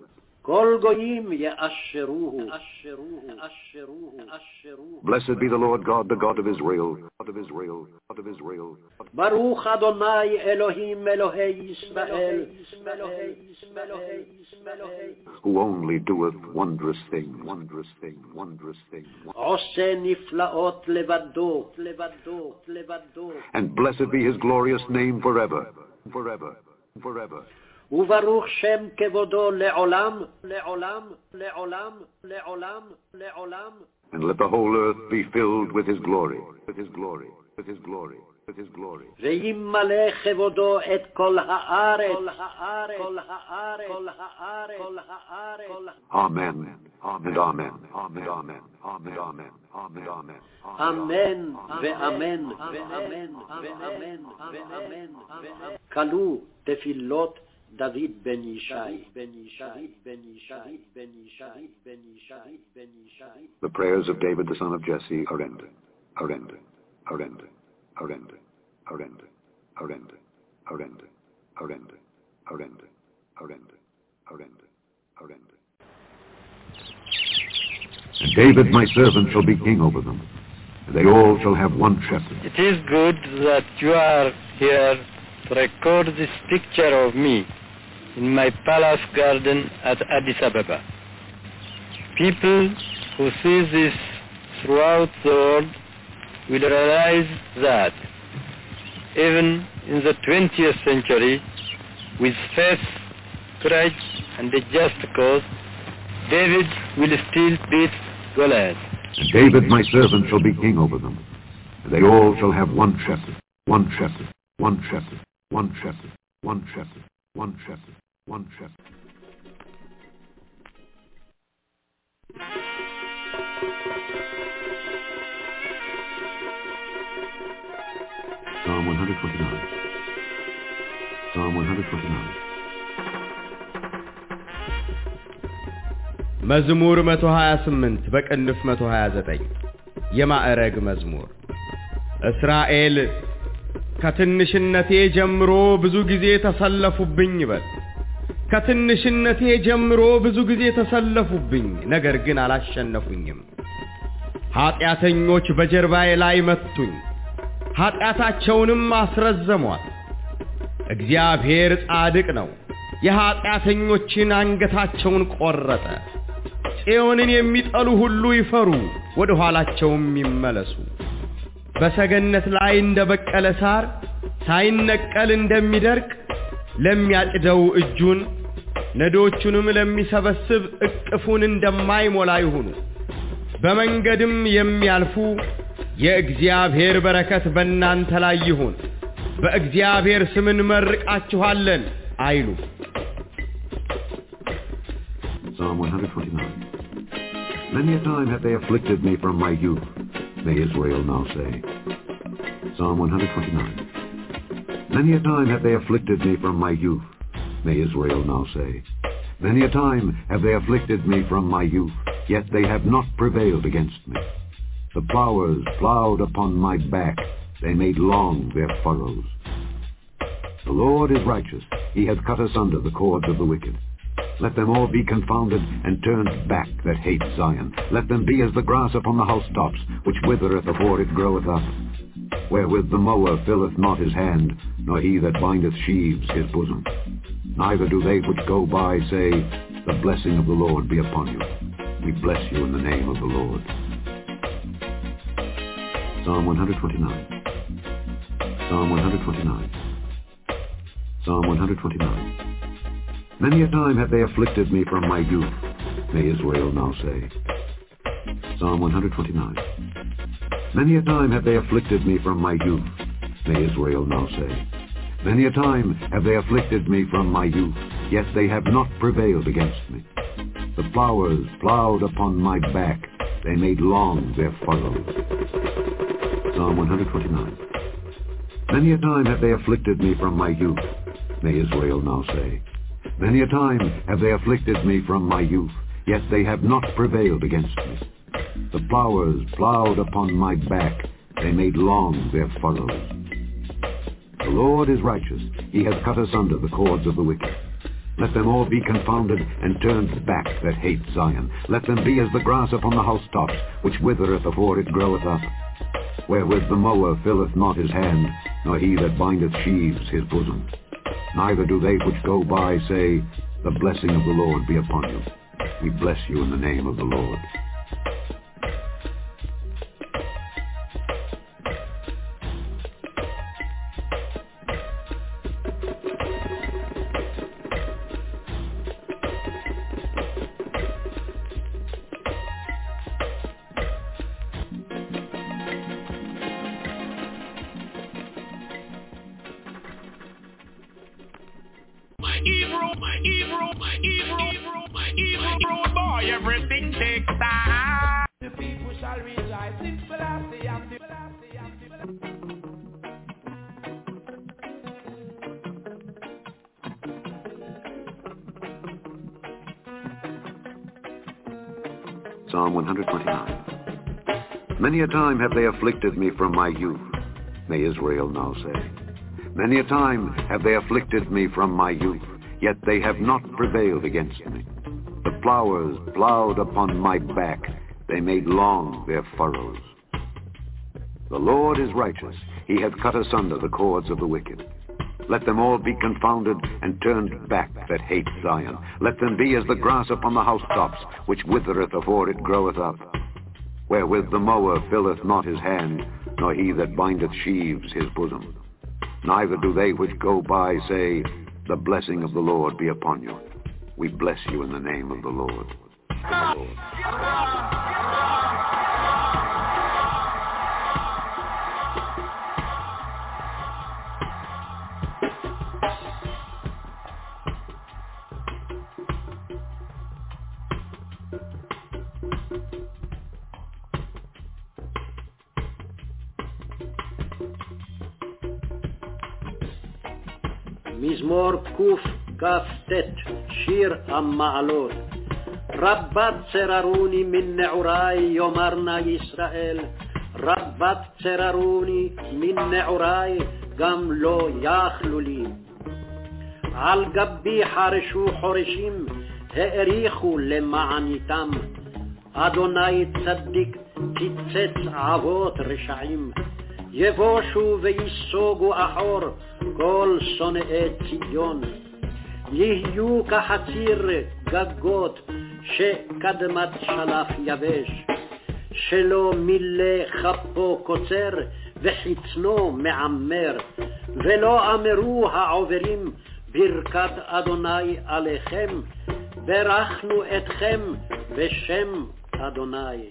Blessed be the Lord God, the God of Israel, God of Israel, God of Israel. Baruch Adonai Elohim Elohei Yisrael, who only doeth wondrous things, wondrous things, wondrous things. And blessed be his glorious name forever, forever, forever. Uvaruch Shem Kevodo le'olam, le'olam, le'olam, le'olam, le'olam. And let the whole earth be filled with his glory, with his glory, with his glory, with his glory. Ve'yimmale Kevodo et kol ha'aret, kol ha'aret, kol ha'aret, kol ha'aret, kol ha'aret. Amen, amen, amen, amen, amen, amen, amen, amen, amen. Amen, ve'amen, ve'amen, ve'amen, ve'amen, ve'amen. Kalu tefillot David ben Yishai, ben Yishai, ben Yishai, ben Yishai, ben Yishai, ben Yishai. The prayers of David the son of Jesse are ended, are ended, are ended, are ended, are ended, are ended, are ended, are ended, are ended, are ended, are ended, are ended. And David my servant shall be king over them, and they all shall have one shepherd. It is good that you are here to record this picture of me in my palace garden at Addis Ababa. People who see this throughout the world will realize that even in the twentieth century, with faith, courage, and a just cause, David will still beat Goliath. And David my servant shall be king over them, and they all shall have one shepherd, one shepherd, one shepherd, one shepherd, one shepherd, one shepherd, one shepherd. Psalm one twenty-nine. Psalm one twenty-nine. መዝሙር መቶ ሀያ ስምንት በቅንፍ መቶ ሀያ ዘጠኝ የማዕረግ መዝሙር። እስራኤል ከትንሽነቴ ጀምሮ ብዙ ጊዜ ተሰለፉብኝ ይበል። ከትንሽነቴ ጀምሮ ብዙ ጊዜ ተሰለፉብኝ፣ ነገር ግን አላሸነፉኝም። ኃጢአተኞች በጀርባዬ ላይ መቱኝ፣ ኃጢአታቸውንም አስረዘሟት። እግዚአብሔር ጻድቅ ነው፣ የኃጢአተኞችን አንገታቸውን ቆረጠ። ጽዮንን የሚጠሉ ሁሉ ይፈሩ፣ ወደ ኋላቸውም ይመለሱ። በሰገነት ላይ እንደበቀለ ሳር ሳይነቀል እንደሚደርቅ ለሚያጭደው እጁን ነዶቹንም ለሚሰበስብ እቅፉን እንደማይሞላ ይሁኑ። በመንገድም የሚያልፉ የእግዚአብሔር በረከት በእናንተ ላይ ይሁን፣ በእግዚአብሔር ስም እንመርቃችኋለን አይሉ። Psalm one twenty-nine. Many a time have they afflicted me from my youth, may Israel now say. Psalm one twenty-nine. Many a time have they afflicted me from my youth, may Israel now say. Many a time have they afflicted me from my youth, yet they have not prevailed against me. The plowers plowed upon my back, they made long their furrows. The Lord is righteous, he hath cut asunder the cords of the wicked. Let them all be confounded and turned back that hate Zion. Let them be as the grass upon the housetops, which withereth afore it groweth up. Wherewith the mower filleth not his hand, nor he that bindeth sheaves his bosom. Neither do they which go by say, the blessing of the Lord be upon you. We bless you in the name of the Lord. Psalm one twenty-nine. Psalm one twenty-nine. Psalm one twenty-nine. Many a time have they afflicted me from my youth, may Israel now say. Psalm one twenty-nine. Many a time have they afflicted me from my youth, may Israel now say. Many a time have they afflicted me from my youth, yet they have not prevailed against me. The plowers plowed upon my back, they made long their furrows. Psalm one twenty-nine. Many a time have they afflicted me from my youth, may Israel now say. Many a time have they afflicted me from my youth, yet they have not prevailed against me. The plowers plowed upon my back, they made long their furrows. The Lord is righteous, he hath cut asunder the cords of the wicked. Let them all be confounded and turned back that hate Zion. Let them be as the grass upon the housetops, which withereth afore it groweth up. Wherewith the mower filleth not his hand, nor he that bindeth sheaves his bosom. Neither do they which go by say, the blessing of the Lord be upon you. We bless you in the name of the Lord. Psalm one twenty-nine. Many a time have they afflicted me from my youth, may Israel now say. Many a time have they afflicted me from my youth, yet they have not prevailed against me. The plowers plowed upon my back, they made long their furrows. The Lord is righteous, he hath cut asunder the cords of the wicked. Let them all be confounded and turned back that hate Zion. Let them be as the grass upon the housetops, which withereth afore it groweth up. Wherewith the mower filleth not his hand, nor he that bindeth sheaves his bosom. Neither do they which go by say, the blessing of the Lord be upon you. We bless you in the name of the Lord. The Lord. מזמור קכ"ט, שיר המעלות. רבת צררוני מן נעורי, יאמר נא ישראל. רבת צררוני מן נעורי, גם לא יכלו לי. על גבי חרשו חורשים, האריכו למעניתם. אדוני צדיק קיצץ אבות רשעים. יבושו ויסוגו אחור כל שונאי ציון. יהיו כחציר גגות שקדמת שלף יבש, שלא מילא כפו קוצר וחצנו מעמר, ולא אמרו העוברים ברכת אדוני עליכם, ברכנו אתכם בשם אדוני.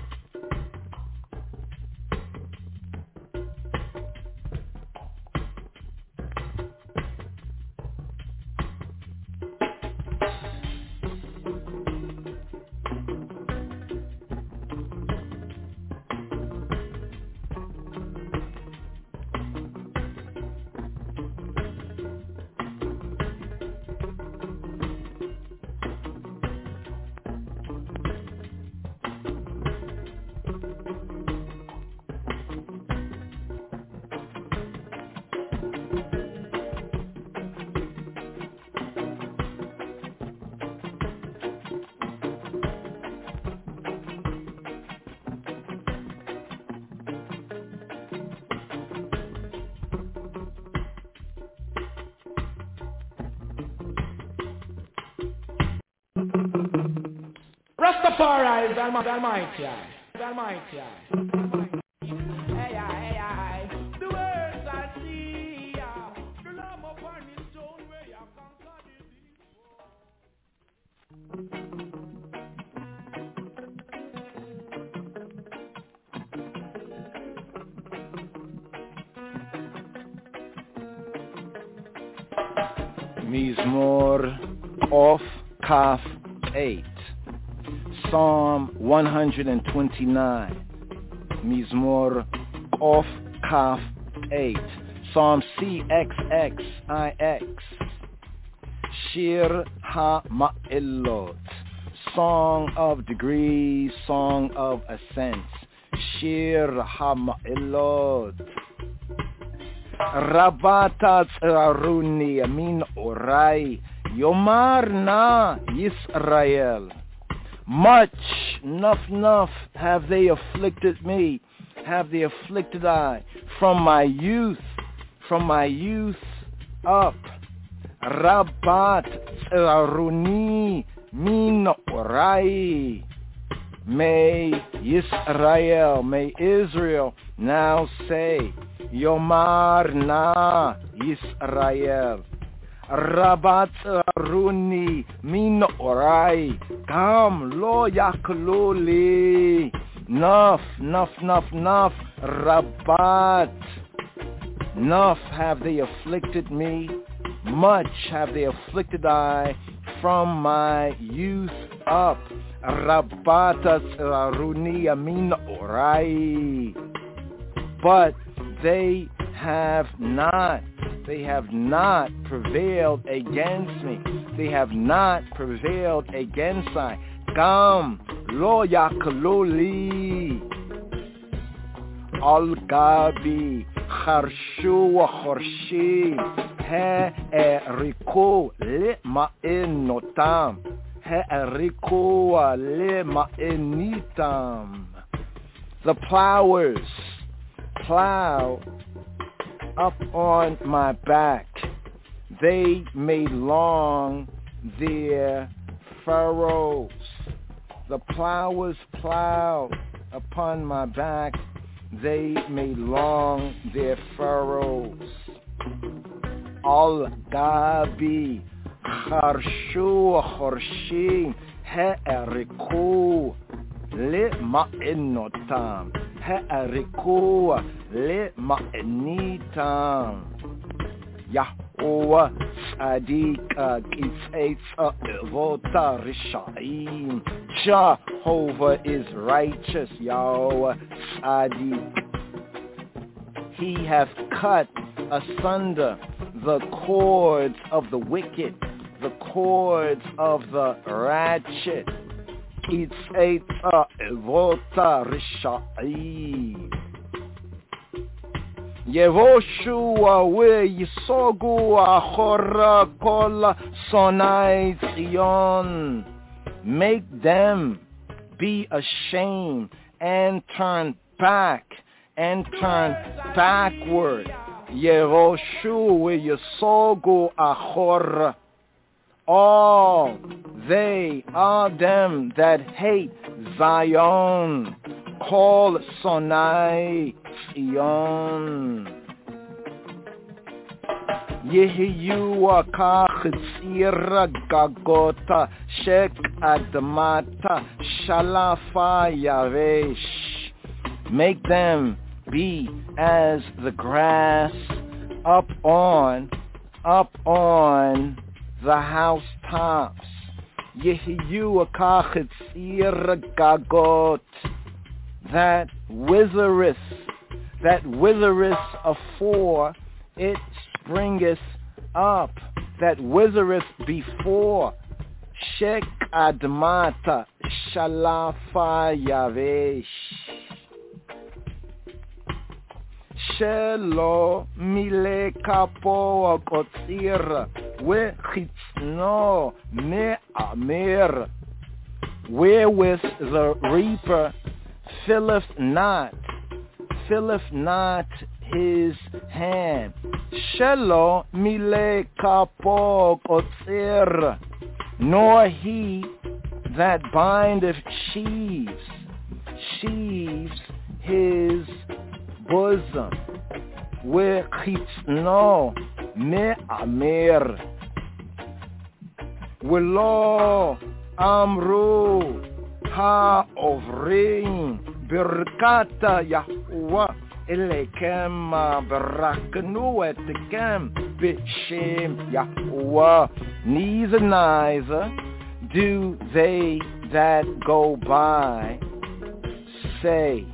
Rastafari is Almighty, Almighty, Almighty. Hey, hey, hey, the words I see, the love upon his stone where you conquered it. Mizmor of Kaf eight. Psalm one twenty-nine, Mizmor of Kaf eight, Psalm C X X I X, Shir HaMa'ilot, Song of Degrees, Song of Ascents, Shir HaMa'ilot, Rabata Tzaruni Amin Orai, Yomar Na Yisrael. Much, enough, enough have they afflicted me, have they afflicted I, from my youth, from my youth up. Rabat Tzaruni min orai. May Yisrael, may Israel now say, Yomar na Yisrael. Rabat Tzaruni min orai, kam lo yakluli. Nuff, nuff, nuff, nuff, Rabat. Nuff have they afflicted me, much have they afflicted I from my youth up. Rabat Tzaruni min orai. But they have not, they have not prevailed against me. They have not prevailed against I. Gam lo yakluli al gabi kharshu wa khorshi he eriko le ma'enotam he eriko le ma'enitam. The plowers plow up on my back. They made long their furrows. The plowers plowed upon my back. They made long their furrows. Al gabi kharshu khorshim ha'ariku le ma'enotam ha'ariku le ma'enitam. Yahweh Tzadika Kitzetza Evota Rishaim. Jehovah is righteous, Yahweh Tzadik. He hath cut asunder the cords of the wicked, the cords of the ratchet. Kitzetza Evota Rishaim. Yevoshua we yisogu achora kol sonai Zion. Make them be ashamed and turn back and turn backward. Yevoshua we yisogu achora. All they are them that hate Zion. Call sonai Zion. Yehiyu akachitzira gagota shek admata shalafa yavesh. Make them be as the grass up on, up on the housetops. Yehiyu akachitzira gagot. That withereth, that withereth afore it springeth up, that withereth before. Shek admata shalafa yavesh. Shelo mile kapo akotzir we chitzno me amir. Wherewith the reaper filleth not, filleth not his hand. Shelo mile kapo kotzir, nor he that bindeth sheaves, sheaves his bosom. Wechitzno me amir. Velo amru ha-ovrim birkata Yahuwah elekem baraknu etkem b'shem Yahuwah. Neither neither do they that go by say,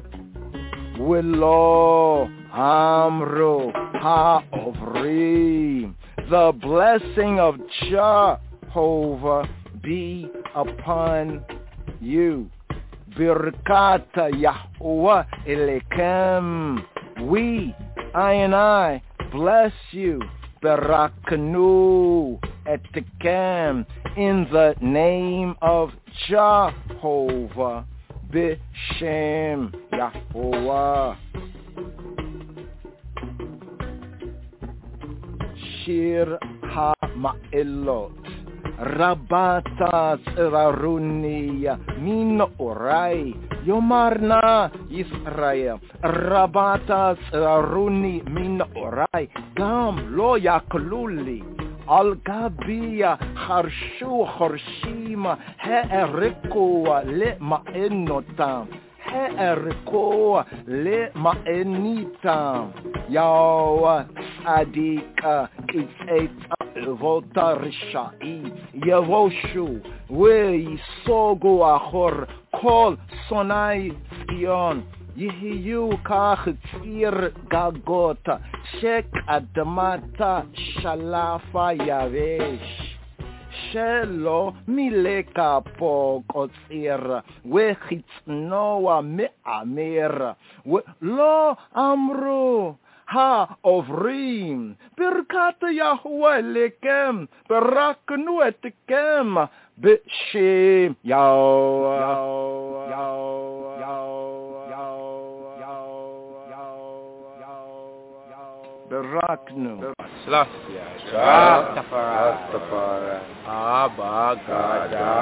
Velo amru ha-ovrim. The blessing of Jehovah be upon you. Birkata Yahuwah elekem. We, I and I, bless you. Baraknu etkem. In the name of Jehovah. B'shem Yahuwah. Shir ha-ma'elot. Rabata Tziraruniya min orai Yomarna Yisrael. Rabata Tziraruni min orai Gam lo yakluli Al gabiya Harshu Horshima He'erikoa le ma'enotam He'erikoa le ma'enitam. Yawa Adika Kitzeta Vota Rishai Yavoshu we Sogo Ahor Kol Sonai Zion Yehiyu Kachitzir Gagota Shek Adamata Shalafa Yavesh שלו מלקפו קוצר וחיצנוע מאמר ולא אמרו העוברים ברכת יהוה לכם ברכנו אתכם בשם יהוה ברכנו Selassie, Rastafari, Abba Gada,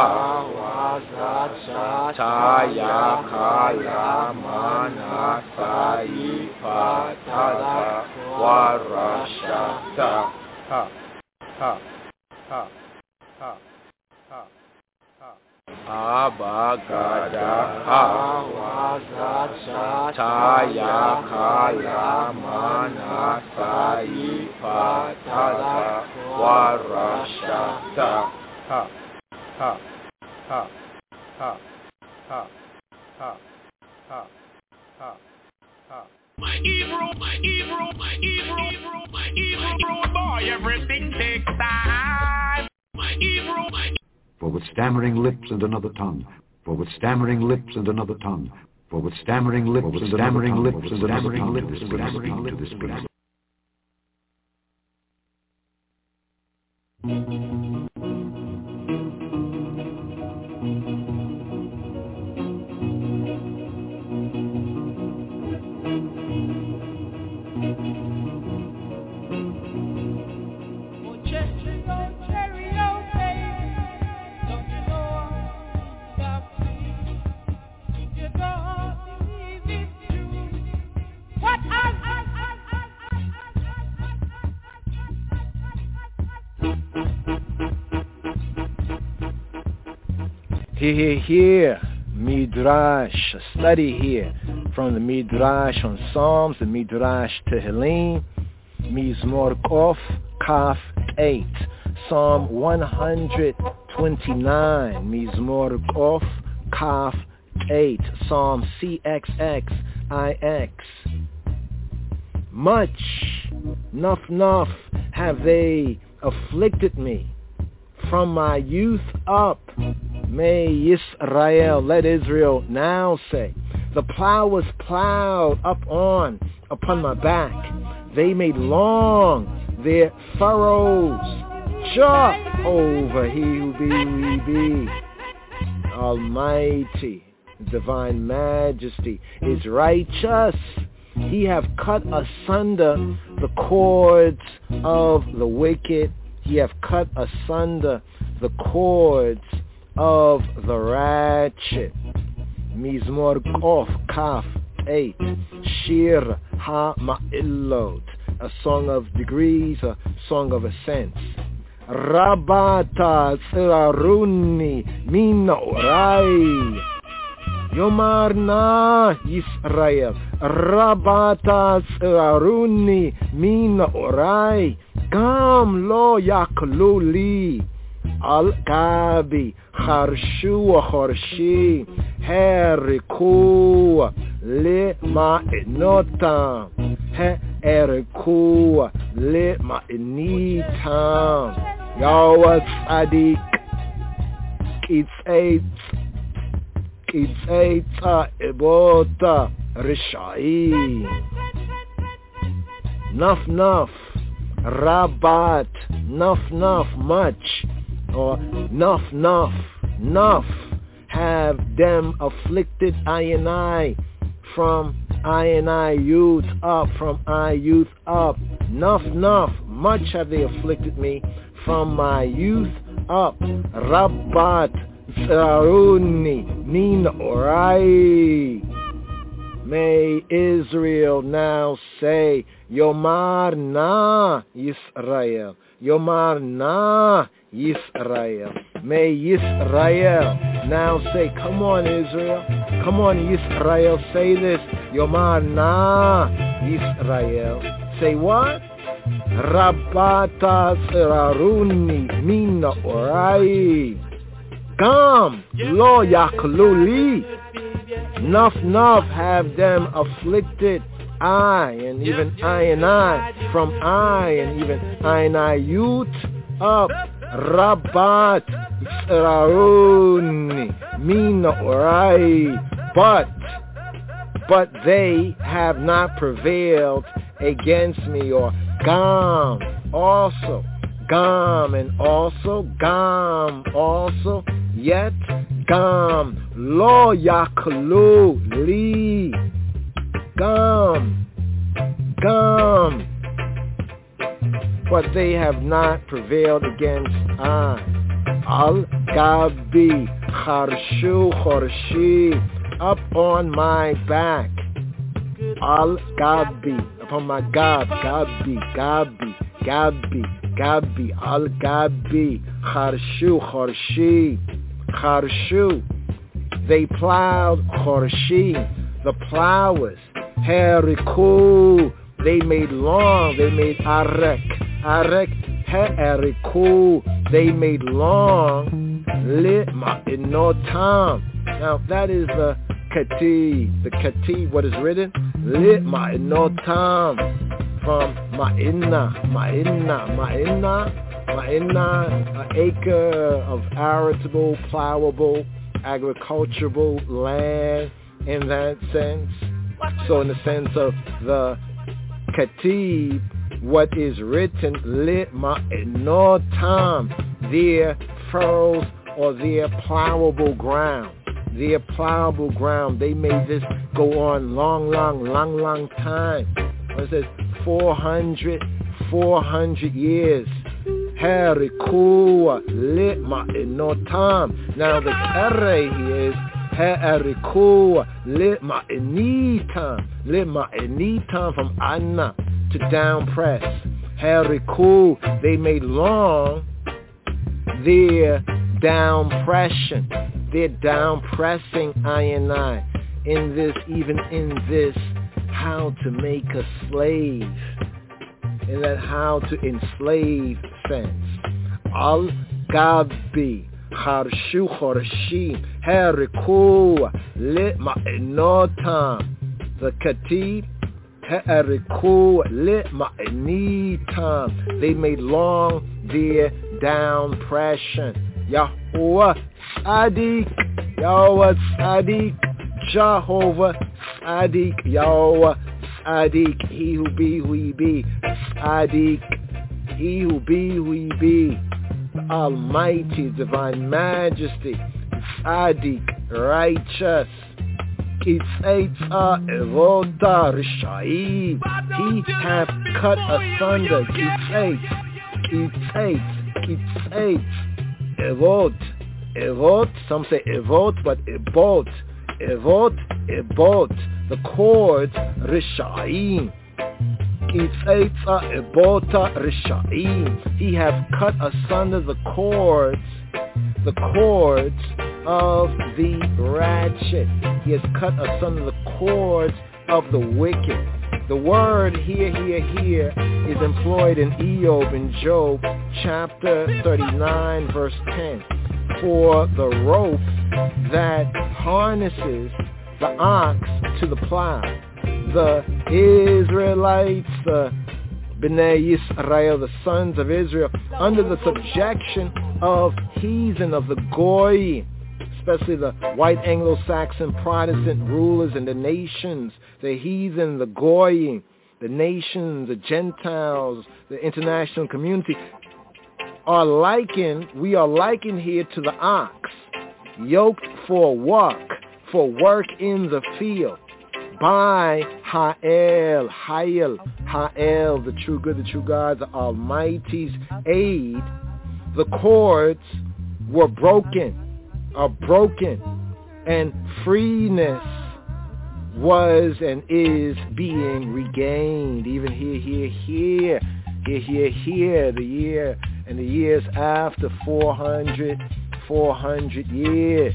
Awazat, Taya, Kaya, Mana, Saifa, Tada, Warashata, ha, ha, ha, ha, ha, ha. Abba Gada, Awazat, Taya, Kaya, Mana, Saifa, Tada, Warashata, ha, ha, ha, ha, ha, ha, ha, ha, ha. My Hebrew, my Hebrew, my Hebrew, my Hebrew boy, everything takes time. My Hebrew, my For with stammering lips and another tongue, for with stammering lips and another tongue, for with stammering lips and stammering lips and stammering lips and stammering lips to this place. Here, here, here, Midrash, a study here from the Midrash on Psalms, the Midrash Tehillim, Mizmor Kof, Kaf eight, Psalm one hundred twenty-nine, Mizmor Kof, Kaf eight, Psalm C X X I X. Much, nuff, nuff, have they afflicted me from my youth up. May Yisrael, let Israel now say, the plow was plowed up on, upon my back. They made long their furrows, Jehovah, he who be, we be. Almighty, divine majesty is righteous. He have cut asunder the cords of the wicked. He have cut asunder the cords of the ratchet. Mizmor Kof Kaf eight, Shir HaMa'ilot, a song of degrees, a song of ascents. Rabata Tziraruni Mina Orai, Yomar na Yisrael, Rabata Tziraruni Mina Orai, Gam lo yakluli Al-Gabi, Charshu Chorshi, Heriku, Lima'inotam, Heriku, Lima'initam, Yahweh Tzadik, Kitzeit, Kitzeit Ebota, Rishai, Nuf Nuf, Rabat, Nuf Nuf, much, or nuff, nuff, nuff, have them afflicted I and I, from I and I youth up, from I youth up, nuff, nuff, much have they afflicted me, from my youth up, Rabbat, Zaruni, Min Orai. May Israel now say, Yomar na Yisrael, Yomar na Yisrael. May Yisrael now say, come on Israel, come on Yisrael, say this, Yomar na Yisrael. Say what? Rabata Tziraruni Mina Orai. Gam lo yakluli. Nuff, nuff, have them afflicted, I, and even I and I, from I, and even I and I youth up, Rabat Rauni Mina Orai. But but they have not prevailed against me, or Gam also, Gam and also, Gam also, yet Gam Lo Yaklu Li Gam Gam, but they have not prevailed against I. Al Gabi Kharshu Khorshi, up on my back. Al Gabi, upon my Gab, Gabi, Gabi, Gabi, Gabi, Al Gabi Kharshu Khorshi, Kharshu. They plowed Khorshi, the plowers. Heriku, they made long, they made arek, arek, heriku, they made long, lit ma'inotam. Now that is the kati, the kati, what is written, lit ma'inotam, from ma'inna, ma'inna, ma'inna, ma'inna, an acre of arable, plowable, agricultural land in that sense. So in the sense of the Katib, what is written, lit ma'inotam, their furrows or their plowable ground, their plowable ground. They made this go on long, long, long, long time. It says four hundred, four hundred years. Heriku lit ma'inotam. Now the array here is Ha'ariku lima enitam, lima enitam, from anna to down press. Ha'ariku, they made long their down pression, their down pressing I and I in this, even in this, how to make a slave, in that how to enslave sense. Al Gabi Kharshu Khorshim Heriku Lit Ma'inotam, the Katib Heriku Lit Ma'initam, they made long their down pression. Yahweh Sadiq, Yahweh Sadiq, Jehovah Sadiq, Yahweh Sadiq, he who be who he be, Sadiq, he who be who he be, the Almighty, divine majesty, Sadiq, righteous, Kitzatza Evota Rishai, he hath cut asunder, Kitzatz, Kitzatz, Kitzatz, Evot, Evot, some say Evot, but Ebot, Evot, Ebot, the cords, Rishaim, Kitzatza Ebota Rishaim, he hath cut asunder the cords, the cords of the ratchet. He has cut asunder the cords of the wicked. The word here, here, here is employed in Eob in Job chapter thirty-nine verse ten for the rope that harnesses the ox to the plow. The Israelites, the Bnei Yisrael, the sons of Israel, under the subjection of heathen, of the Goy, especially the white Anglo-Saxon Protestant rulers and the nations, the heathen, the Goy, the nations, the Gentiles, the international community, are likened, we are likened here to the ox, yoked for work, for work in the field, by Ha'el, Ha'el, Ha'el, the true good, the true God, the Almighty's aid. The cords were broken, are broken, and freeness was and is being regained. Even here, here, here, here, here, here, the year and the years after four hundred, four hundred years.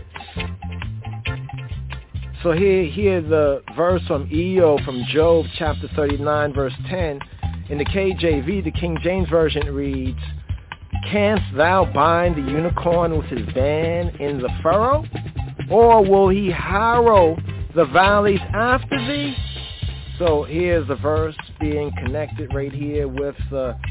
So here, here the verse from Eob, from Job chapter thirty-nine verse ten. In the K J V, the King James Version reads, "Canst thou bind the unicorn with his band in the furrow? Or will he harrow the valleys after thee?" So here's the verse being connected right here with the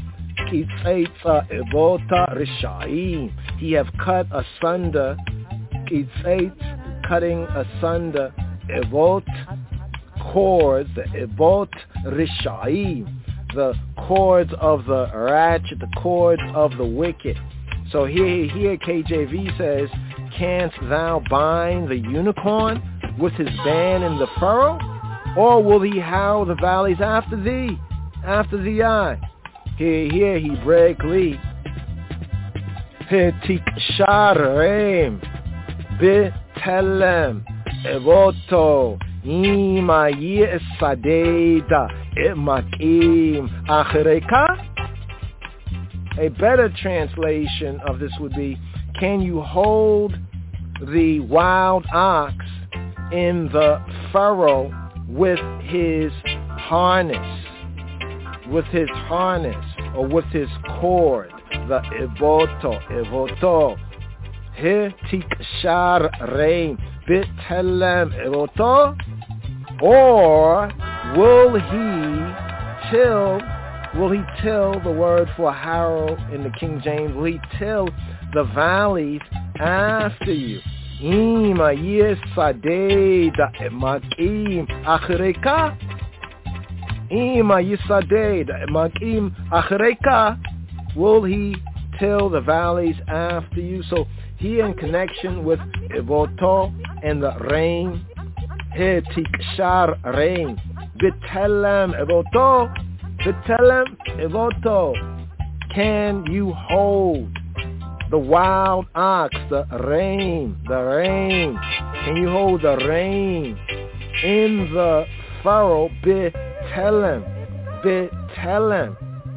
Kitzeitza Evota Rishaim. He have cut asunder, Kitzeit, cutting asunder, Evot, cords, the Evot Rishaim, the cords of the ratchet, the cords of the wicked. So here, here K J V says, canst thou bind the unicorn with his band in the furrow? Or will he howl the valleys after thee, after the eye? Here, here he break lee. Here tik sharem, bitelem, evoto, ima yesadeda, emakim achreka. A better translation of this would be, can you hold the wild ox in the furrow with his harness, with his harness, or with his cord, the evoto, evoto, he tikshar rein, bitelem evoto, or will he till, will he till, the word for harrow in the King James, will he till the valleys after you? Ima yisadeda emakim achreka. Ima yisadeda emakim achreka. Will he till the valleys after you? So here in connection with evoto and the rain, he tikshar rain, bitelem evoto, bitelem evoto. Can you hold the wild ox, the rain, the rain? Can you hold the rain in the furrow? Bitelem, bitelem,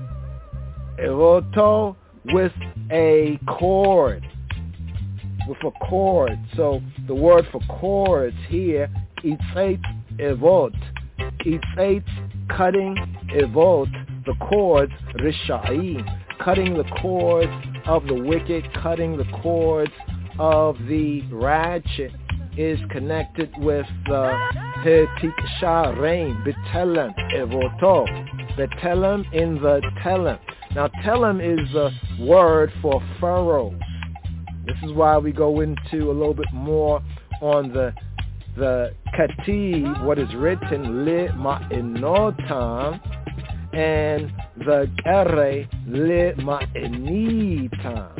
evoto, with a cord, with a cord. So the word for cords here, itzeit evot, itzeit, cutting, evot, the cords, rishaim, cutting the cords of the wicked, cutting the cords of the ratchet, is connected with the Hetiksha rain, Bitelem, Evoto, Bitelem in the Telem. Now Telem is the word for furrows. This is why we go into a little bit more on the the Katib, what is written, Le Ma'inotam, and the Kere Le Ma'initam.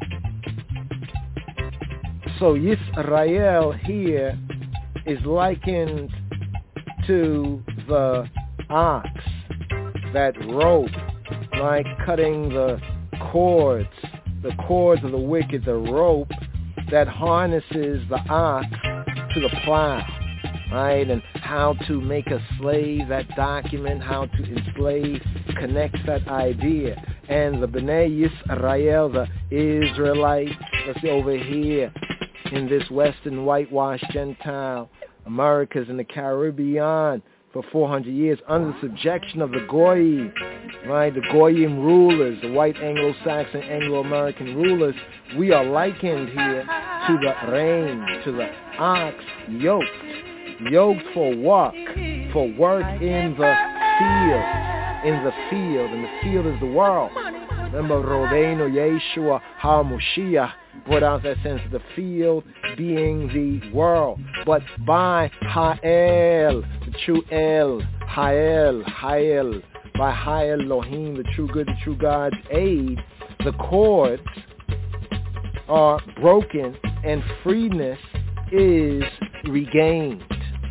So Yisrael here is likened to the ox, that rope, like cutting the cords, the cords of the wicked, the rope that harnesses the ox to the plow, right? And how to make a slave, that document, how to enslave, connects that idea. And the B'nai Yisrael, the Israelites, let's see over here, in this Western whitewashed Gentile Americas and the Caribbean for four hundred years under the subjection of the Goyim, right? The Goyim rulers, the white Anglo-Saxon, Anglo-American rulers. We are likened here to the rein, to the ox yoked, yoked for work, for work in the field, in the field, and the field is the world. Remember, Rodeno Yeshua HaMoshiach brought out that sense of the field being the world. But by Ha'el, the true El, Ha'el, Ha'el, by Ha'el Elohim, the true good, the true God's aid, the cords are broken and freeness is regained.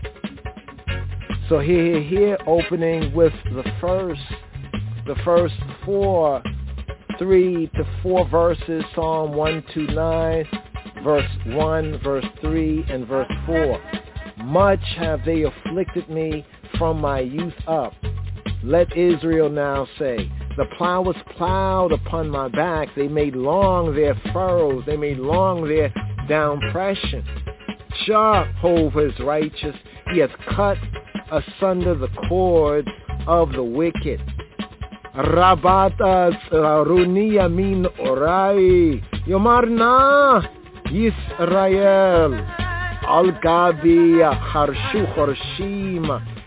So here, here, here, opening with the first, the first four, three to four verses, Psalm one twenty-nine, verse one, verse three, and verse four. Much have they afflicted me from my youth up. Let Israel now say, the plow was plowed upon my back. They made long their furrows. They made long their downpression. Jehovah is righteous. He has cut asunder the cords of the wicked. Rabatas Runiya min Orai Yomarna Yisrael Al Gabi Harshu Harshim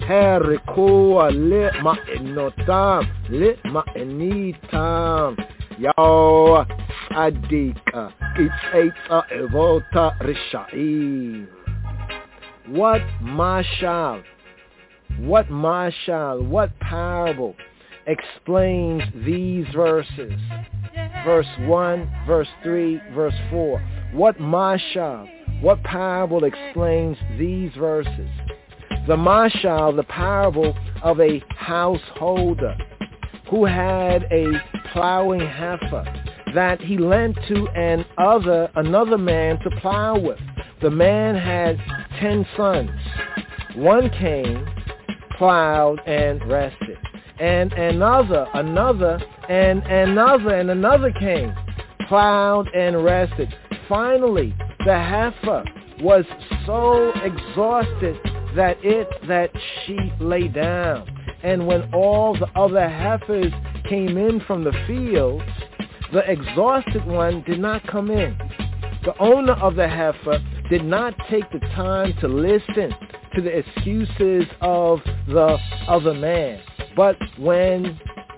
Herikua Litma Inotam Litma Enitam Yo Adika Itzaita Evota Rishai. What mashal, what mashal, what parable explains these verses? Verse one, verse three, verse four. What mashal, what parable explains these verses? The mashal, the parable of a householder who had a plowing heifer that he lent to an other, another man to plow with. The man had ten sons. One came, plowed, and rested. And another, another, and another, and another came, plowed, and rested. Finally, the heifer was so exhausted that it, that she lay down. And when all the other heifers came in from the fields, the exhausted one did not come in. The owner of the heifer did not take the time to listen to the excuses of the other man, but when,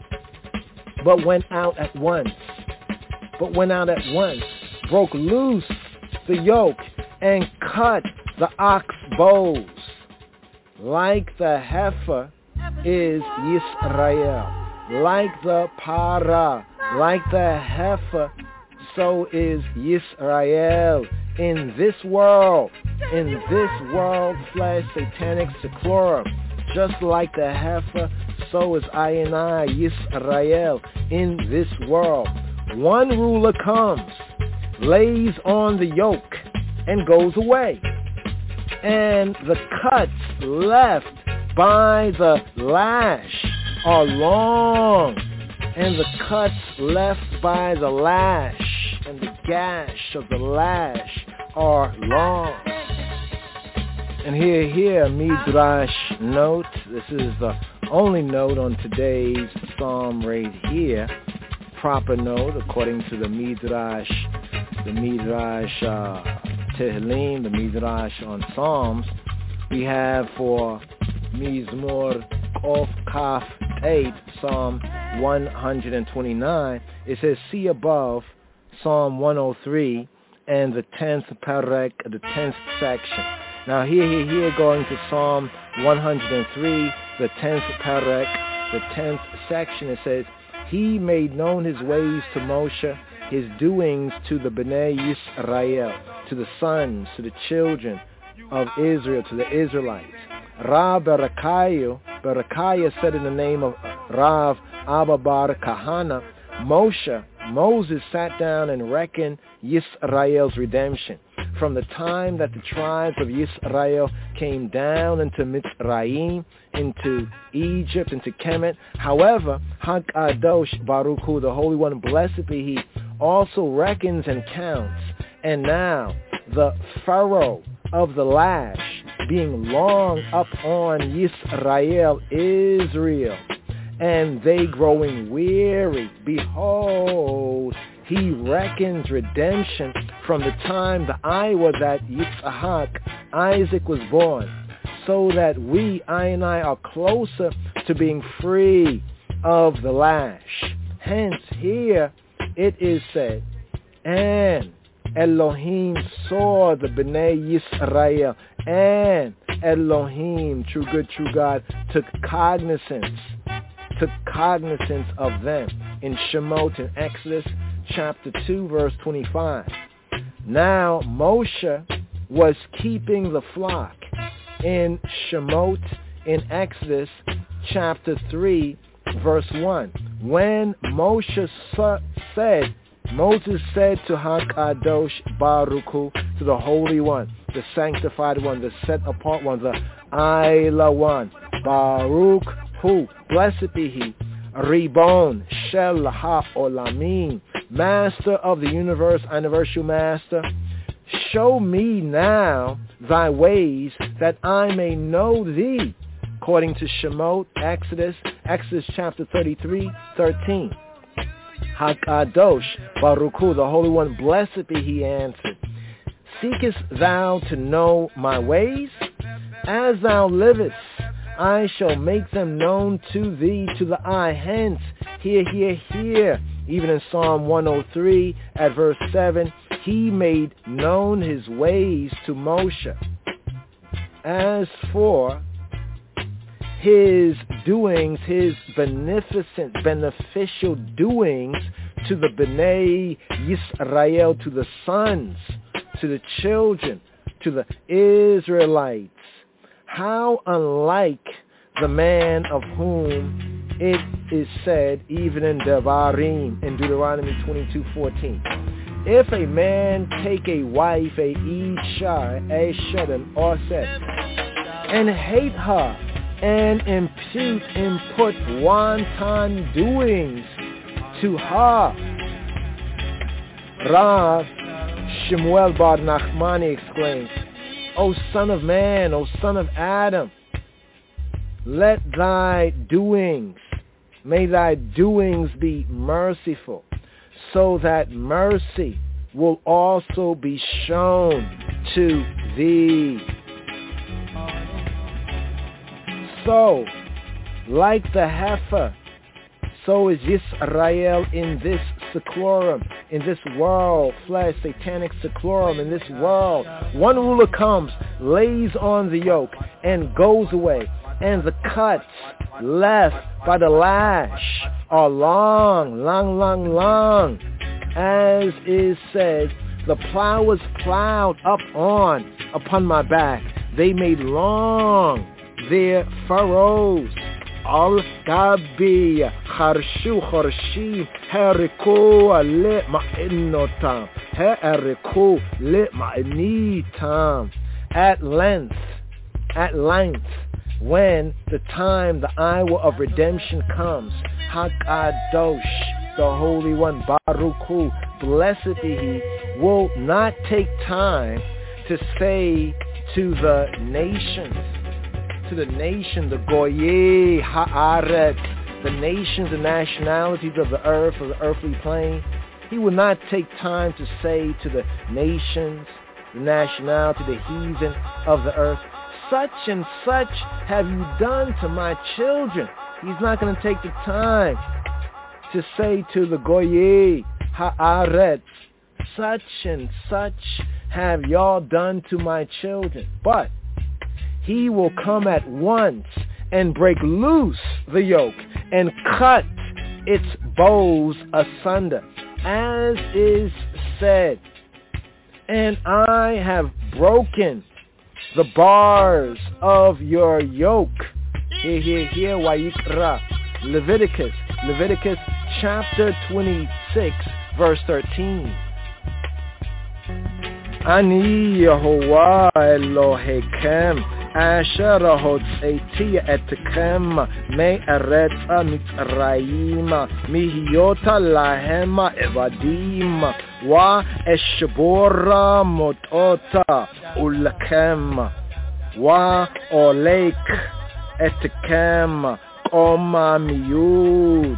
but went out at once, but went out at once, broke loose the yoke and cut the ox bows. Like the heifer is Yisrael, like the para, like the heifer, so is Yisrael. In this world, in this world, flesh, satanic, seclorum, just like the heifer, so is I and I, Yisrael, in this world. One ruler comes, lays on the yoke, and goes away. And the cuts left by the lash are long, and the cuts left by the lash and the gash of the lash are long. And here, here, Midrash note. This is the only note on today's psalm right here. Proper note according to the Midrash, the Midrash uh, Tehillim, the Midrash on Psalms. We have for Mizmor Kof Kaf Tate, Psalm one hundred twenty-nine. It says, see above Psalm one oh three and the tenth parek, the tenth section. Now here, here, here, going to Psalm one hundred three, the tenth parek, the tenth section, it says, he made known his ways to Moshe, his doings to the Bnei Yisrael, to the sons, to the children of Israel, to the Israelites. Rav Berechiah, Berechiah said in the name of Rav Abba Bar Kahana, Moshe, Moses sat down and reckoned Yisrael's redemption from the time that the tribes of Yisrael came down into Mitzrayim, into Egypt, into Kemet. However, HaKadosh Baruch Hu, the Holy One, blessed be He, also reckons and counts. And now the furrow of the lash being long up on Yisrael, Israel, and they growing weary, behold, he reckons redemption from the time the I was at Yitzhak, Isaac was born, so that we, I and I, are closer to being free of the lash. Hence, here it is said, and Elohim saw the Bnei Yisrael, and Elohim, true good, true God, took cognizance, took cognizance of them. In Shemot, in Exodus, chapter two, verse twenty-five. Now Moshe was keeping the flock. In Shemot, in Exodus, chapter three, verse one. When Moshe sa- said, Moses said to HaKadosh Baruch Hu, to the Holy One, the sanctified one, the set apart one, the Ayla one, Baruch Hu, blessed be He, Ribon Shel HaOlamim, Master of the universe, universal Master, show me now thy ways that I may know thee, according to Shemot, Exodus, Exodus chapter thirty-three, thirteen. HaKadosh Baruch Hu, the Holy One, blessed be He, answered, seekest thou to know my ways? As thou livest, I shall make them known to thee, to the eye. Hence, hear, hear, hear. Even in Psalm one oh three at verse seven, he made known his ways to Moshe. As for his doings, his beneficent, beneficial doings to the Bnei Yisrael, to the sons, to the children, to the Israelites, how unlike the man of whom it is said, even in Devarim, in Deuteronomy twenty-two fourteen, if a man take a wife, a Isha, a Shedden, or Set, and hate her, and impute, input wanton doings to her, Rav Shemuel Bar Nachmani exclaimed, O son of man, O son of Adam, let thy doings, may thy doings be merciful, so that mercy will also be shown to thee. So, like the heifer, so is Yisrael in this seclorum, in this world, flesh, satanic seclorum, in this world. One ruler comes, lays on the yoke, and goes away, and the cuts left by the lash are long, long, long, long. As is said, the plow was plowed up on, upon my back. They made long their furrows. Al-Gabi, Charshu, Charshim, Heriku, Le-Ma'inotam, Heriku, Le-Ma'initam. At length, at length, when the time, the hour of redemption comes, Hakadosh, the Holy One, Baruch Hu, blessed be He, will not take time to say to the nations, to the nation, the Goye Haaretz, the nations, the nationalities of the earth, of the earthly plane. He will not take time to say to the nations, the nationality, the heathen of the earth, such and such have you done to my children. He's not going to take the time to say to the Goye Haaretz, such and such have y'all done to my children. But he will come at once and break loose the yoke and cut its bows asunder, as is said, and I have broken the bars of your yoke. Here, here, here, Wayikra. Leviticus, Leviticus chapter twenty-six, verse thirteen. Ani Yehovah Elohechem, Asher hotzeti etchem me'eretz Mitzrayim, mihiyota lahem evadim, wa eshbora motota ulkem, wa olek etchem koma miut.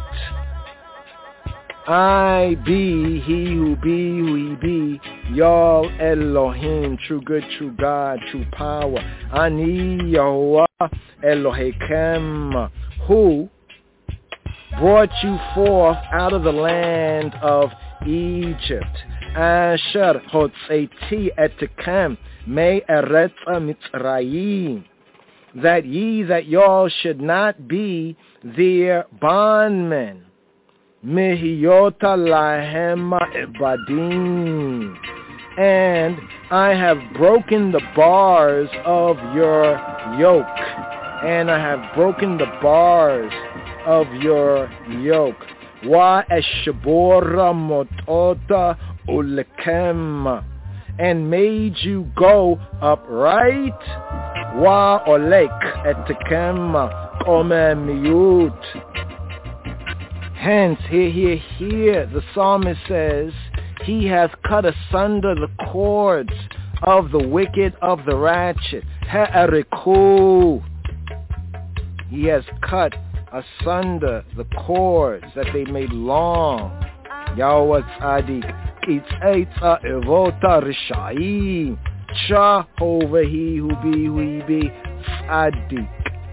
I be he who be who he be, Yal Elohim, true good, true God, true power. Ani Yahuwah Elohechem, who brought you forth out of the land of Egypt. Asher hotzeti etchem me eretz Mitzrayim, that ye, that y'all should not be their bondmen. Mehiyota lahema ebadim, and I have broken the bars of your yoke, and I have broken the bars of your yoke. Wa eshbora motota ulekem, and made you go upright. Wa olek etkem kome miut. Hence, here, here, here, the psalmist says, he hath cut asunder the cords of the wicked, of the ratchet. Ha'ariku. He has cut asunder the cords that they made long. Yahweh Tzadik. It's Eitza Evota Rishayim. Jehovah, he who be, who he be. Tzadik.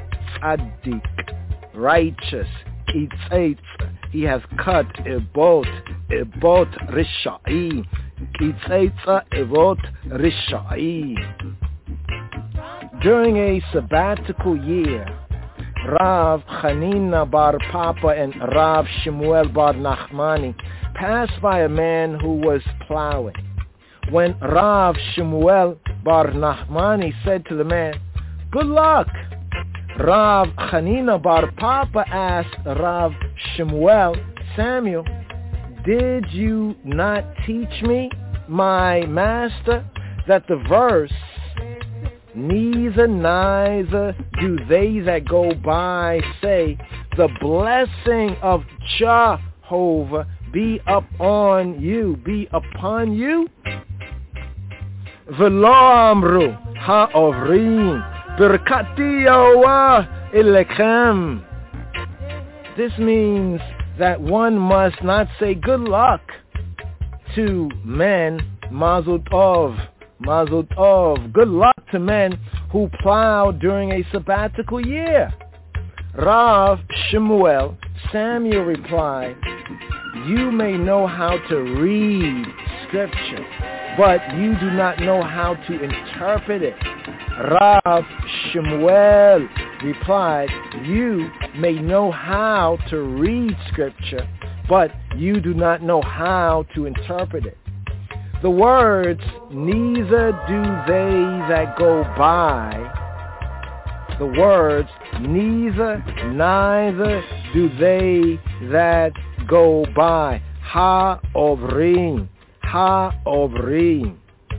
tzaddik, righteous, kitzetz, he has cut ebot, ebot rishai, kitzetz ebot rishai. During a sabbatical year, Rav Chanina bar Papa and Rav Shemuel bar Nachmani passed by a man who was plowing. When Rav Shemuel bar Nachmani said to the man, "Good luck," Rav Chanina bar Papa asked Rav Shemuel, "Samuel, did you not teach me, my master, that the verse, neither, neither do they that go by say, the blessing of Jehovah be upon you, be upon you? V'lo amru ha'ovrim birkati Yahuwah elechem." This means that one must not say good luck to men, mazel tov, mazel tov, good luck to men who plow during a sabbatical year. Rav Shemuel, Samuel replied, "You may know how to read scripture, but you do not know how to interpret it." Rav Shemuel replied, "You may know how to read scripture, but you do not know how to interpret it." The words, neither do they that go by, the words, neither, neither do they that go by, ha-ovrim, ha-ovrim.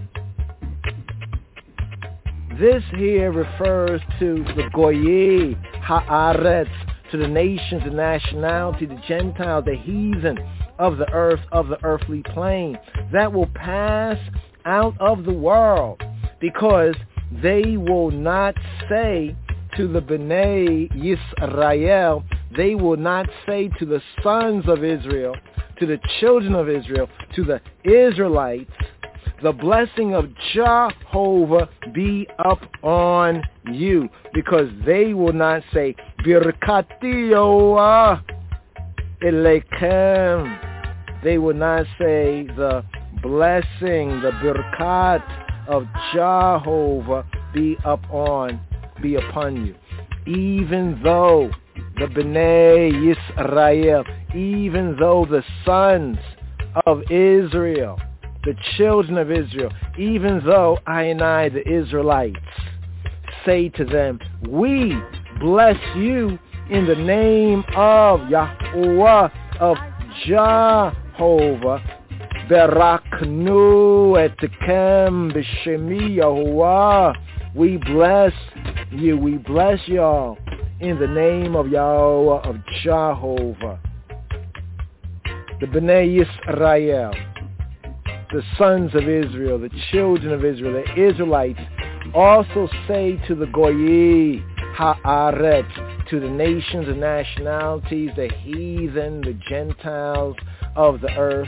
This here refers to the goyi, haaretz, to the nations, the nationality, the Gentiles, the heathen of the earth, of the earthly plane, that will pass out of the world, because they will not say to the Bnei Yisrael, they will not say to the sons of Israel, to the children of Israel, to the Israelites, the blessing of Jehovah be upon you, because they will not say, Birkati Yahuwah elechem. They will not say the blessing, the birkat of Jehovah be upon, be upon you. Even though the Bnei Yisrael, even though the sons of Israel, the children of Israel, even though I and I, the Israelites, say to them, we bless you in the name of Yahuwah, of Jehovah, Beraknu etkem b'shemi Yahuwah. We bless you, we bless y'all in the name of Yahweh, of Jehovah. The Bnei Yisrael, the sons of Israel, the children of Israel, the Israelites, also say to the Goyi Haaretz, to the nations and nationalities, the heathen, the Gentiles of the earth,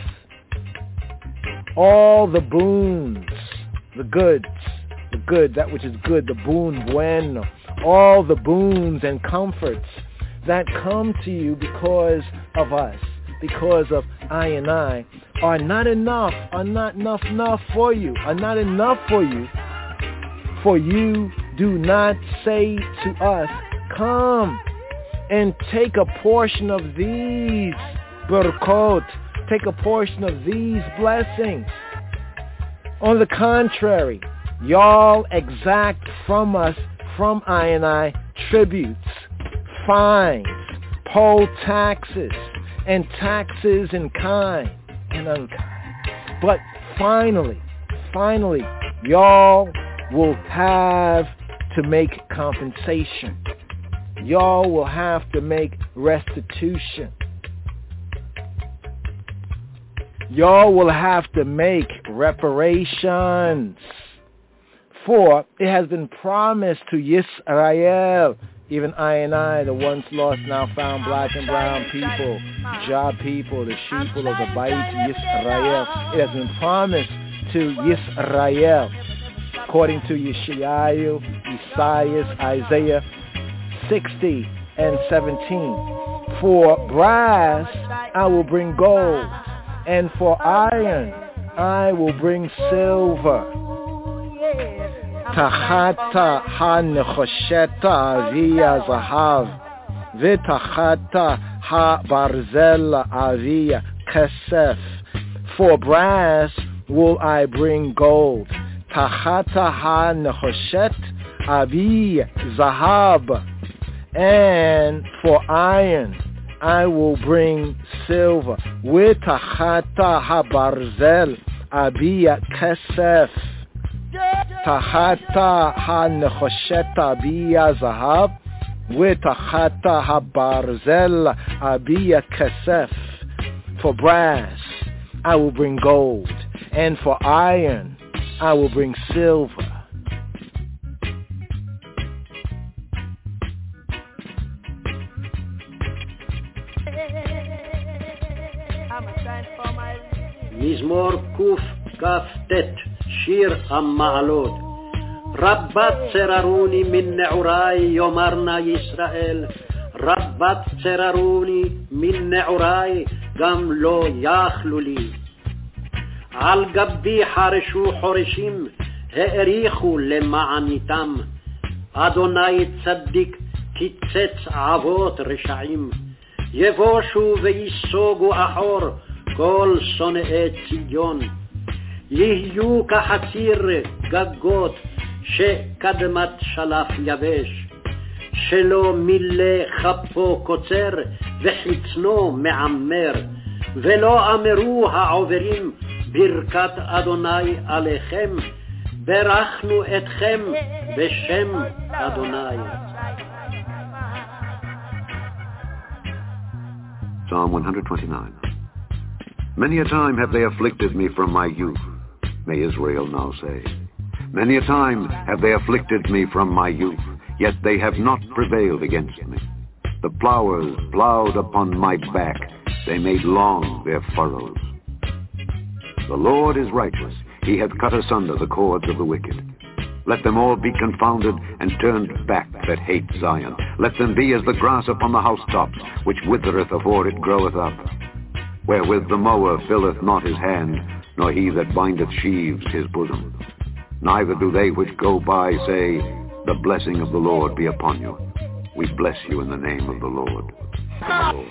all the boons, the goods, the good, that which is good, the boon bueno, all the boons and comforts that come to you because of us, because of I and I, are not enough, are not enough enough for you, are not enough for you, for you do not say to us, come and take a portion of these barakot, take a portion of these blessings. On the contrary, y'all exact from us, from I and I, tributes, fines, poll taxes, and taxes in kind and unkind. But finally, finally, y'all will have to make compensation. Y'all will have to make restitution. Y'all will have to make reparations. For it has been promised to Yisrael, even I and I, the once lost, now found black and brown people, Jah people, the sheeple of the Beit Yisrael. It has been promised to Yisrael, according to Yeshayahu, Isaiah, Isaiah sixty and seventeen. For brass I will bring gold, and for iron I will bring silver. Tachata ha-nechosheta avia zahav, v'tachata ha-barzel avia kesef. For brass will I bring gold, tachata ha-nechoshet avia zahab, and for iron I will bring silver. V'tachata ha-barzel avia kesef. Tachata ha-nechoshet avia zahab, v'tachata ha-barzel avia kesef. For brass I will bring gold, and for iron I will bring silver. מזמור קכ"ט, שיר המעלות. רבת צררוני מן נעוריי, יאמרנה ישראל, רבת צררוני מן נעוריי, גם לא יכלו לי. על גבי חרשו חורשים, האריכו למעניתם. אדוני צדיק קיצץ אבות רשעים. יבושו ויסוגו אחור כל שונאי ציון. יהיו כחציר גגות שקדמת שלף יבש. שלא מילא חפו קוצר וחצנו מעמר. ולא אמרו העוברים ברכת אדוני עליכם. ברכנו אתכם בשם אדוני. Psalm one twenty-nine. Many a time have they afflicted me from my youth, may Israel now say. Many a time have they afflicted me from my youth, yet they have not prevailed against me. The plowers plowed upon my back, they made long their furrows. The Lord is righteous, he hath cut asunder the cords of the wicked. Let them all be confounded and turned back that hate Zion. Let them be as the grass upon the housetops, which withereth afore it groweth up. Wherewith the mower filleth not his hand, nor he that bindeth sheaves his bosom. Neither do they which go by say, the blessing of the Lord be upon you. We bless you in the name of the Lord. The Lord.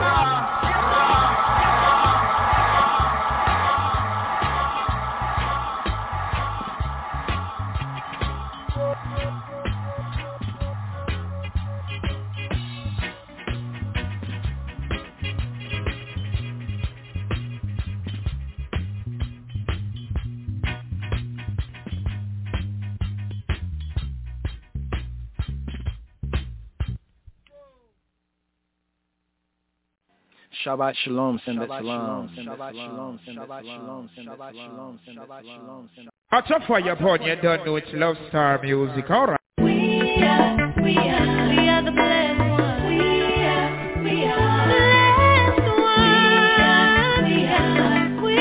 Shabbat Shalom, Shabbat Shalom, Shabbat Shalom, Shabbat Shalom, Shabbat Shalom, Shabbat Shalom. Hot up for your phone, you don't know it's Love Star Music, alright. We are, we are, we are the blessed ones. We are, we are, blessed ones. We are, we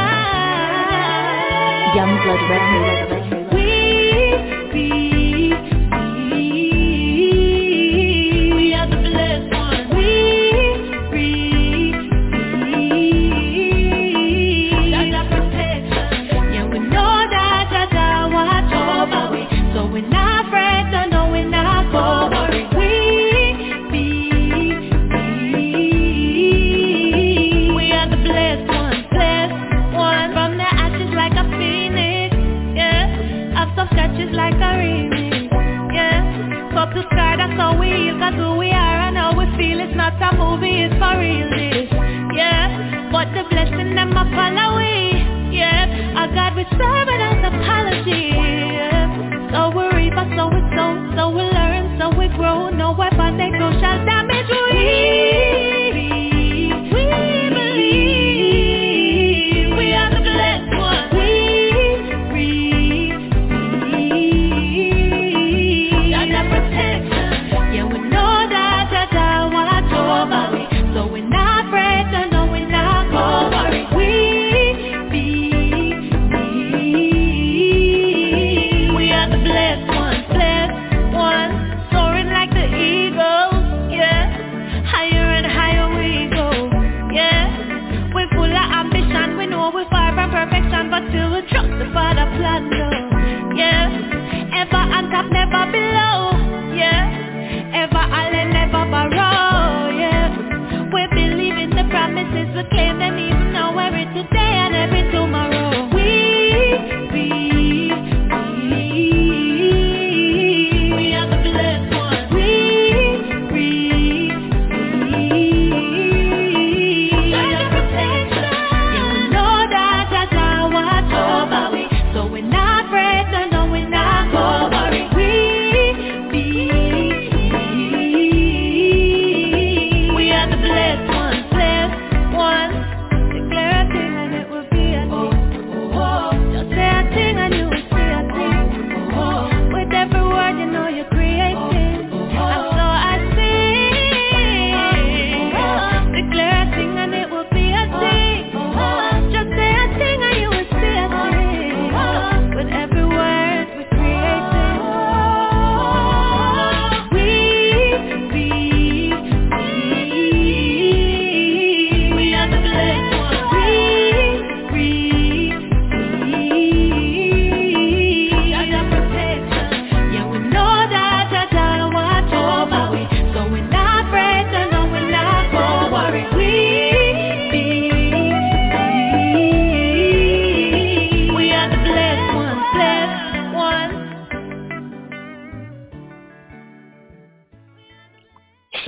are, Young Blood Records. We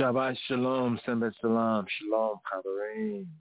Shabbat Shalom, Shabbat Salam, Shalom, Chaverim.